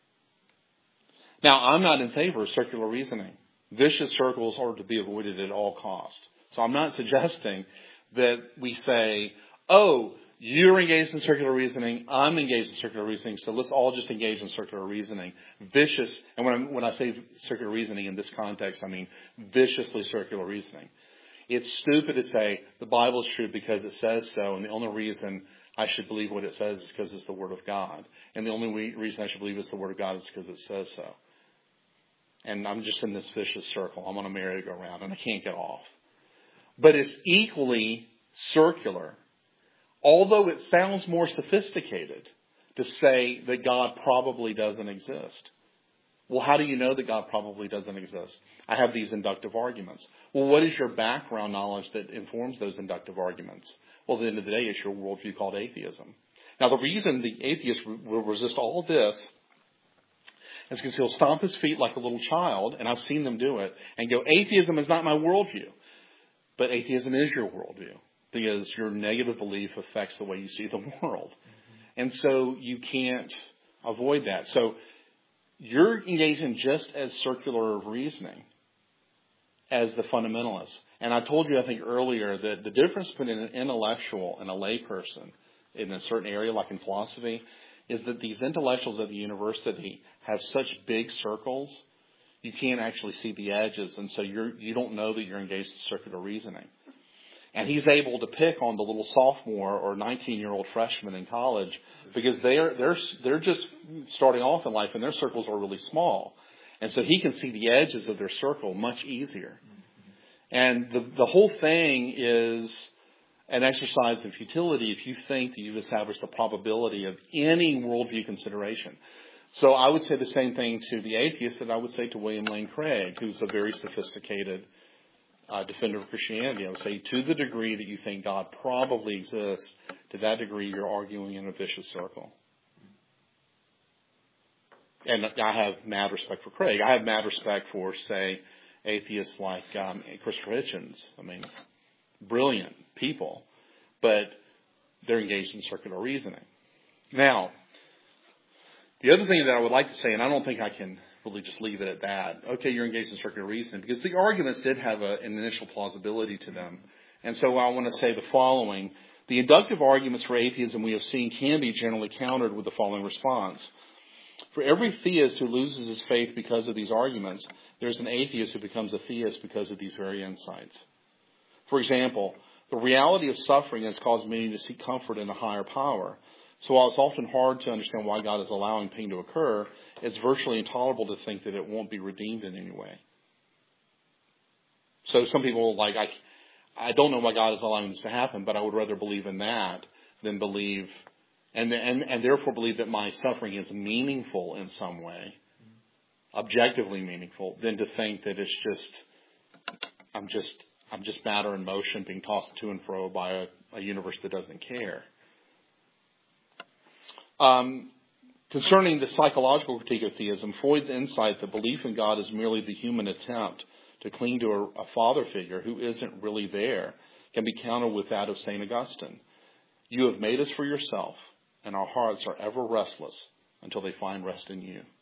[SPEAKER 1] Now, I'm not in favor of circular reasoning. Vicious circles are to be avoided at all costs. So I'm not suggesting that we say, oh, you're engaged in circular reasoning, I'm engaged in circular reasoning, so let's all just engage in circular reasoning. Vicious, and when I say circular reasoning in this context, I mean viciously circular reasoning. It's stupid to say the Bible is true because it says so, and the only reason I should believe what it says is because it's the Word of God. And the only reason I should believe it's the Word of God is because it says so. And I'm just in this vicious circle. I'm on a merry-go-round, and I can't get off. But it's equally circular, although it sounds more sophisticated to say that God probably doesn't exist. Well, how do you know that God probably doesn't exist? I have these inductive arguments. Well, what is your background knowledge that informs those inductive arguments? Well, at the end of the day, it's your worldview called atheism. Now, the reason the atheist will resist all of this is because he'll stomp his feet like a little child, and I've seen them do it, and go, atheism is not my worldview. But atheism is your worldview, because your negative belief affects the way you see the world. And so you can't avoid that. So you're engaged in just as circular reasoning as the fundamentalists. And I told you, I think earlier, that the difference between an intellectual and a layperson in a certain area, like in philosophy, is that these intellectuals at the university have such big circles, you can't actually see the edges. And so you don't know that you're engaged in circular reasoning. And he's able to pick on the little sophomore or 19-year-old freshman in college because they're just starting off in life and their circles are really small. And so he can see the edges of their circle much easier. And the whole thing is an exercise in futility if you think that you've established the probability of any worldview consideration. So I would say the same thing to the atheist that I would say to William Lane Craig, who's a very sophisticated defender of Christianity. I would say to the degree that you think God probably exists, to that degree you're arguing in a vicious circle. And I have mad respect for Craig. I have mad respect for, say, atheists like Christopher Hitchens. I mean, brilliant people, but they're engaged in circular reasoning. Now, the other thing that I would like to say, and I don't think I can really just leave it at that. Okay, you're engaged in circular reasoning, because the arguments did have an initial plausibility to them. And so I want to say the following. The inductive arguments for atheism we have seen can be generally countered with the following response. For every theist who loses his faith because of these arguments, there's an atheist who becomes a theist because of these very insights. For example, the reality of suffering has caused many to seek comfort in a higher power. So while it's often hard to understand why God is allowing pain to occur, it's virtually intolerable to think that it won't be redeemed in any way. So some people I don't know why God is allowing this to happen, but I would rather believe in that than believe, and therefore believe that my suffering is meaningful in some way, objectively meaningful, than to think that it's I'm just matter in motion being tossed to and fro by a universe that doesn't care. Concerning the psychological critique of theism, Freud's insight that belief in God is merely the human attempt to cling to a father figure who isn't really there can be countered with that of St. Augustine. You have made us for yourself, and our hearts are ever restless until they find rest in you.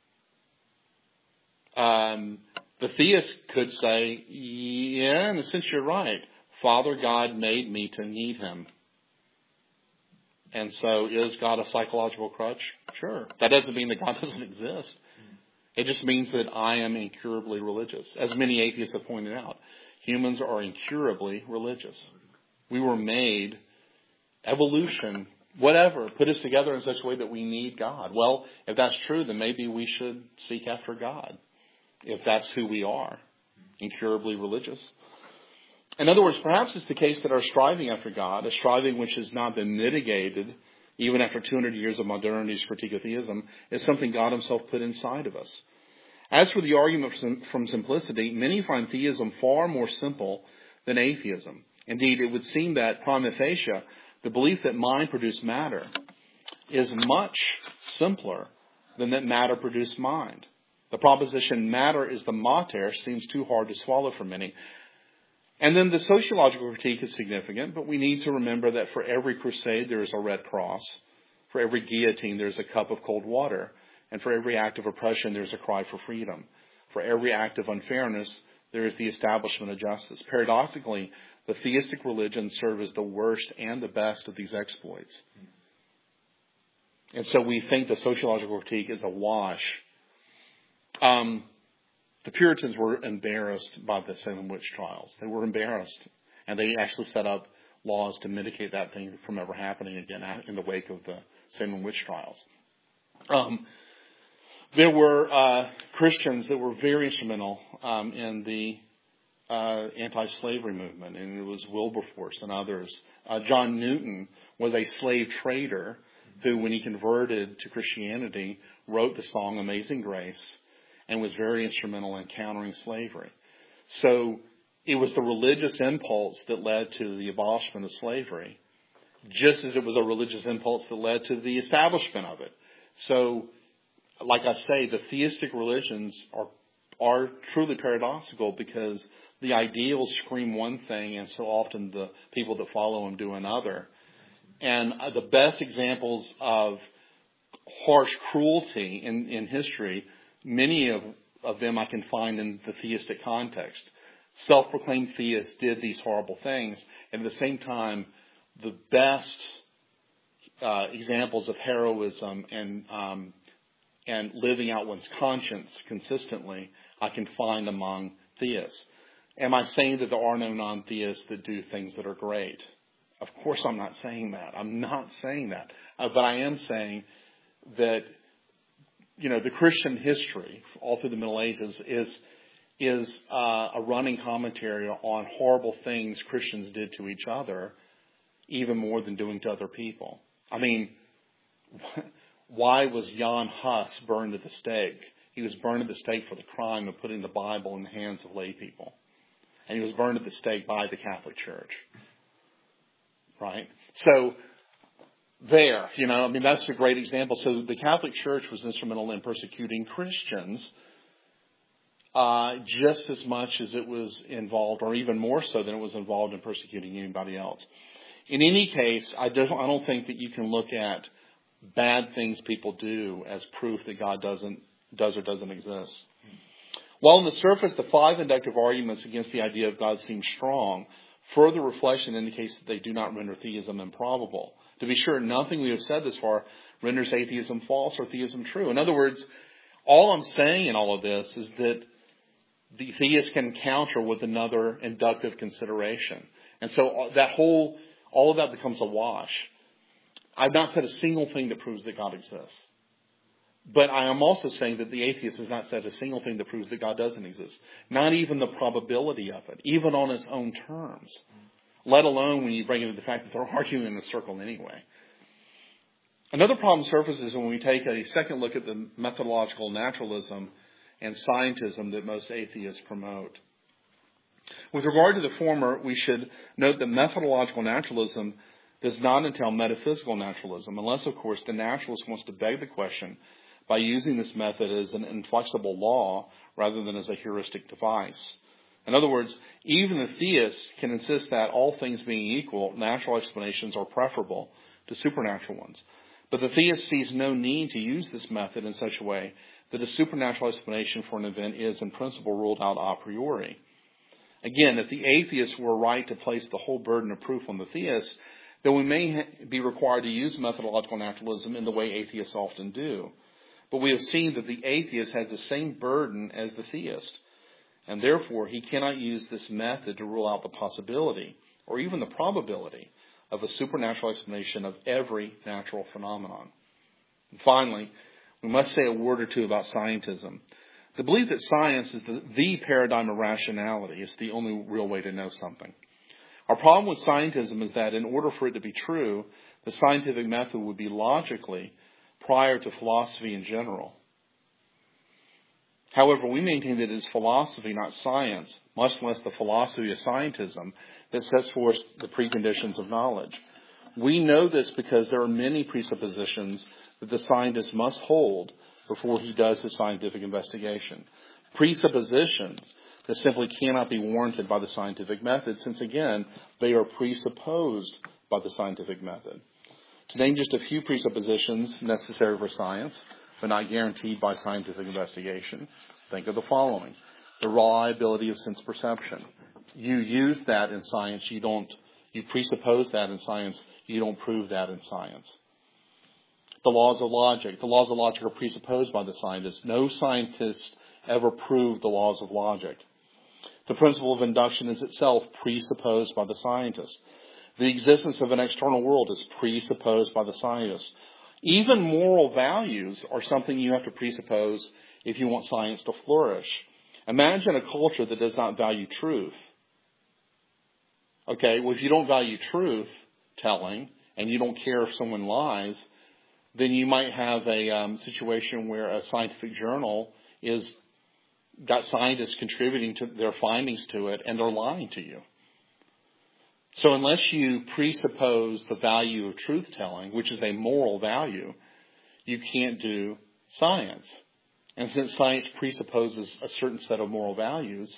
[SPEAKER 1] The theist could say, yeah, in a sense you're right. Father God made me to need him. And so is God a psychological crutch? Sure. That doesn't mean that God doesn't exist. It just means that I am incurably religious. As many atheists have pointed out, humans are incurably religious. We were made, evolution, whatever, put us together in such a way that we need God. Well, if that's true, then maybe we should seek after God. If that's who we are, incurably religious. In other words, perhaps it's the case that our striving after God, a striving which has not been mitigated, even after 200 years of modernity's critique of theism, is something God himself put inside of us. As for the argument from simplicity, many find theism far more simple than atheism. Indeed, it would seem that prima facie, the belief that mind produced matter is much simpler than that matter produced mind. The proposition matter is the mater seems too hard to swallow for many. And then the sociological critique is significant, but we need to remember that for every crusade there is a red cross. For every guillotine there's a cup of cold water. And for every act of oppression there's a cry for freedom. For every act of unfairness there is the establishment of justice. Paradoxically, the theistic religions serve as the worst and the best of these exploits. And so we think the sociological critique is a wash. The Puritans were embarrassed by the Salem witch trials. They were embarrassed. And they actually set up laws to mitigate that thing from ever happening again in the wake of the Salem witch trials. There were Christians that were very instrumental in the anti-slavery movement, and it was Wilberforce and others. John Newton was a slave trader who, when he converted to Christianity, wrote the song Amazing Grace, and was very instrumental in countering slavery. So it was the religious impulse that led to the abolishment of slavery, just as it was a religious impulse that led to the establishment of it. So, like I say, the theistic religions are truly paradoxical because the ideals scream one thing, and so often the people that follow them do another. And the best examples of harsh cruelty in history, many of them I can find in the theistic context. Self-proclaimed theists did these horrible things, and at the same time, the best examples of heroism and living out one's conscience consistently, I can find among theists. Am I saying that there are no non-theists that do things that are great? Of course I'm not saying that. I'm not saying that. But I am saying that, the Christian history all through the Middle Ages is a running commentary on horrible things Christians did to each other, even more than doing to other people. I mean, why was Jan Hus burned at the stake? He was burned at the stake for the crime of putting the Bible in the hands of lay people. And he was burned at the stake by the Catholic Church. Right? So, that's a great example. So the Catholic Church was instrumental in persecuting Christians just as much as it was involved, or even more so than it was involved in persecuting anybody else. In any case, I don't think that you can look at bad things people do as proof that God does or doesn't exist. While on the surface, the 5 inductive arguments against the idea of God seem strong, further reflection indicates that they do not render theism improbable. To be sure, nothing we have said this far renders atheism false or theism true. In other words, all I'm saying in all of this is that the theist can counter with another inductive consideration. And so all of that becomes a wash. I've not said a single thing that proves that God exists. But I am also saying that the atheist has not said a single thing that proves that God doesn't exist. Not even the probability of it, even on its own terms. Let alone when you bring into the fact that they're arguing in a circle anyway. Another problem surfaces when we take a second look at the methodological naturalism and scientism that most atheists promote. With regard to the former, we should note that methodological naturalism does not entail metaphysical naturalism, unless, of course, the naturalist wants to beg the question by using this method as an inflexible law rather than as a heuristic device. In other words, even the theist can insist that, all things being equal, natural explanations are preferable to supernatural ones. But the theist sees no need to use this method in such a way that a supernatural explanation for an event is, in principle, ruled out a priori. Again, if the atheist were right to place the whole burden of proof on the theist, then we may be required to use methodological naturalism in the way atheists often do. But we have seen that the atheist has the same burden as the theist, and therefore he cannot use this method to rule out the possibility, or even the probability, of a supernatural explanation of every natural phenomenon. And finally, we must say a word or two about scientism. The belief that science is the paradigm of rationality is the only real way to know something. Our problem with scientism is that in order for it to be true, the scientific method would be logically prior to philosophy in general. However, we maintain that it is philosophy, not science, much less the philosophy of scientism, that sets forth the preconditions of knowledge. We know this because there are many presuppositions that the scientist must hold before he does his scientific investigation. Presuppositions that simply cannot be warranted by the scientific method, since, again, they are presupposed by the scientific method. To name just a few presuppositions necessary for science, but not guaranteed by scientific investigation, think of the following. The reliability of sense perception. You use that in science, you presuppose that in science, you don't prove that in science. The laws of logic. The laws of logic are presupposed by the scientist. No scientist ever proved the laws of logic. The principle of induction is itself presupposed by the scientist. The existence of an external world is presupposed by the scientist. Even moral values are something you have to presuppose if you want science to flourish. Imagine a culture that does not value truth. Okay, well, if you don't value truth telling and you don't care if someone lies, then you might have a situation where a scientific journal is got scientists contributing to their findings to it and they're lying to you. So unless you presuppose the value of truth telling, which is a moral value, you can't do science. And since science presupposes a certain set of moral values,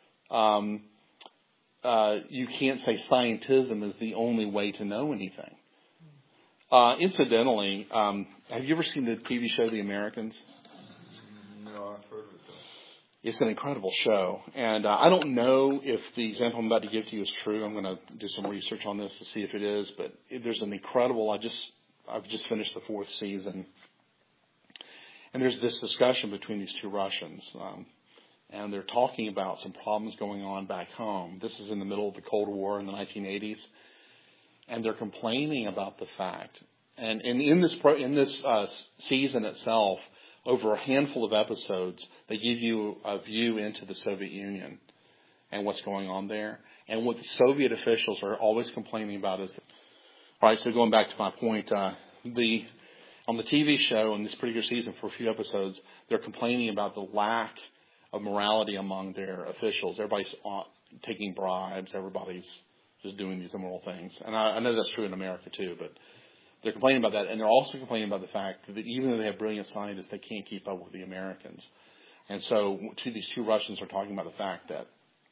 [SPEAKER 1] you can't say scientism is the only way to know anything. Incidentally, have you ever seen the TV show The Americans?
[SPEAKER 3] No, I've heard of it though.
[SPEAKER 1] It's an incredible show. And I don't know if the example I'm about to give to you is true. I'm going to do some research on this to see if it is. But there's an incredible, I've just finished the 4th season. And there's this discussion between these two Russians. And they're talking about some problems going on back home. This is in the middle of the Cold War in the 1980s. And they're complaining about the fact. And in this season itself, over a handful of episodes, they give you a view into the Soviet Union and what's going on there. And what the Soviet officials are always complaining about is, all right, so going back to my point, on the TV show in this particular season for a few episodes, they're complaining about the lack of morality among their officials. Everybody's taking bribes. Everybody's just doing these immoral things. And I know that's true in America too, but they're complaining about that. And they're also complaining about the fact that even though they have brilliant scientists, they can't keep up with the Americans. And so these two Russians are talking about the fact that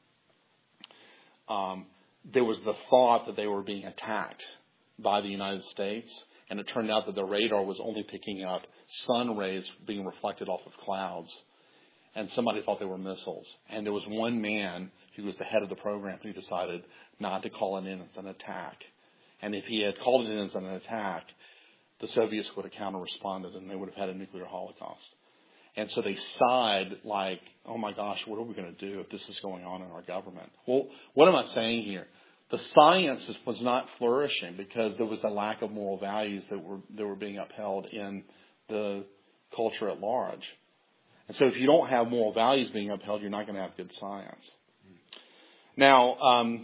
[SPEAKER 1] there was the thought that they were being attacked by the United States. And it turned out that the radar was only picking up sun rays being reflected off of clouds. And somebody thought they were missiles. And there was one man who was the head of the program who decided not to call it in as an attack. And if he had called it in as an attack, the Soviets would have counter-responded and they would have had a nuclear holocaust. And so they sighed like, oh my gosh, what are we going to do if this is going on in our government? Well, what am I saying here? The science was not flourishing because there was a lack of moral values that were being upheld in the culture at large. And so if you don't have moral values being upheld, you're not going to have good science. Now,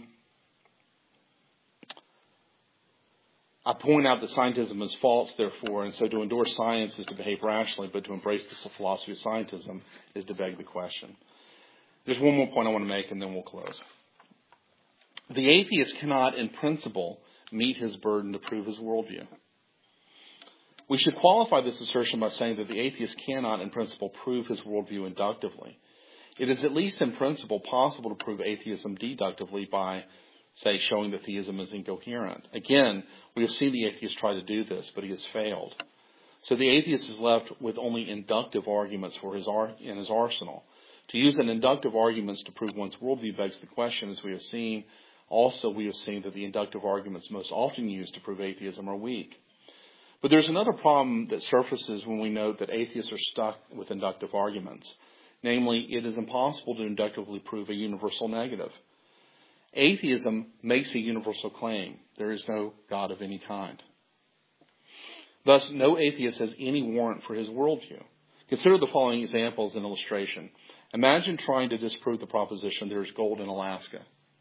[SPEAKER 1] I point out that scientism is false, therefore, and so to endorse science is to behave rationally, but to embrace the philosophy of scientism is to beg the question. There's one more point I want to make, and then we'll close. The atheist cannot, in principle, meet his burden to prove his worldview. We should qualify this assertion by saying that the atheist cannot, in principle, prove his worldview inductively. It is at least in principle possible to prove atheism deductively by, say, showing that theism is incoherent. Again, we have seen the atheist try to do this, but he has failed. So the atheist is left with only inductive arguments in his arsenal. To use an inductive arguments to prove one's worldview begs the question, as we have seen. Also, we have seen that the inductive arguments most often used to prove atheism are weak. But there's another problem that surfaces when we note that atheists are stuck with inductive arguments. Namely, it is impossible to inductively prove a universal negative. Atheism makes a universal claim. There is no God of any kind. Thus, no atheist has any warrant for his worldview. Consider the following example as an illustration. Imagine trying to disprove the proposition there is gold in Alaska.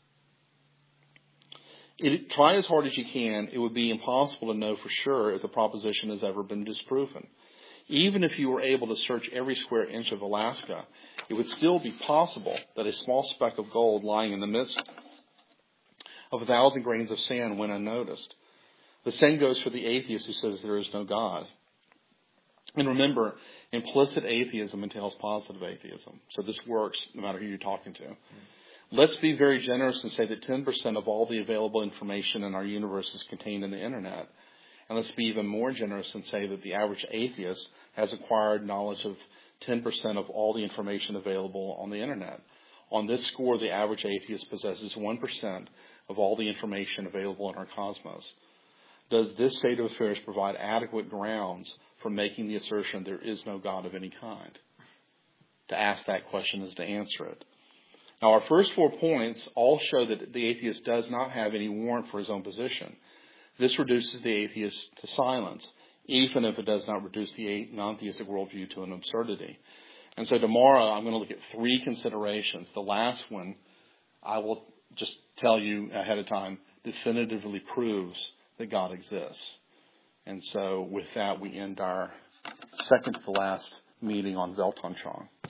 [SPEAKER 1] Try as hard as you can, it would be impossible to know for sure if the proposition has ever been disproven. Even if you were able to search every square inch of Alaska, it would still be possible that a small speck of gold lying in the midst of 1,000 grains of sand went unnoticed. The same goes for the atheist who says there is no God. And remember, implicit atheism entails positive atheism. So this works no matter who you're talking to. Let's be very generous and say that 10% of all the available information in our universe is contained in the internet. And let's be even more generous and say that the average atheist has acquired knowledge of 10% of all the information available on the internet. On this score, the average atheist possesses 1% of all the information available in our cosmos. Does this state of affairs provide adequate grounds for making the assertion there is no God of any kind? To ask that question is to answer it. Now, our first 4 points all show that the atheist does not have any warrant for his own position. This reduces the atheist to silence, even if it does not reduce the non-theistic worldview to an absurdity. And so tomorrow I'm going to look at 3 considerations. The last one, I will just tell you ahead of time, definitively proves that God exists. And so with that, we end our second to last meeting on Weltanschauung.